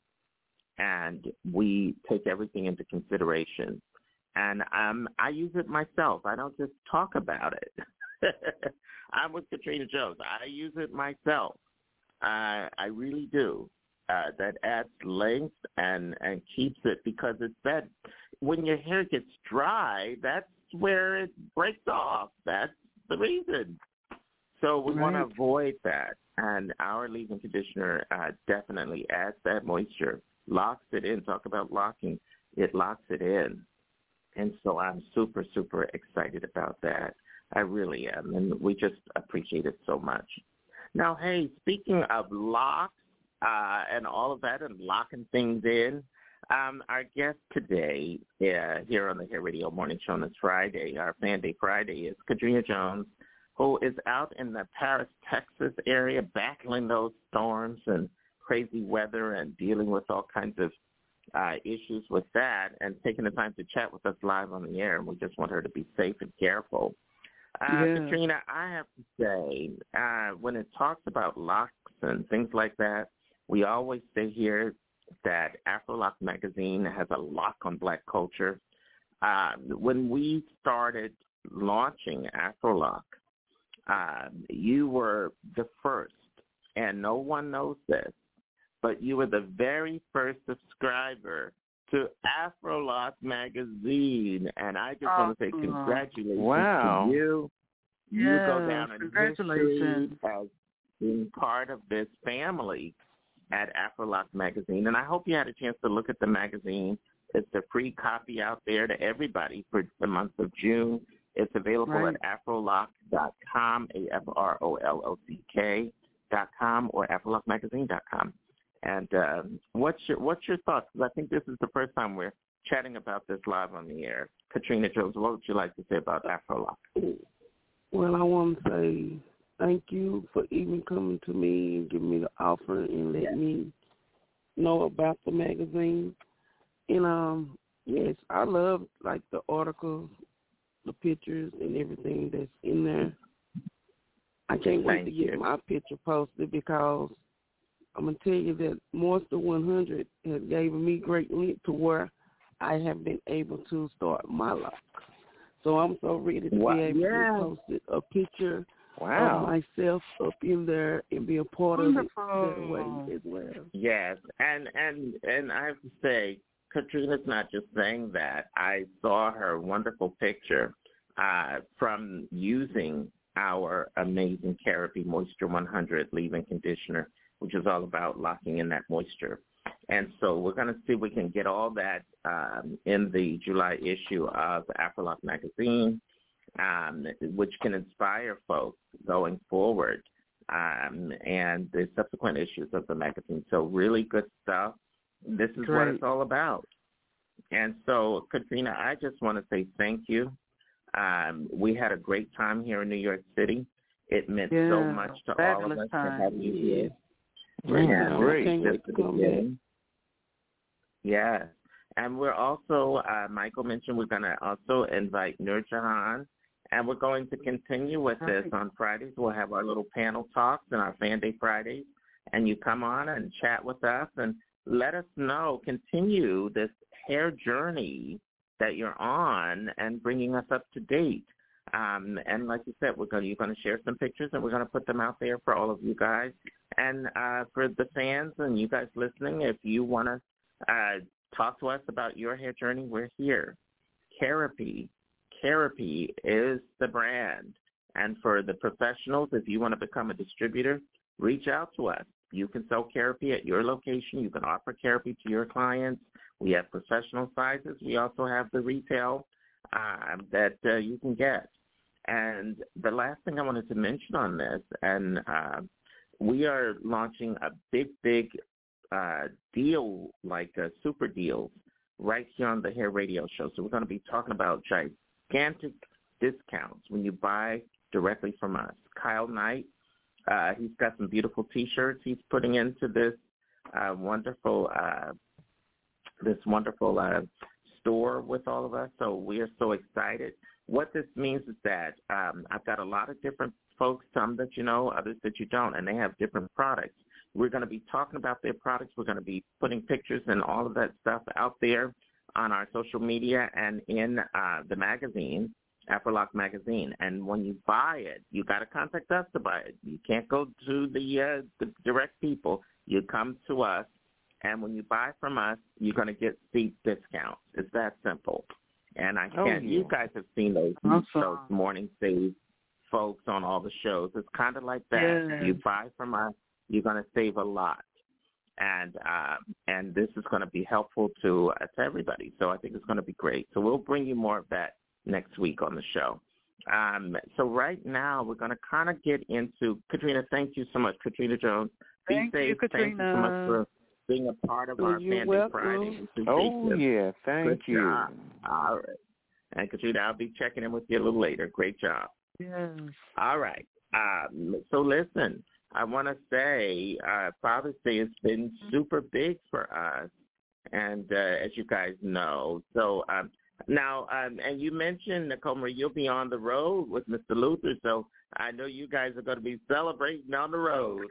and we take everything into consideration. And I use it myself. I don't just talk about it. I'm with Katrina Jones. I use it myself. I really do. That adds length and keeps it, because it's that when your hair gets dry, that's where it breaks off. That's the reason. So we want to avoid that. And our leave-in conditioner definitely adds that moisture, locks it in. Talk about locking. It locks it in. And so I'm super, super excited about that. I really am, and we just appreciate it so much. Now, hey, speaking of locks and all of that and locking things in, our guest today here on the Hair Radio Morning Show on this Friday, our Fan Day Friday, is Katrina Jones, who is out in the Paris, Texas area battling those storms and crazy weather and dealing with all kinds of issues with that, and taking the time to chat with us live on the air. And we just want her to be safe and careful. Katrina, I have to say, when it talks about locks and things like that, we always say here that AfroLock magazine has a lock on Black culture. When we started launching AfroLock, You were the first, and no one knows this, but you were the very first subscriber to Afrolock magazine, and I just want to say congratulations to you. You go down in history as being part of this family at Afrolock magazine, and I hope you had a chance to look at the magazine. It's a free copy out there to everybody for the month of June. It's available at afrolock.com, AFROLOCK.com, or afrolockmagazine.com. And what's your thoughts? Because I think this is the first time we're chatting about this live on the air. Katrina Jones, what would you like to say about Afrolock? Well, I want to say thank you for even coming to me and giving me the offer and letting me know about the magazine. And, yes, I love, like, the articles, the pictures, and everything that's in there. I can't wait to get my picture posted because I'm going to tell you that Monster 100 has given me great link to where I have been able to start my life. So I'm so ready to be able to post a picture of myself up in there and be a part of it that way as well. Yes, and I have to say, Katrina's not just saying that. I saw her wonderful picture from using our amazing Carapy Moisture 100 leave-in conditioner, which is all about locking in that moisture. And so we're going to see if we can get all that in the July issue of Afrolock magazine, which can inspire folks going forward and the subsequent issues of the magazine. So really good stuff. This is what it's all about. And so, Katrina, I just want to say thank you. We had a great time here in New York City. It meant so much to all of us to have you here. Great. Yeah. And we're also, Michael mentioned we're going to also invite Nur Jahan, and we're going to continue with this on Fridays. We'll have our little panel talks and our Fan Day Fridays, and you come on and chat with us and let us know, continue this hair journey that you're on and bringing us up to date. And like you said, you're going to share some pictures, and we're going to put them out there for all of you guys. And for the fans and you guys listening, if you want to talk to us about your hair journey, we're here. Carapy is the brand. And for the professionals, if you want to become a distributor, reach out to us. You can sell Carapy at your location. You can offer Carapy to your clients. We have professional sizes. We also have the retail that you can get. And the last thing I wanted to mention on this, and we are launching a big deal, like super deals, right here on the Hair Radio Show. So we're going to be talking about gigantic discounts when you buy directly from us. Kyle Knight, he's got some beautiful T-shirts he's putting into this wonderful store with all of us. So we are so excited. What this means is that I've got a lot of different folks, some that you know, others that you don't, and they have different products. We're going to be talking about their products. We're going to be putting pictures and all of that stuff out there on our social media and in the magazine, Afrolock magazine. And when you buy it, you got to contact us to buy it. You can't go to the direct people. You come to us, and when you buy from us, you're going to get steep discounts. It's that simple. And you guys have seen those morning save folks on all the shows. It's kind of like that. Yeah. You buy from us, you're going to save a lot. And this is going to be helpful to everybody. So I think it's going to be great. So we'll bring you more of that next week on the show. So right now we're going to kind of get into, Katrina, thank you so much. Katrina Jones, be safe. You, Katrina. Thank you so much for being a part of our Fan Day Friday. Thank you. Job. All right. And Katrina, I'll be checking in with you a little later. Great job. Yes. All right. So listen, I want to say Father's Day has been super big for us, and as you guys know. So now, and you mentioned, Nicole Marie, you'll be on the road with Mr. Luther, so I know you guys are going to be celebrating on the road.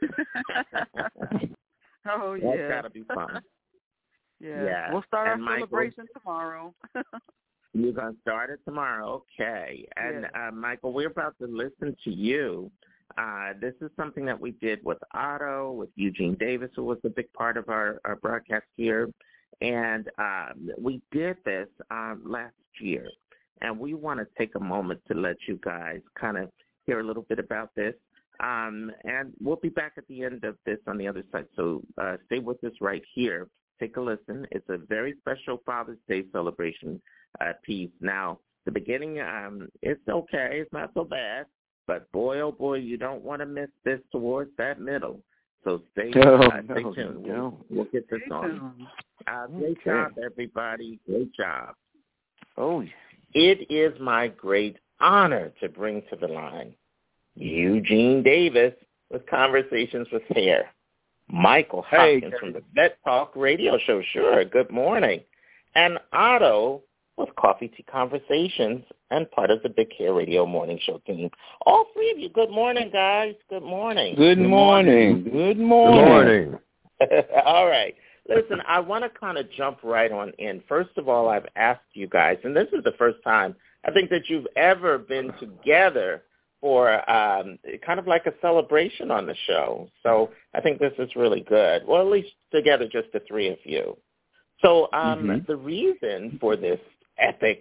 Oh, yeah. That's got to be fun. Yeah. We'll start our celebration tomorrow. You're going to start it tomorrow. Okay. And, Michael, we're about to listen to you. This is something that we did with Otto, with Eugene Davis, who was a big part of our broadcast here. And we did this last year. And we want to take a moment to let you guys kind of hear a little bit about this. And we'll be back at the end of this on the other side. So stay with us right here. Take a listen. It's a very special Father's Day celebration piece. Now, the beginning, it's okay. It's not so bad. But boy, oh boy, you don't want to miss this towards that middle. So stay tuned. We'll get this on. Great job, everybody. Great job. Oh, yeah. It is my great honor to bring to the line Eugene Davis with Conversations with Hair. Michael Hopkins from the Vet Talk radio show. Sure, good morning. And Otto with Coffee Tea Conversations and part of the Big Hair Radio Morning Show team. All three of you, good morning, guys. Good morning. Good morning. Good morning. All right. Listen, I want to kind of jump right on in. First of all, I've asked you guys, and this is the first time I think that you've ever been together for kind of like a celebration on the show. So I think this is really good. Well, at least together, just the three of you. So the reason for this epic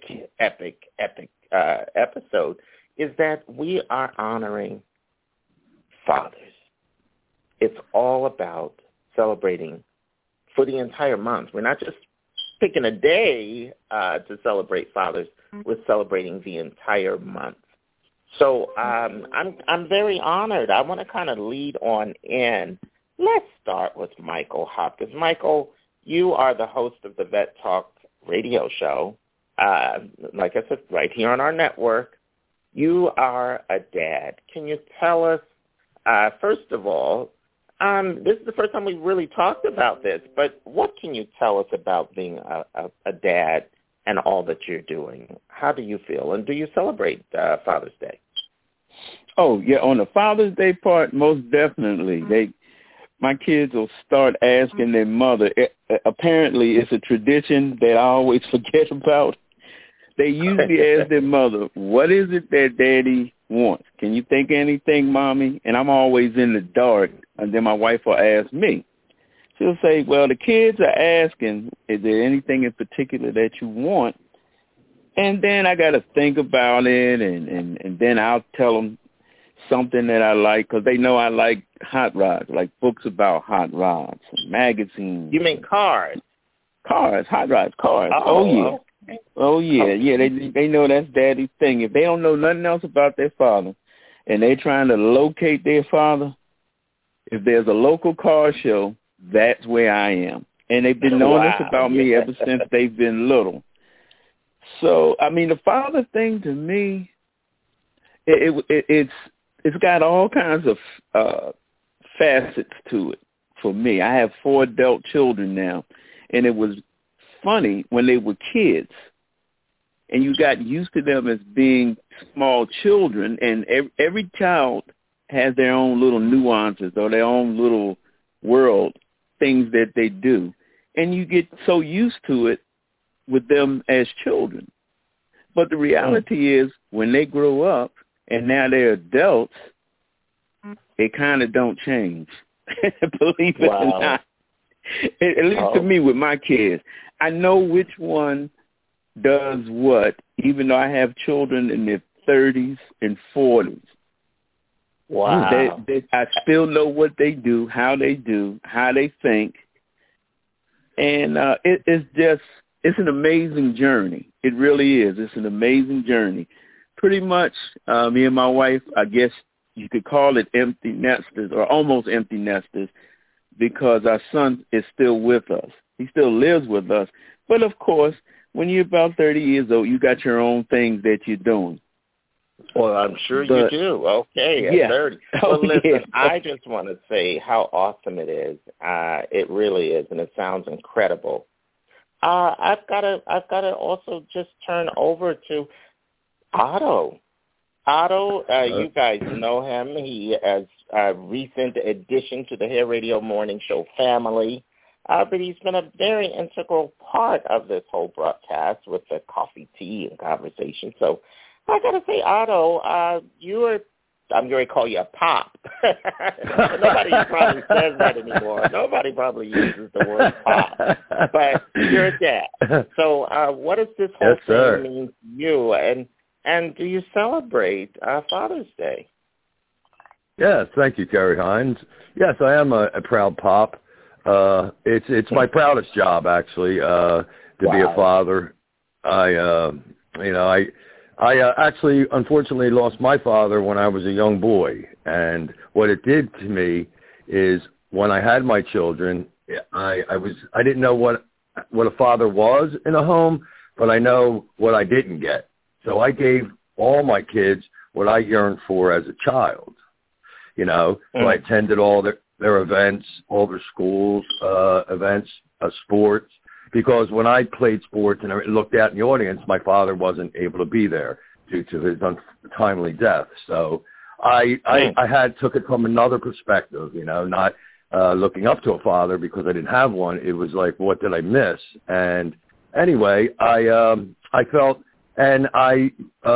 episode is that we are honoring fathers. It's all about celebrating for the entire month. We're not just picking a day to celebrate fathers. We're celebrating the entire month. So I'm very honored. I want to kind of lead on in. Let's start with Michael Hopkins. Michael, you are the host of the Vet Talk radio show. Like I said, right here on our network. You are a dad. Can you tell us, first of all, this is the first time we've really talked about this, but what can you tell us about being a dad and all that you're doing? How do you feel? And do you celebrate Father's Day? Oh, yeah, on the Father's Day part, most definitely. My kids will start asking their mother. Apparently, it's a tradition that I always forget about. They usually ask their mother, what is it that Daddy wants? Can you think of anything, Mommy? And I'm always in the dark. And then my wife will ask me. She'll say, well, the kids are asking, is there anything in particular that you want? And then I got to think about it, and then I'll tell them something that I like, because they know I like hot rods, like books about hot rods, and magazines. You mean cars? Cars, hot rods, cars. Oh yeah. Okay. Oh, yeah, yeah. They know that's Daddy's thing. If they don't know nothing else about their father, and they're trying to locate their father, if there's a local car show, that's where I am. And they've been knowing this about me ever since they've been little. So, I mean, the father thing to me, it's got all kinds of facets to it for me. I have 4 adult children now, and it was funny when they were kids, and you got used to them as being small children, and every child has their own little nuances or their own little world, things that they do, and you get so used to it with them as children. But the reality is, when they grow up and now they're adults, they kind of don't change. Believe it or not. At least to me with my kids. I know which one does what, even though I have children in their 30s and 40s. Wow. I still know what they do, how they think. And it's an amazing journey. It really is. It's an amazing journey. Pretty much, me and my wife, I guess you could call it empty nesters or almost empty nesters, because our son is still with us. He still lives with us. But, of course, when you're about 30 years old, you got your own things that you're doing. Well, I'm sure you do. Okay, at 30. Well, listen, I just want to say how awesome it is. It really is, and it sounds incredible. I've got to also just turn over to Otto. Otto, you guys know him. He is a recent addition to the Hair Radio Morning Show family. but he's been a very integral part of this whole broadcast with the coffee, tea, and conversation. So I got to say, Otto, I'm going to call you a pop. Nobody probably says that anymore. Nobody probably uses the word pop. But you're a dad. So what does this whole thing mean to you? And do you celebrate Father's Day? Yes, thank you, Carrie Hines. Yes, I am a proud pop. It's my proudest job, actually, to be a father. I actually, unfortunately, lost my father when I was a young boy. And what it did to me is when I had my children, I didn't know what a father was in a home, but I know what I didn't get. So I gave all my kids what I yearned for as a child. So I attended all their events, all their schools, events, sports. Because when I played sports and I looked out in the audience, my father wasn't able to be there due to his untimely death. So I took it from another perspective, not looking up to a father because I didn't have one. It was like, what did I miss? And anyway, I felt, and I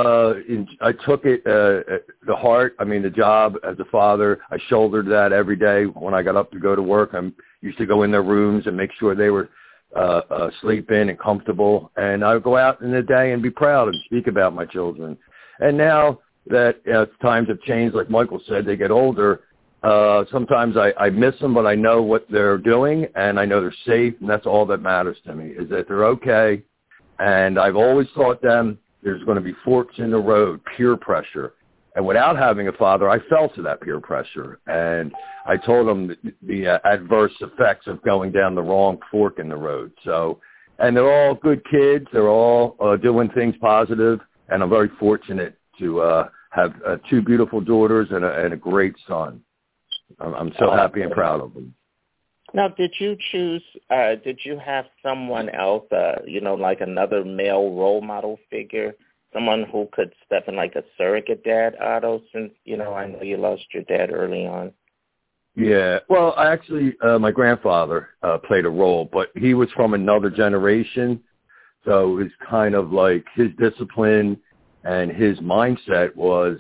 took it the heart. I mean, the job as a father, I shouldered that every day when I got up to go to work. I used to go in their rooms and make sure they were sleeping and comfortable, and I would go out in the day and be proud and speak about my children. And now that times have changed, like Michael said, they get older. Sometimes I miss them, but I know what they're doing, and I know they're safe, and that's all that matters to me, is that they're okay. And I've always taught them there's going to be forks in the road, peer pressure. And without having a father, I fell to that peer pressure. And I told them the adverse effects of going down the wrong fork in the road. So, and they're all good kids. They're all doing things positive. And I'm very fortunate to have two beautiful daughters and a great son. I'm so happy and proud of them. Now, did you have someone else, like another male role model figure? Someone who could step in like a surrogate dad, Otto, since, I know you lost your dad early on. Yeah. Well, my grandfather played a role, but he was from another generation. So it was kind of like his discipline and his mindset was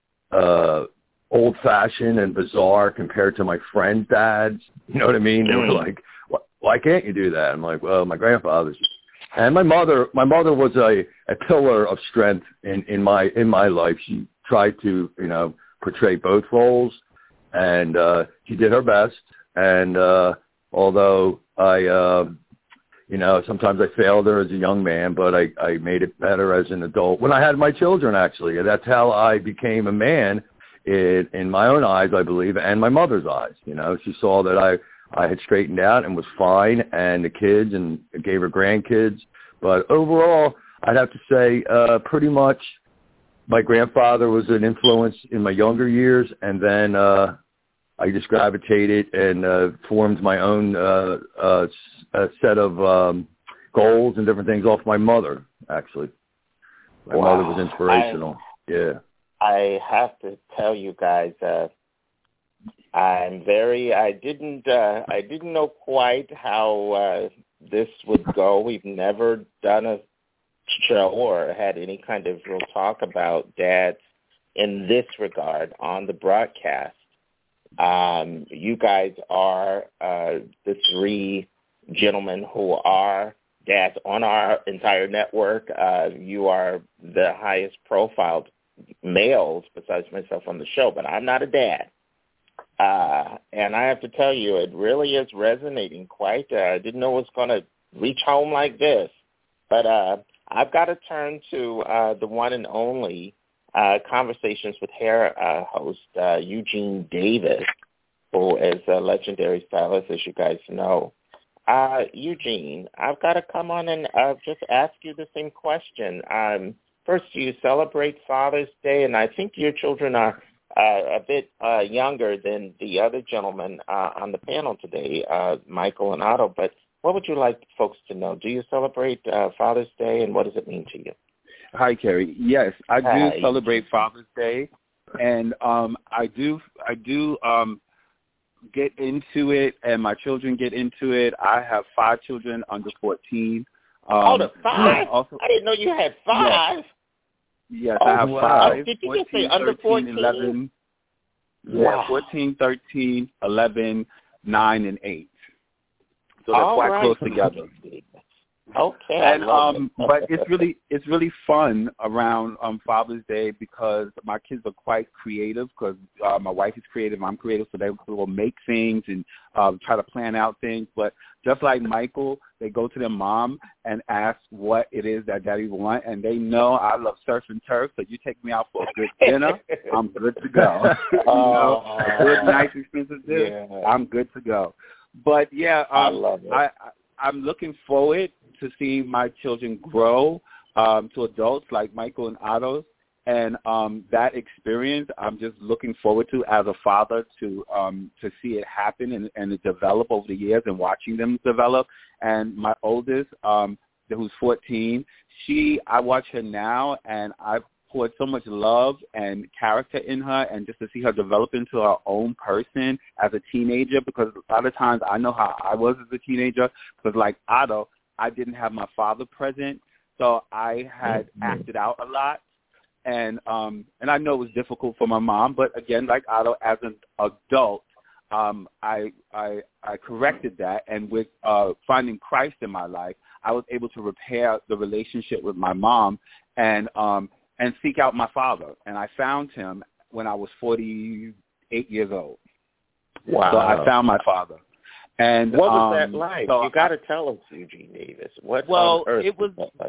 old-fashioned and bizarre compared to my friends' dads. You know what I mean? They were like, why can't you do that? I'm like, well, my grandfather's. And my mother was a pillar of strength in my life. She tried to, portray both roles, and she did her best. And although I, sometimes I failed her as a young man, but I made it better as an adult. When I had my children, actually, that's how I became a man in my own eyes, I believe, and my mother's eyes. She saw that I had straightened out and was fine, and the kids, and gave her grandkids. But overall, I'd have to say pretty much my grandfather was an influence in my younger years, and then I just gravitated and formed my own set of goals and different things off my mother, actually. My mother was inspirational. I have to tell you guys, I didn't know quite how this would go. We've never done a show or had any kind of real talk about dads in this regard on the broadcast. You guys are the three gentlemen who are dads on our entire network. You are the highest profiled males besides myself on the show, but I'm not a dad. And I have to tell you, it really is resonating quite. I didn't know it was going to reach home like this. But I've got to turn to the one and only Conversations with Hair host, Eugene Davis, who is a legendary stylist, as you guys know. Eugene, I've got to come on and just ask you the same question. First, do you celebrate Father's Day? And I think your children are a bit younger than the other gentlemen on the panel today, Michael and Otto. But what would you like folks to know? Do you celebrate Father's Day, and what does it mean to you? Hi, Carrie. Yes, I do celebrate Father's Day, and I do get into it and my children get into it. I have 5 children under 14. The 5? Also, I didn't know you had 5. Yes, I have 5. Did you 14, just say under 14? 11. Wow. Yeah, 14, 13, 11, 9, and 8. So they're quite close together. Okay. And but it's really fun around Father's Day because my kids are quite creative because my wife is creative, I'm creative, so they will make things and try to plan out things. But just like Michael, they go to their mom and ask what it is that Daddy wants, and they know I love surf and turf, so you take me out for a good dinner, I'm good to go. Good, nice, expensive dinner, I'm good to go. But yeah, I love it. I'm looking forward to seeing my children grow to adults like Michael and Otto's, and that experience I'm just looking forward to as a father to see it happen and it develop over the years and watching them develop. And my oldest, who's 14, I watch her now, and I've poured so much love and character in her, and just to see her develop into her own person as a teenager, because a lot of times I know how I was as a teenager, because like Otto, I didn't have my father present, so I had acted out a lot, and I know it was difficult for my mom, but again, like Otto, as an adult, I corrected that, and with finding Christ in my life, I was able to repair the relationship with my mom, and seek out my father. And I found him when I was 48 years old. Wow. So I found my father. And what was that like? So you got to tell us, Eugene Davis. What on earth it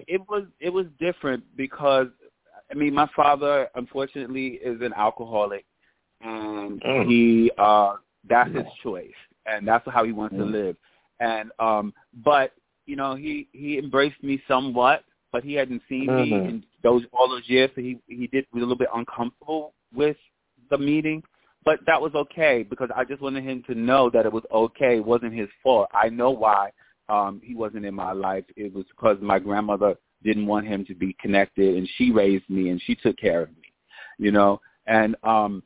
was different because I mean my father unfortunately is an alcoholic, and he that's his choice, and that's how he wants to live. And but you know he embraced me somewhat, but he hadn't seen me in all those years, so he was a little bit uncomfortable with the meeting. But that was okay because I just wanted him to know that it was okay. It wasn't his fault. I know why he wasn't in my life. It was because my grandmother didn't want him to be connected, and she raised me, and she took care of me, you know. And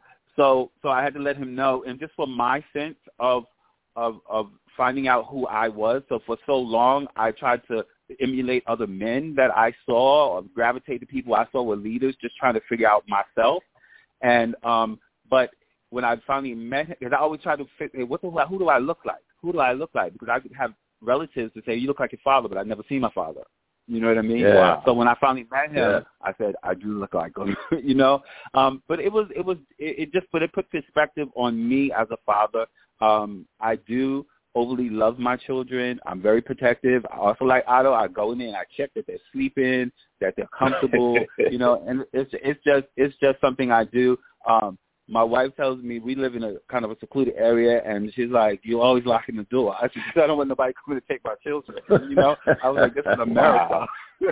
so I had to let him know. And just for my sense of finding out who I was, so for so long I tried to emulate other men that I saw or gravitate to people I saw were leaders, just trying to figure out myself. And but when I finally met him, because I always try to figure, who do I look like? Who do I look like? Because I could have relatives to say, you look like your father, but I've never seen my father. You know what I mean? Yeah. So when I finally met him, I said, I do look like him, you know? But it put perspective on me as a father. I do overly love my children. I'm very protective. I also like Otto. I go in there and I check that they're sleeping, that they're comfortable, you know, and it's just something I do. My wife tells me we live in a kind of a secluded area, and she's like, "You're always locking the door." I said, "I don't want nobody coming to take my children." You know, I was like, "This is America."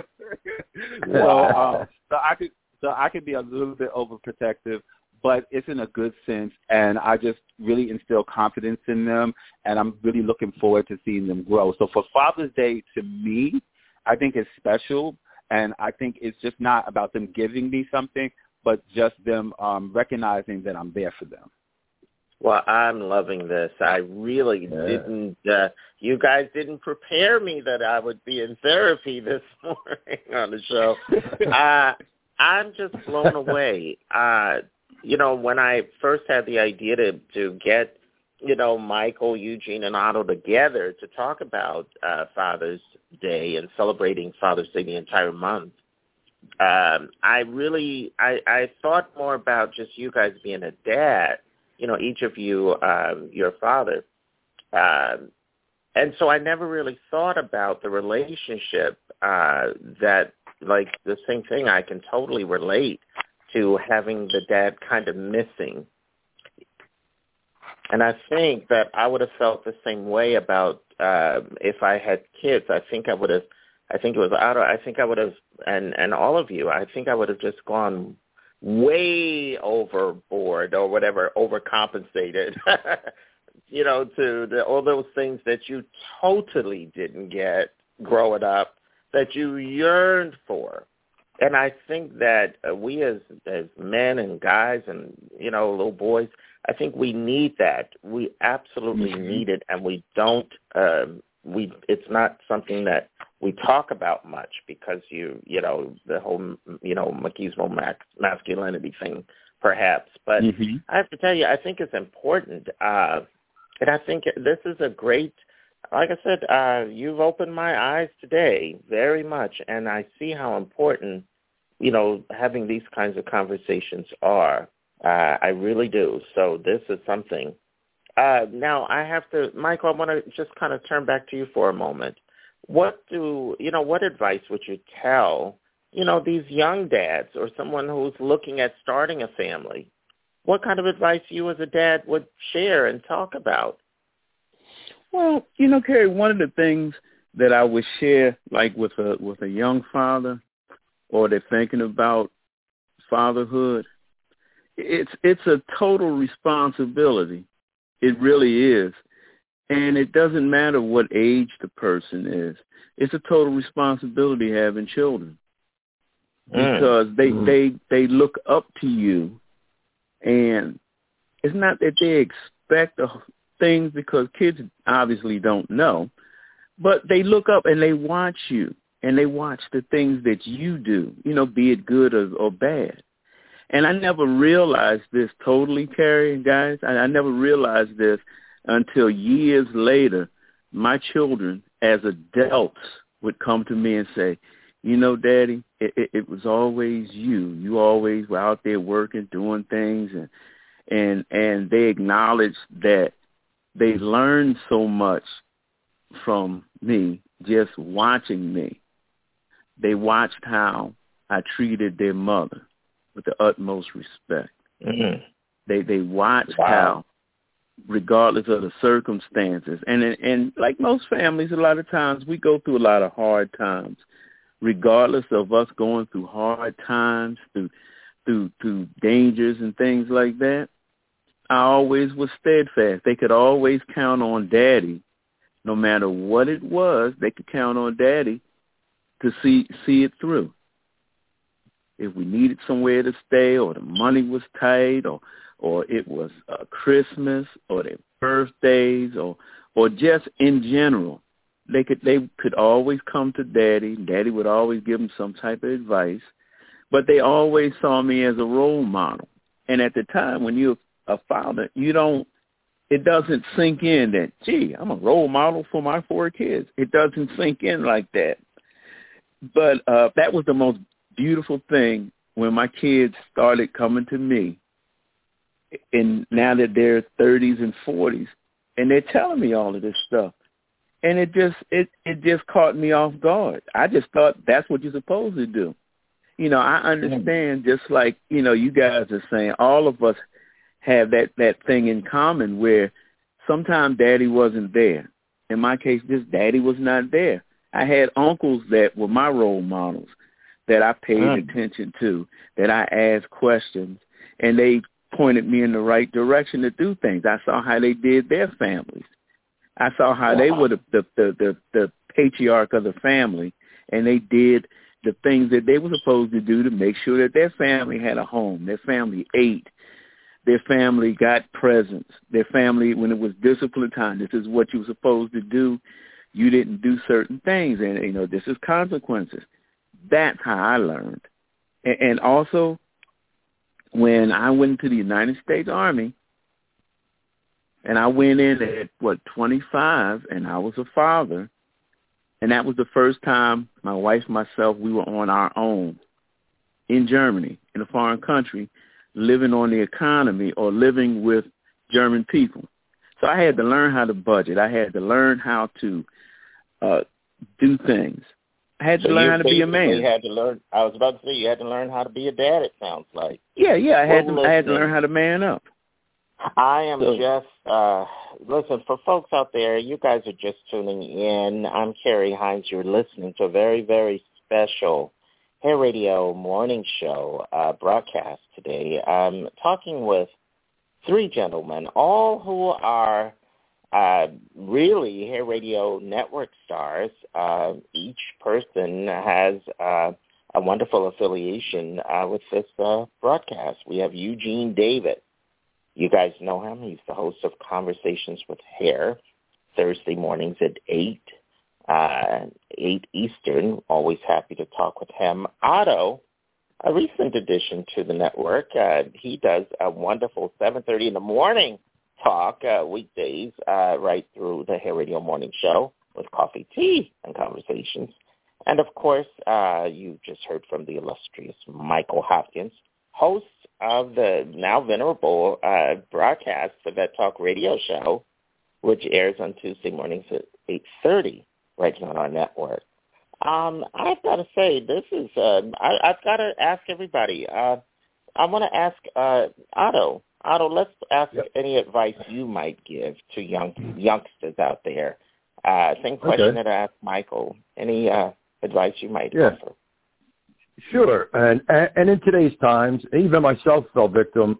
Wow. So I could be a little bit overprotective, but it's in a good sense, and I just really instill confidence in them, and I'm really looking forward to seeing them grow. So for Father's Day, to me, I think it's special, and I think it's just not about them giving me something, but just them recognizing that I'm there for them. Well, I'm loving this. I really didn't, you guys didn't prepare me that I would be in therapy this morning on the show. I'm just blown away. You know, when I first had the idea to get, you know, Michael, Eugene, and Otto together to talk about Father's Day and celebrating Father's Day the entire month, I thought more about just you guys being a dad, you know, each of you, your father. And so I never really thought about the relationship that, like, the same thing I can totally relate to having the dad kind of missing. And I think that I would have felt the same way about if I had kids. I think it was Otto. I think I would have, and all of you, I think I would have just gone way overboard or whatever, overcompensated, you know, to all those things that you totally didn't get growing up that you yearned for. And I think that we as men and guys and, you know, little boys, I think we need that. We absolutely need it, and we don't. It's not something that we talk about much because you know the whole machismo masculinity thing, perhaps. But I have to tell you, I think it's important, and I think this is a great. Like I said, you've opened my eyes today very much, and I see how important having these kinds of conversations are. I really do. So this is something. Now I have to, Michael, I want to just kind of turn back to you for a moment. What advice would you tell, these young dads or someone who's looking at starting a family? What kind of advice you as a dad would share and talk about? Well, Carrie, one of the things that I would share, like with a young father, or they're thinking about fatherhood, it's a total responsibility. It really is. And it doesn't matter what age the person is. It's a total responsibility having children. Because they look up to you, and it's not that they expect things, because kids obviously don't know, but they look up and they watch you, and they watch the things that you do, be it good or bad. And I never realized this totally, Carrie, guys. I never realized this until years later. My children, as adults, would come to me and say, Daddy, it was always you. You always were out there working, doing things, and they acknowledged that they learned so much from me just watching me. They watched how I treated their mother with the utmost respect. They watched how, regardless of the circumstances, and like most families, a lot of times we go through a lot of hard times. Regardless of us going through hard times, through dangers and things like that, I always was steadfast. They could always count on Daddy. No matter what it was, they could count on Daddy to see it through. If we needed somewhere to stay, or the money was tight, or it was Christmas, or their birthdays, or just in general, they could always come to Daddy. Daddy would always give them some type of advice, but they always saw me as a role model. And at the time, when you're a father, it doesn't sink in that, gee, I'm a role model for my 4 kids. It doesn't sink in like that. But that was the most beautiful thing when my kids started coming to me, and now that they're 30s and 40s, and they're telling me all of this stuff. And it just caught me off guard. I just thought that's what you're supposed to do. I understand, just like, you guys are saying, all of us have that thing in common where sometimes Daddy wasn't there. In my case, just Daddy was not there. I had uncles that were my role models that I paid attention to, that I asked questions, and they pointed me in the right direction to do things. I saw how they did their families. I saw how they were the patriarch of the family, and they did the things that they were supposed to do to make sure that their family had a home, their family ate, their family got presents, their family, when it was discipline time, this is what you were supposed to do. You didn't do certain things, and, this is consequences. That's how I learned. And also, when I went to the United States Army, and I went in at, 25, and I was a father, and that was the first time my wife and myself, we were on our own in Germany, in a foreign country, living on the economy or living with German people. So I had to learn how to budget. I had to learn how to do things. I had to learn how to be a man. I was about to say, you had to learn how to be a dad, it sounds like. Yeah, I had to learn how to man up. I am listen, for folks out there, you guys are just tuning in. I'm Carrie Hines. You're listening to a very, very special Hair Radio morning show broadcast today. I'm talking with 3 gentlemen, all who are really Hair Radio network stars. Each person has a wonderful affiliation with this broadcast. We have Eugene David. You guys know him. He's the host of Conversations with Hair, Thursday mornings at 8 Eastern. Always happy to talk with him. Otto, a recent addition to the network. He does a wonderful 7:30 in the morning talk weekdays right through the Hair Radio Morning Show with coffee, tea, and conversations. And, of course, you just heard from the illustrious Michael Hopkins, host of the now venerable broadcast for that talk radio show, which airs on Tuesday mornings at 8:30 right here on our network. I've got to say, this is, I've got to ask everybody. I want to ask Otto. Otto, let's ask any advice you might give to youngsters out there. Same question that I asked Michael. Any advice you might offer? Sure. And in today's times, even myself fell victim.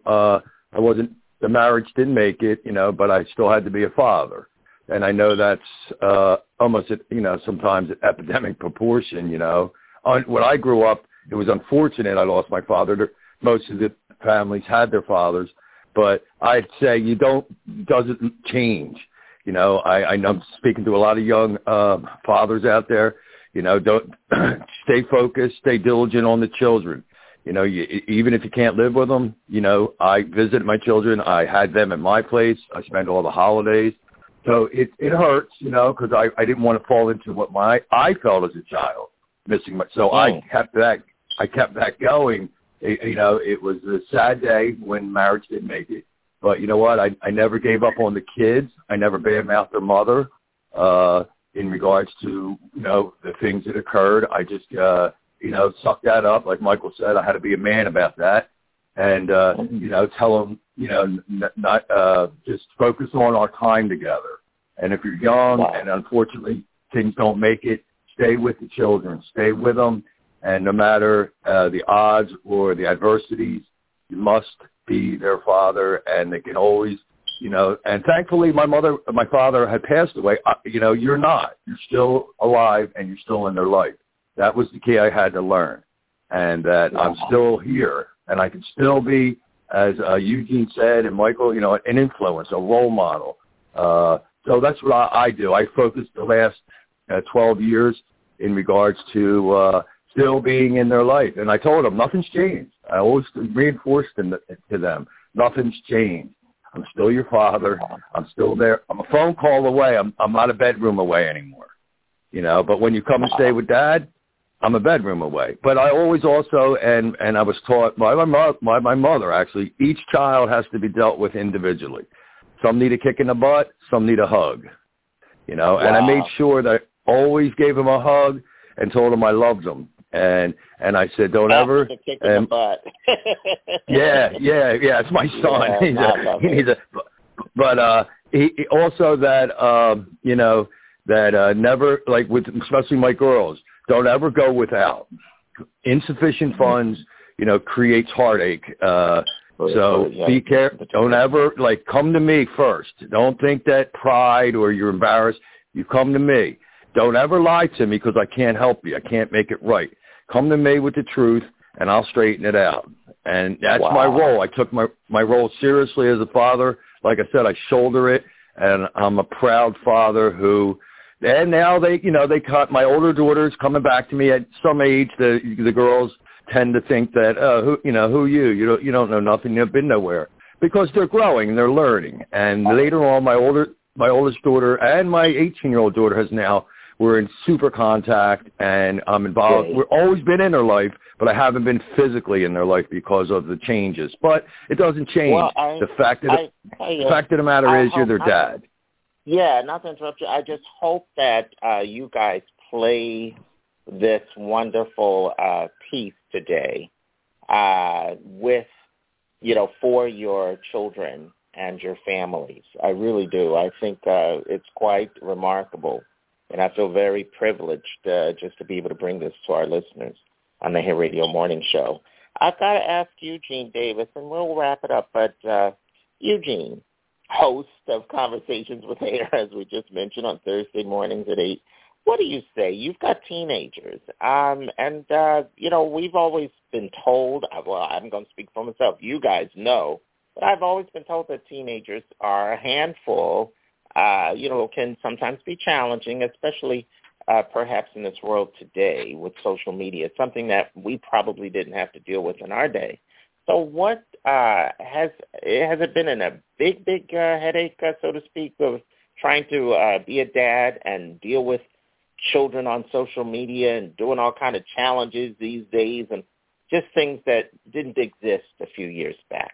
The marriage didn't make it, but I still had to be a father. And I know that's almost, sometimes an epidemic proportion, When I grew up, it was unfortunate I lost my father. Most of the families had their fathers. But I'd say doesn't change. I know I'm speaking to a lot of young fathers out there. Don't stay focused, stay diligent on the children. Even if you can't live with them, I visited my children. I had them at my place. I spent all the holidays. So it hurts, because I didn't want to fall into what I felt as a child missing. I kept that going. It was a sad day when marriage didn't make it. But you know what? I never gave up on the kids. I never badmouthed their mother in regards to, the things that occurred. I just, sucked that up. Like Michael said, I had to be a man about that. And, tell them, not just focus on our time together. And if you're young and unfortunately things don't make it, stay with the children. Stay with them. And no matter the odds or the adversities, you must be their father, and they can always, and thankfully my father had passed away. You're not. You're still alive, and you're still in their life. That was the key I had to learn, and that I'm still here, and I can still be, as Eugene said, and Michael, an influence, a role model. So that's what I do. I focused the last 12 years in regards to still being in their life. And I told them, nothing's changed. I always reinforced to them, nothing's changed. I'm still your father. I'm still there. I'm a phone call away. I'm not a bedroom away anymore. But when you come and stay with Dad, I'm a bedroom away. But I always also, and I was taught by my mother, actually, each child has to be dealt with individually. Some need a kick in the butt. Some need a hug. And I made sure that I always gave them a hug and told them I loved them. And I said, don't ever. Kick in the butt. yeah. It's my son. He also that that never, like with especially my girls, don't ever go without. Insufficient funds, creates heartache. So be careful. Don't ever come to me first. Don't think that pride or you're embarrassed. You come to me. Don't ever lie to me because I can't help you. I can't make it right. Come to me with the truth, and I'll straighten it out. And that's my role. I took my role seriously as a father. Like I said, I shoulder it, and I'm a proud father who – and now they cut – my older daughter's coming back to me at some age. The girls tend to think that, who you? You don't know nothing. You've been nowhere. Because they're growing and they're learning. And later on, my oldest daughter and my 18-year-old daughter has now – we're in super contact, and I'm involved. We've always been in their life, but I haven't been physically in their life because of the changes. But it doesn't change. Well, the fact of the matter is you're their dad. Not to interrupt you. I just hope that you guys play this wonderful piece today with, for your children and your families. I really do. I think it's quite remarkable. And I feel very privileged just to be able to bring this to our listeners on the Hair Radio Morning Show. I've got to ask Eugene Davis, and we'll wrap it up. But Eugene, host of Conversations with Hair, as we just mentioned, on Thursday mornings at 8, what do you say? You've got teenagers. We've always been told, well, I'm going to speak for myself. You guys know But I've always been told that teenagers are a handful, can sometimes be challenging, especially perhaps in this world today with social media. It's something that we probably didn't have to deal with in our day. So what has it been a big headache, so to speak, of trying to be a dad and deal with children on social media and doing all kind of challenges these days and just things that didn't exist a few years back?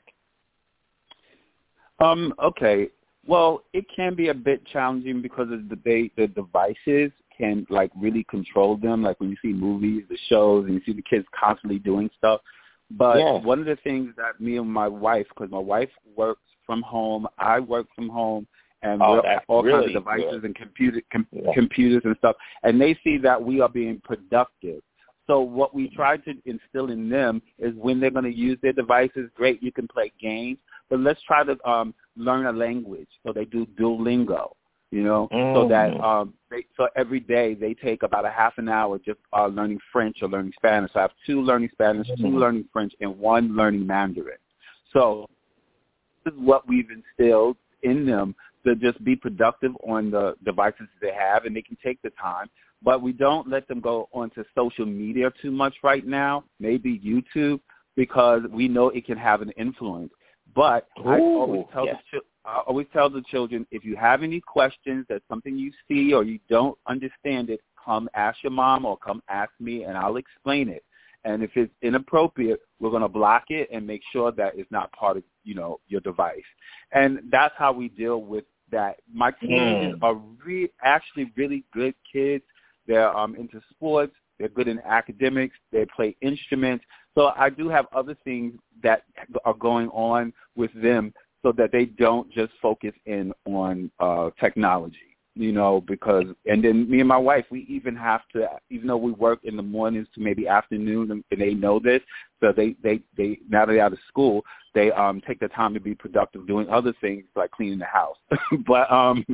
Okay. Well, it can be a bit challenging because of the devices can like really control them. Like when you see movies, the shows, and you see the kids constantly doing stuff. But one of the things that me and my wife, because my wife works from home, I work from home, and we're all kinds of devices and computers and stuff, and they see that we are being productive. So what we try to instill in them is when they're going to use their devices, great, you can play games, but let's try to learn a language. So they do Duolingo, so that so every day they take about a half an hour just learning French or learning Spanish. So I have 2 learning Spanish, 2 learning French, and 1 learning Mandarin. So this is what we've instilled in them to just be productive on the devices they have, and they can take the time. But we don't let them go onto social media too much right now, maybe YouTube, because we know it can have an influence. But I always tell the children, if you have any questions, there's something you see or you don't understand it, come ask your mom or come ask me, and I'll explain it. And if it's inappropriate, we're going to block it and make sure that it's not part of, your device. And that's how we deal with that. My teenagers are actually really good kids. They're into sports. They're good in academics. They play instruments. So I do have other things that are going on with them so that they don't just focus in on technology, because, and then me and my wife, we even have to, even though we work in the mornings to maybe afternoon, and they know this, so they now they're out of school, they take the time to be productive doing other things like cleaning the house. But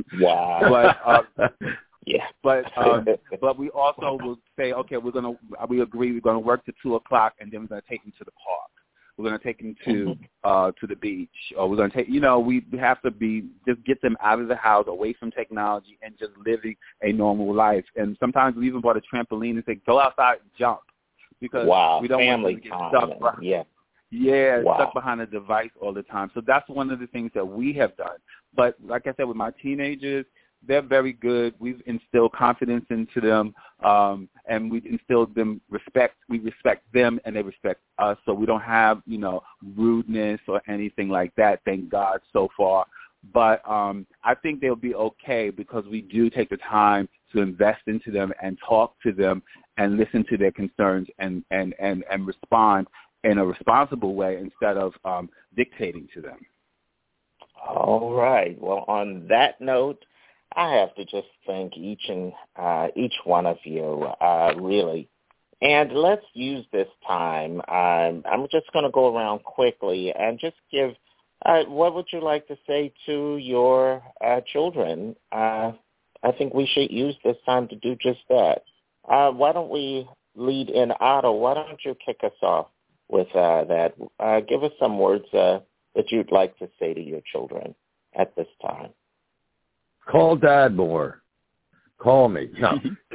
we also will say, okay, we agree we're gonna work to 2:00, and then we're gonna take them to the park. We're gonna take them to the beach, or we're gonna take, we have to just get them out of the house, away from technology, and just living a normal life. And sometimes we even bought a trampoline and say, go outside and jump, because we don't want them to get stuck. Stuck behind a device all the time. So that's one of the things that we have done. But like I said, with my teenagers, they're very good. We've instilled confidence into them, and we've instilled them respect. We respect them, and they respect us. So we don't have, rudeness or anything like that, thank God, so far. But I think they'll be okay because we do take the time to invest into them and talk to them and listen to their concerns and respond in a responsible way instead of dictating to them. All right. Well, on that note, I have to just thank each one of you, really. And let's use this time. I'm just going to go around quickly and just give, what would you like to say to your children? I think we should use this time to do just that. Why don't we lead in Otto? Why don't you kick us off with that? Give us some words that you'd like to say to your children at this time. Call Dad more. Call me. No.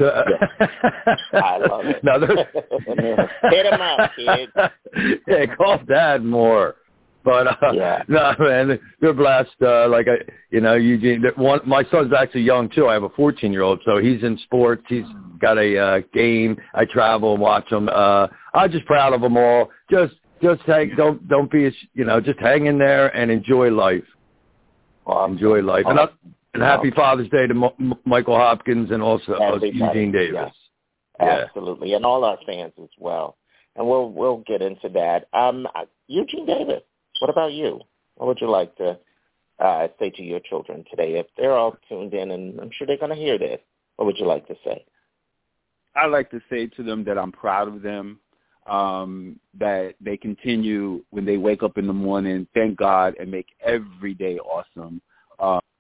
I love it. No, hit him up, kid. Yeah, call Dad more. But no, man, they're blessed. Eugene. My son's actually young too. I have a 14-year-old, so he's in sports. He's got a game. I travel and watch him. I'm just proud of them all. Just hang. Don't be. Just hang in there and enjoy life. Awesome. Enjoy life. And happy Father's Day to Michael Hopkins and also Eugene Davis. Yes. Yeah. Absolutely, and all our fans as well. And we'll get into that. Eugene Davis, what about you? What would you like to say to your children today? If they're all tuned in, and I'm sure they're going to hear this, what would you like to say? I'd like to say to them that I'm proud of them, that they continue when they wake up in the morning, thank God, and make every day awesome.